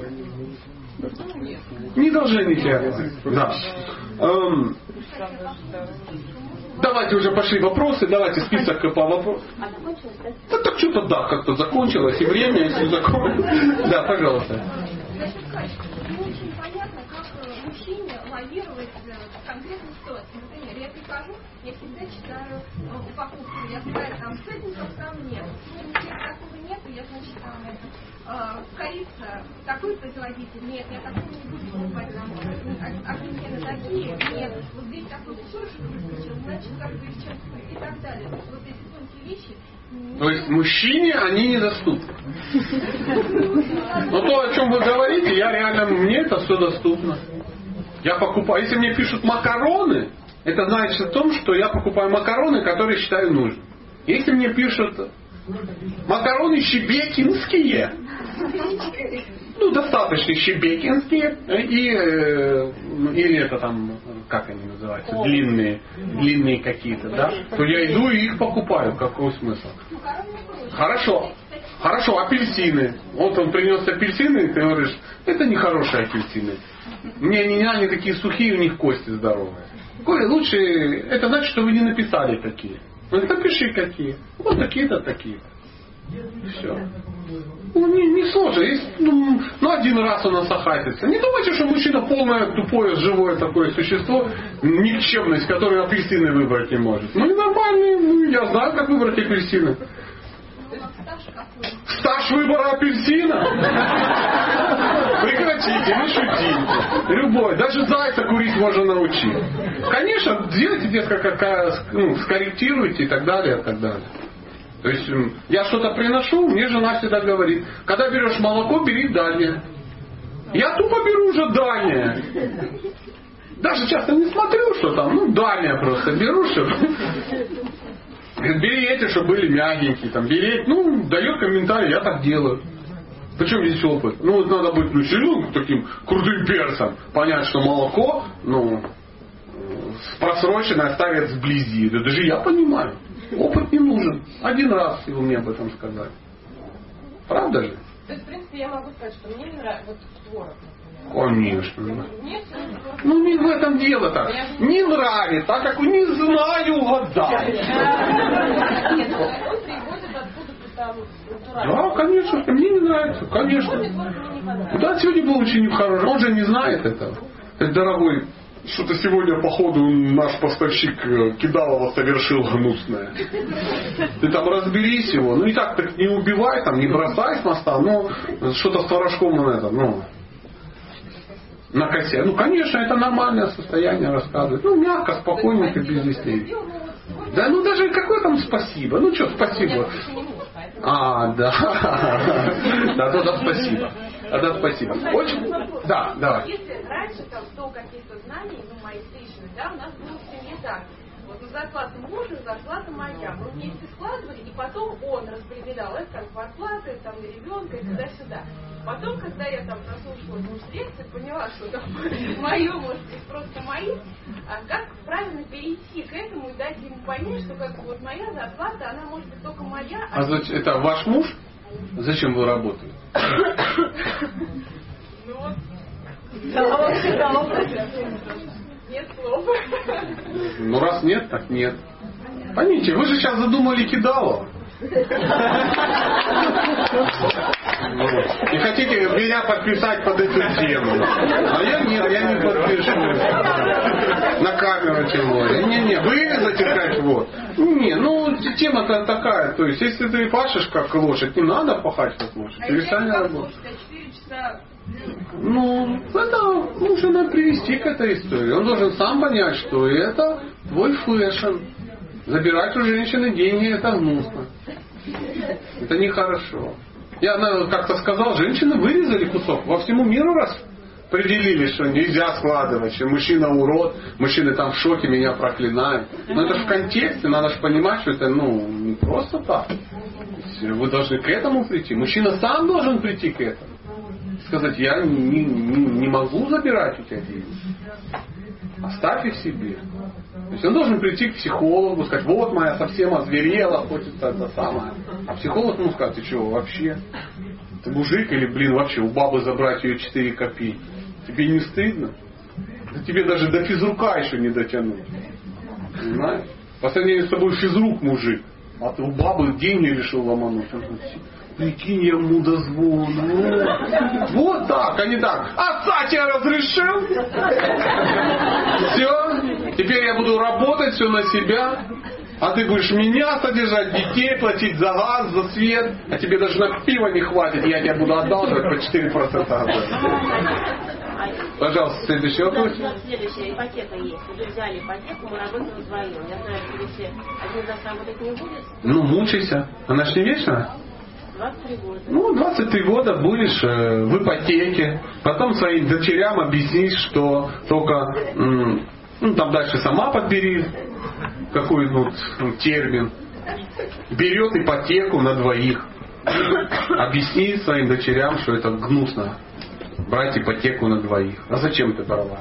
Не должны они тебя, да. Эм, Давайте уже пошли вопросы, давайте список по вопросам. А закончилось, да? Да так что-то да, как-то закончилось, и время, если закончилось. Да, пожалуйста. Значит, Катя, не очень понятно, как мужчине лавировать в конкретной ситуации. Например, я прихожу, я всегда читаю упаковку, я знаю, там цветников там нет. Если такого нету, я, значит, там это, э, корица, такой производитель, нет, я такого не буду покупать домой. Агентины такие, нет, вот здесь такой кусочек выскочил, значит, как бы девчонка и так далее. То есть вот эти тонкие вещи. То есть мужчине они недоступны. Но то, о чем вы говорите, я реально, мне это все доступно. Я покупаю, если мне пишут макароны, это значит о том, что я покупаю макароны, которые считаю нужным. Если мне пишут макароны щебекинские, ну, достаточно щебекинские, и, э, или это там, как они называются, длинные, длинные какие-то, да, то я иду и их покупаю. Какой смысл? Хорошо. Хорошо, апельсины. Вот он принес апельсины, и ты говоришь, это не хорошие апельсины. Мне они, они такие сухие, у них кости здоровые. Коля, лучше, это значит, что вы не написали такие. Ну, напиши какие. Вот такие-то, такие-то. Все. Ну, не, не сложно. Есть, ну, ну, один раз он насахатится. Не думайте, что мужчина полное, тупое, живое такое существо, никчемность, которое апельсины выбрать не может. Ну, и нормально. Ну, я знаю, как выбрать апельсины. То есть стаж какой? Стаж выбора апельсина? Прекратите, не шутите. Любой. Даже зайца курить можно научить. Конечно, делайте несколько, ну, скорректируйте и так далее, и так далее. То есть я что-то приношу, мне жена всегда говорит, когда берешь молоко, бери дальнее. Я тупо беру уже дальнее. Даже часто не смотрю, что там, ну дальнее просто беру, чтобы... Бери эти, чтобы были мягенькие, там, бери, ну, дает комментарий, я так делаю. Причем здесь опыт? Ну, вот надо быть, ну, сильным таким крутым перцем, понять, что молоко, ну, просроченное ставят сблизи. Да даже я понимаю. Опыт не нужен. Один раз его мне об этом сказали. Правда же? То есть, в принципе, я могу сказать, что мне не нравится вот творог, например. Конечно. Нет, ну, не в этом дело-то. Не нравится, так как не знаю, угадать. Нет, он приводит откуда-то там натурально. Да, конечно, мне не нравится, конечно. Да, сегодня был ученик хороший, он же не знает этого. Дорогой, что-то сегодня, походу, наш поставщик Кидалова совершил гнусное. Ты там разберись его. Ну и так, так не убивай, там, не бросай с моста, но что-то с творожком на этом, ну, на косе. Ну, конечно, это нормальное состояние рассказывать. Ну, мягко, спокойненько, без истерики. Да, ну даже какое там спасибо? Ну что, спасибо. А, да. Да, да, спасибо. Да, спасибо. Очень. Да, давай. Если раньше там до каких-то знаний, ну, моих личных, да, у нас было в семье так. Вот на зарплату мужа, зарплата моя. Мы вместе складывали, и потом он распределял это как зарплаты, там, на ребенка, и туда-сюда. Потом, когда я там прослушала муж лекции, поняла, что там мое, может быть, просто мои, а как правильно перейти к этому и дать ему понять, что как бы вот моя зарплата, она может быть только моя. А, а зачем, это ваш муж? Зачем вы работаете? Ну вот. Нет слов. Ну раз нет, так нет. Поймите, вы же сейчас задумали Кидалова. И хотите меня подписать под эту тему. А я нет, я не подпишу. На камеру тем более. Не-не, вырезать и сказать вот. Не, ну тема-то такая. То есть, если ты пашешь как лошадь, не надо пахать как лошадь. Перестань работать. Ну, это нужно привести к этой истории. Он должен сам понять, что это твой фэшн. Забирать у женщины деньги — это гнусно. Это нехорошо. Я как-то сказал, женщины вырезали кусок. Во всему миру распределили, что нельзя складывать, что мужчина урод, мужчины там в шоке, меня проклинают. Но это же в контексте, надо же понимать, что это ну не просто так. Вы должны к этому прийти. Мужчина сам должен прийти к этому. Сказать, я не, не, не могу забирать у тебя деньги. Оставь их себе. То есть он должен прийти к психологу, сказать, вот моя совсем озверела, хочется это самое. А психолог ему скажет, ты что, вообще? Ты мужик или, блин, вообще у бабы забрать ее четыре копейки? Тебе не стыдно? Да тебе даже до физрука еще не дотянуть. Понимаешь? По сравнению с тобой физрук мужик. А ты у бабы деньги решил ломануть. Прикинь, я ему дозвоню. Вот так, а не так. Отца тебе разрешил? Все. Теперь я буду работать все на себя. А ты будешь меня содержать, детей платить за газ, за свет. А тебе даже на пиво не хватит. Я тебе буду одалживать по четыре процента. Пожалуйста, следующий вопрос. Следующая ипотека есть. Вы взяли ипотеку, мы работаем вдвоем. Я знаю, что если один раз работать не будет... Ну, мучайся. Она ж не вечная? двадцать три года. Ну, двадцать три года будешь э, в ипотеке. Потом своим дочерям объяснишь, что только... М, ну, там дальше сама подбери какой-нибудь ну, термин. Берет ипотеку на двоих. Объясни своим дочерям, что это гнусно. Брать ипотеку на двоих. А зачем ты брала?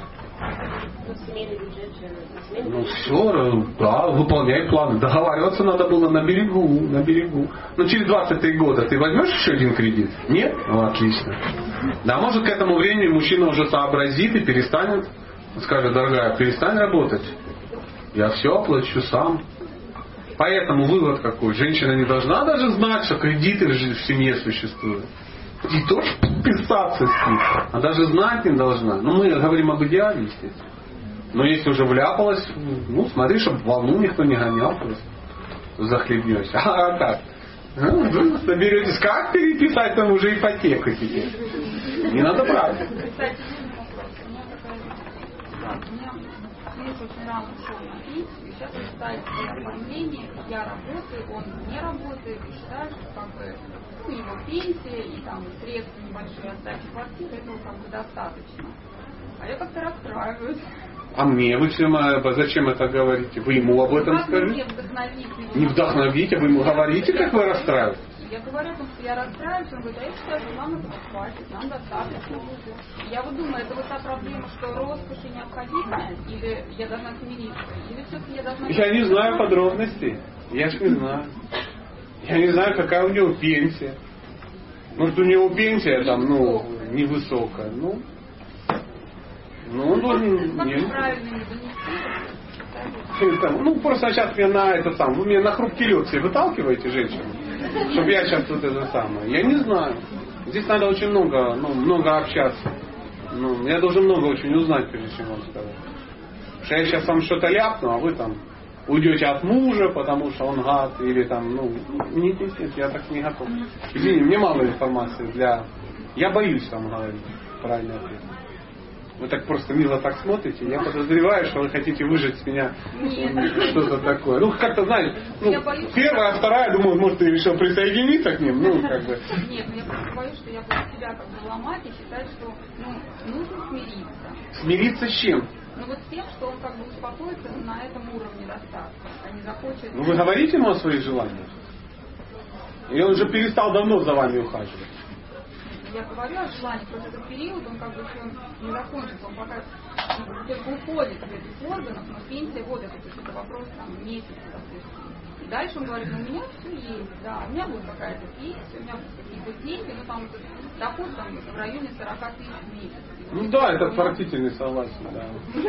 Ну все, да, выполняй планы. Договариваться надо было на берегу, на берегу. Но через двадцать три года ты возьмешь еще один кредит? Нет? Ну, отлично. Да, может к этому времени мужчина уже сообразит и перестанет, скажет, дорогая, перестань работать. Я все оплачу сам. Поэтому вывод какой? Женщина не должна даже знать, что кредиты в семье существуют. И тоже подписаться с ним. А даже знать не должна. Ну, мы говорим об идеале, естественно. Но если уже вляпалась, ну, смотри, чтобы волну никто не гонял просто. Захлебнешься. А как? Вы соберетесь, как переписать там уже ипотеку теперь? Не надо брать. Очень рано ушел на пенсию, и сейчас он ставит свои оформления, я работаю, он не работает, и считает, что как бы, ну, его пенсия и там средства небольшие от сдачи квартиры, этого как бы достаточно. А я как-то расстраиваюсь. А мне вы всем, зачем это говорите? Вы ему об этом скажите? Не вдохновите, вы ему говорите, как вы расстраиваетесь? Я говорю о том, что я расстраиваюсь, он говорит, а я считаю, что нам этого хватит, нам достаточно. Я вот думаю, это вот та проблема, что роскошь необходима, или я должна смириться, или все-таки я должна... Я не знаю подробностей, я ж не знаю. Я не знаю, какая у него пенсия. Может, у него пенсия там, ну, невысокая, ну... Ну, он должен... Нет. Ну, просто сейчас мне на это сам, вы меня на хрупкий лед все выталкиваете, женщину, чтобы я сейчас тут это самое. Я не знаю. Здесь надо очень много, ну, много общаться. Ну, я должен много очень узнать, прежде чем вам сказать. Потому что я сейчас вам что-то ляпну, а вы там уйдете от мужа, потому что он гад, или там, ну, нет, нет, нет, я так не готов. Извини, мне мало информации для... Я боюсь вам говорить правильный ответ. Вы так просто мило так смотрите, я подозреваю, что вы хотите выжать с меня что-то такое. Ну, как-то, знаете, ну, первая, вторая, думаю, может, ты решил присоединиться к ним, ну, как бы. Нет, я просто боюсь, что я буду себя как бы ломать и считать, что, ну, нужно смириться. Смириться с чем? Ну, вот с тем, что он как бы успокоится на этом уровне достатка, а не захочет... Ну, вы говорите ему о своих желаниях? И он уже перестал давно за вами ухаживать. Я говорю о желании, просто этот период, он как бы еще не закончится, он пока только уходит из этих органов, но пенсия, вот это какой-то вопрос, там, месяц, допустим. И дальше он говорит, ну, у меня все есть, да, у меня будет какая-то пенсия, у меня будут какие-то деньги, ну, там, доход там в районе сорок тысяч в месяц. Ну, да, это отвратительный, согласен, да.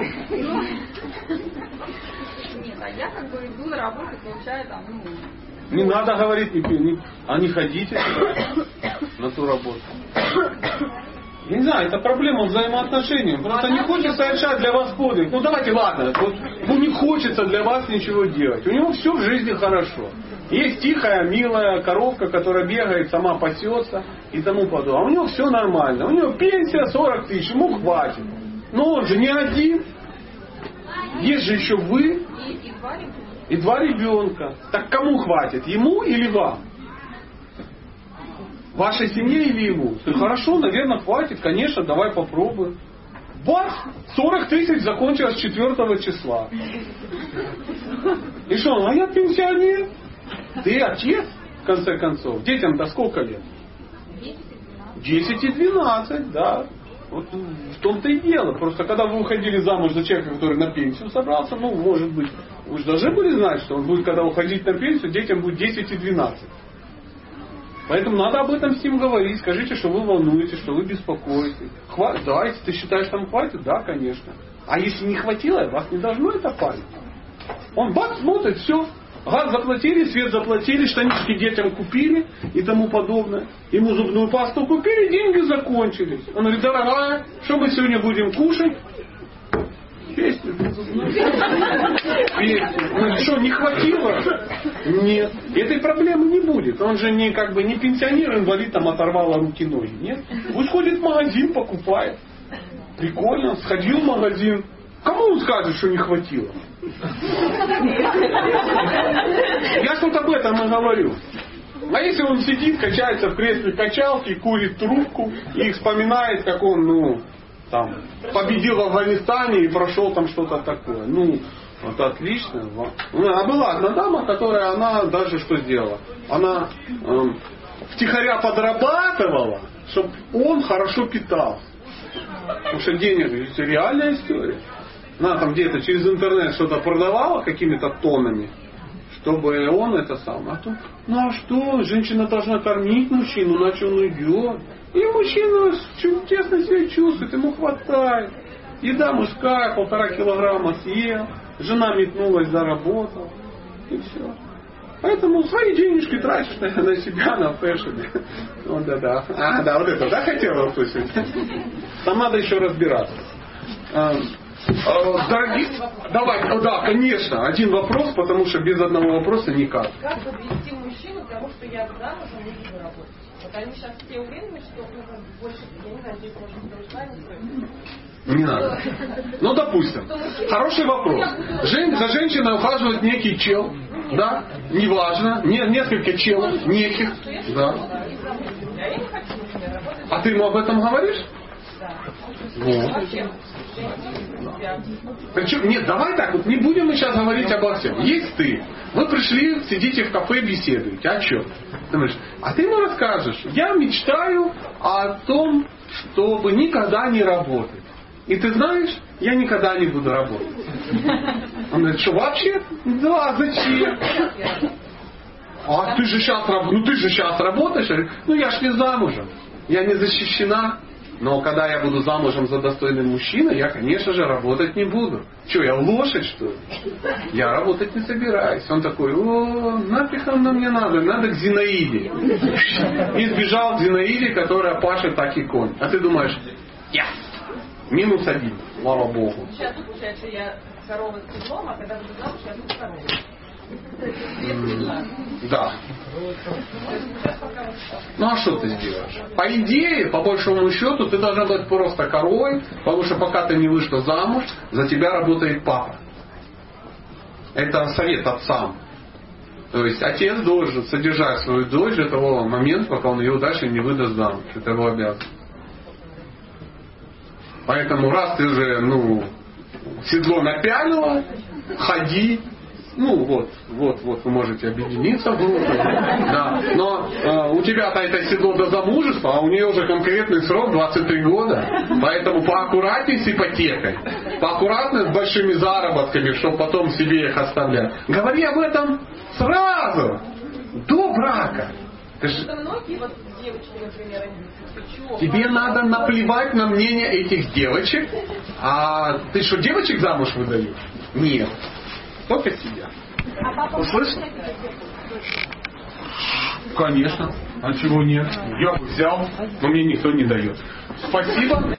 Нет, а я как бы иду на работу, получаю там, ну... Не надо говорить, не, не, а не ходите на ту работу. Я не знаю, это проблема взаимоотношений. Просто не хочется решать для вас подвиг. Ну давайте, ладно, вот, ну не хочется для вас ничего делать. У него все в жизни хорошо. Есть тихая, милая коровка, которая бегает, сама пасется и тому подобное. А у него все нормально. У него пенсия сорок тысяч, ему хватит. Но он же не один. Есть же еще вы. И два ребенка. Так кому хватит? Ему или вам? Вашей семье или ему? Хорошо, наверное, хватит. Конечно, давай попробуем. Бац! сорок тысяч закончилось четвёртого числа. И что? А я пенсионер. Ты отец, в конце концов. Детям-то сколько лет? десять и двенадцать, да. Вот в том-то и дело. Просто когда вы уходили замуж за человека, который на пенсию собрался, ну, может быть, вы же должны были знать, что он будет, когда уходить на пенсию, детям будет десять и двенадцать. Поэтому надо об этом с ним говорить. Скажите, что вы волнуетесь, что вы беспокоитесь. Хватит? Да, если ты считаешь, там хватит, да, конечно. А если не хватило, вас не должно это парить. Он бац, смотрит, все. Газ заплатили, свет заплатили, штанишки детям купили и тому подобное. Ему зубную пасту купили, деньги закончились. Он говорит, дорогая, что мы сегодня будем кушать? Песню. Песню. Ну что, не хватило? Нет. Этой проблемы не будет. Он же не как бы не пенсионер, инвалид, там оторвало руки, ноги. Нет. Пусть ходит в магазин, покупает. Прикольно. Сходил в магазин. Кому он скажет, что не хватило? Я что-то об этом и говорю. А если он сидит, качается в кресле качалки, курит трубку и вспоминает, как он, ну, там, победил в Афганистане и прошел там что-то такое. Ну, это отлично. А была одна дама, которая, она даже что сделала? Она э, втихаря подрабатывала, чтобы он хорошо питался. Потому что денег, это реальная история. Она там где-то через интернет что-то продавала какими-то тоннами, чтобы он это сам. А то, ну а что, женщина должна кормить мужчину, иначе он уйдет. И мужчина честно себя чувствует, ему хватает. Еда мужская, полтора килограмма съел, жена метнулась, заработала. И все. Поэтому свои денежки тратишь на, на себя, на фэшн. Вот, да, да. А, да, вот это, да, хотела услышать? Там надо еще разбираться. Дорогие, давай, да, конечно, один вопрос, потому что без одного вопроса никак. Как подвести мужчину для потому что я замужем не буду работать. Вот они сейчас все уверены, что ну, больше, я не знаю, здесь можно строить правильно строить. Не надо. Ну, допустим. Хороший вопрос. Жен, за женщиной ухаживает некий чел. Да? Неважно. Не, несколько челов. Неких. Да. А ты ему об этом говоришь? Да. Вот. Причем, нет, давай так, вот не будем мы сейчас говорить обо всем. Есть ты. Вы пришли, сидите в кафе, беседуете. О чем? Ты говоришь, а ты ему расскажешь, я мечтаю о том, чтобы никогда не работать. И ты знаешь, я никогда не буду работать. Он говорит, что вообще? Да, зачем? А ты же сейчас, ну ты же сейчас работаешь? Я говорю, ну я ж не замужем. Я не защищена. Но когда я буду замужем за достойным мужчиной, я, конечно же, работать не буду. Что, я лошадь, что ли? Я работать не собираюсь. Он такой, о, нафиг оно мне надо, надо к Зинаиде. И сбежал к Зинаиде, которая пашет так и конь. А ты думаешь, yes! Минус один, слава Богу. Сейчас тут получается, я корова с седлом, а когда буду замуж, я буду коровой. Да. Ну а что ты сделаешь? По идее, по большому счету, ты должна быть просто коровой, потому что пока ты не вышла замуж, за тебя работает папа. Это совет отцам. То есть отец должен содержать свою дочь до того момента, пока он ее дальше не выдаст замуж. Это его обязанность. Поэтому раз ты уже, ну, седло напялила, ходи. Ну вот, вот, вот вы можете объединиться в группу. Да. Но э, у тебя-то это седло до замужества, а у нее уже конкретный срок двадцать три года. Поэтому поаккуратней с ипотекой. Поаккуратней с большими заработками, чтобы потом себе их оставлять. Говори об этом сразу, до брака. Ты ж... Многие вот девочки, например, они... Тебе надо наплевать на мнение этих девочек. А ты что, девочек замуж выдаешь? Нет. Только себя. Услышал? Конечно. А чего нет? Я бы взял, но мне никто не дает. Спасибо.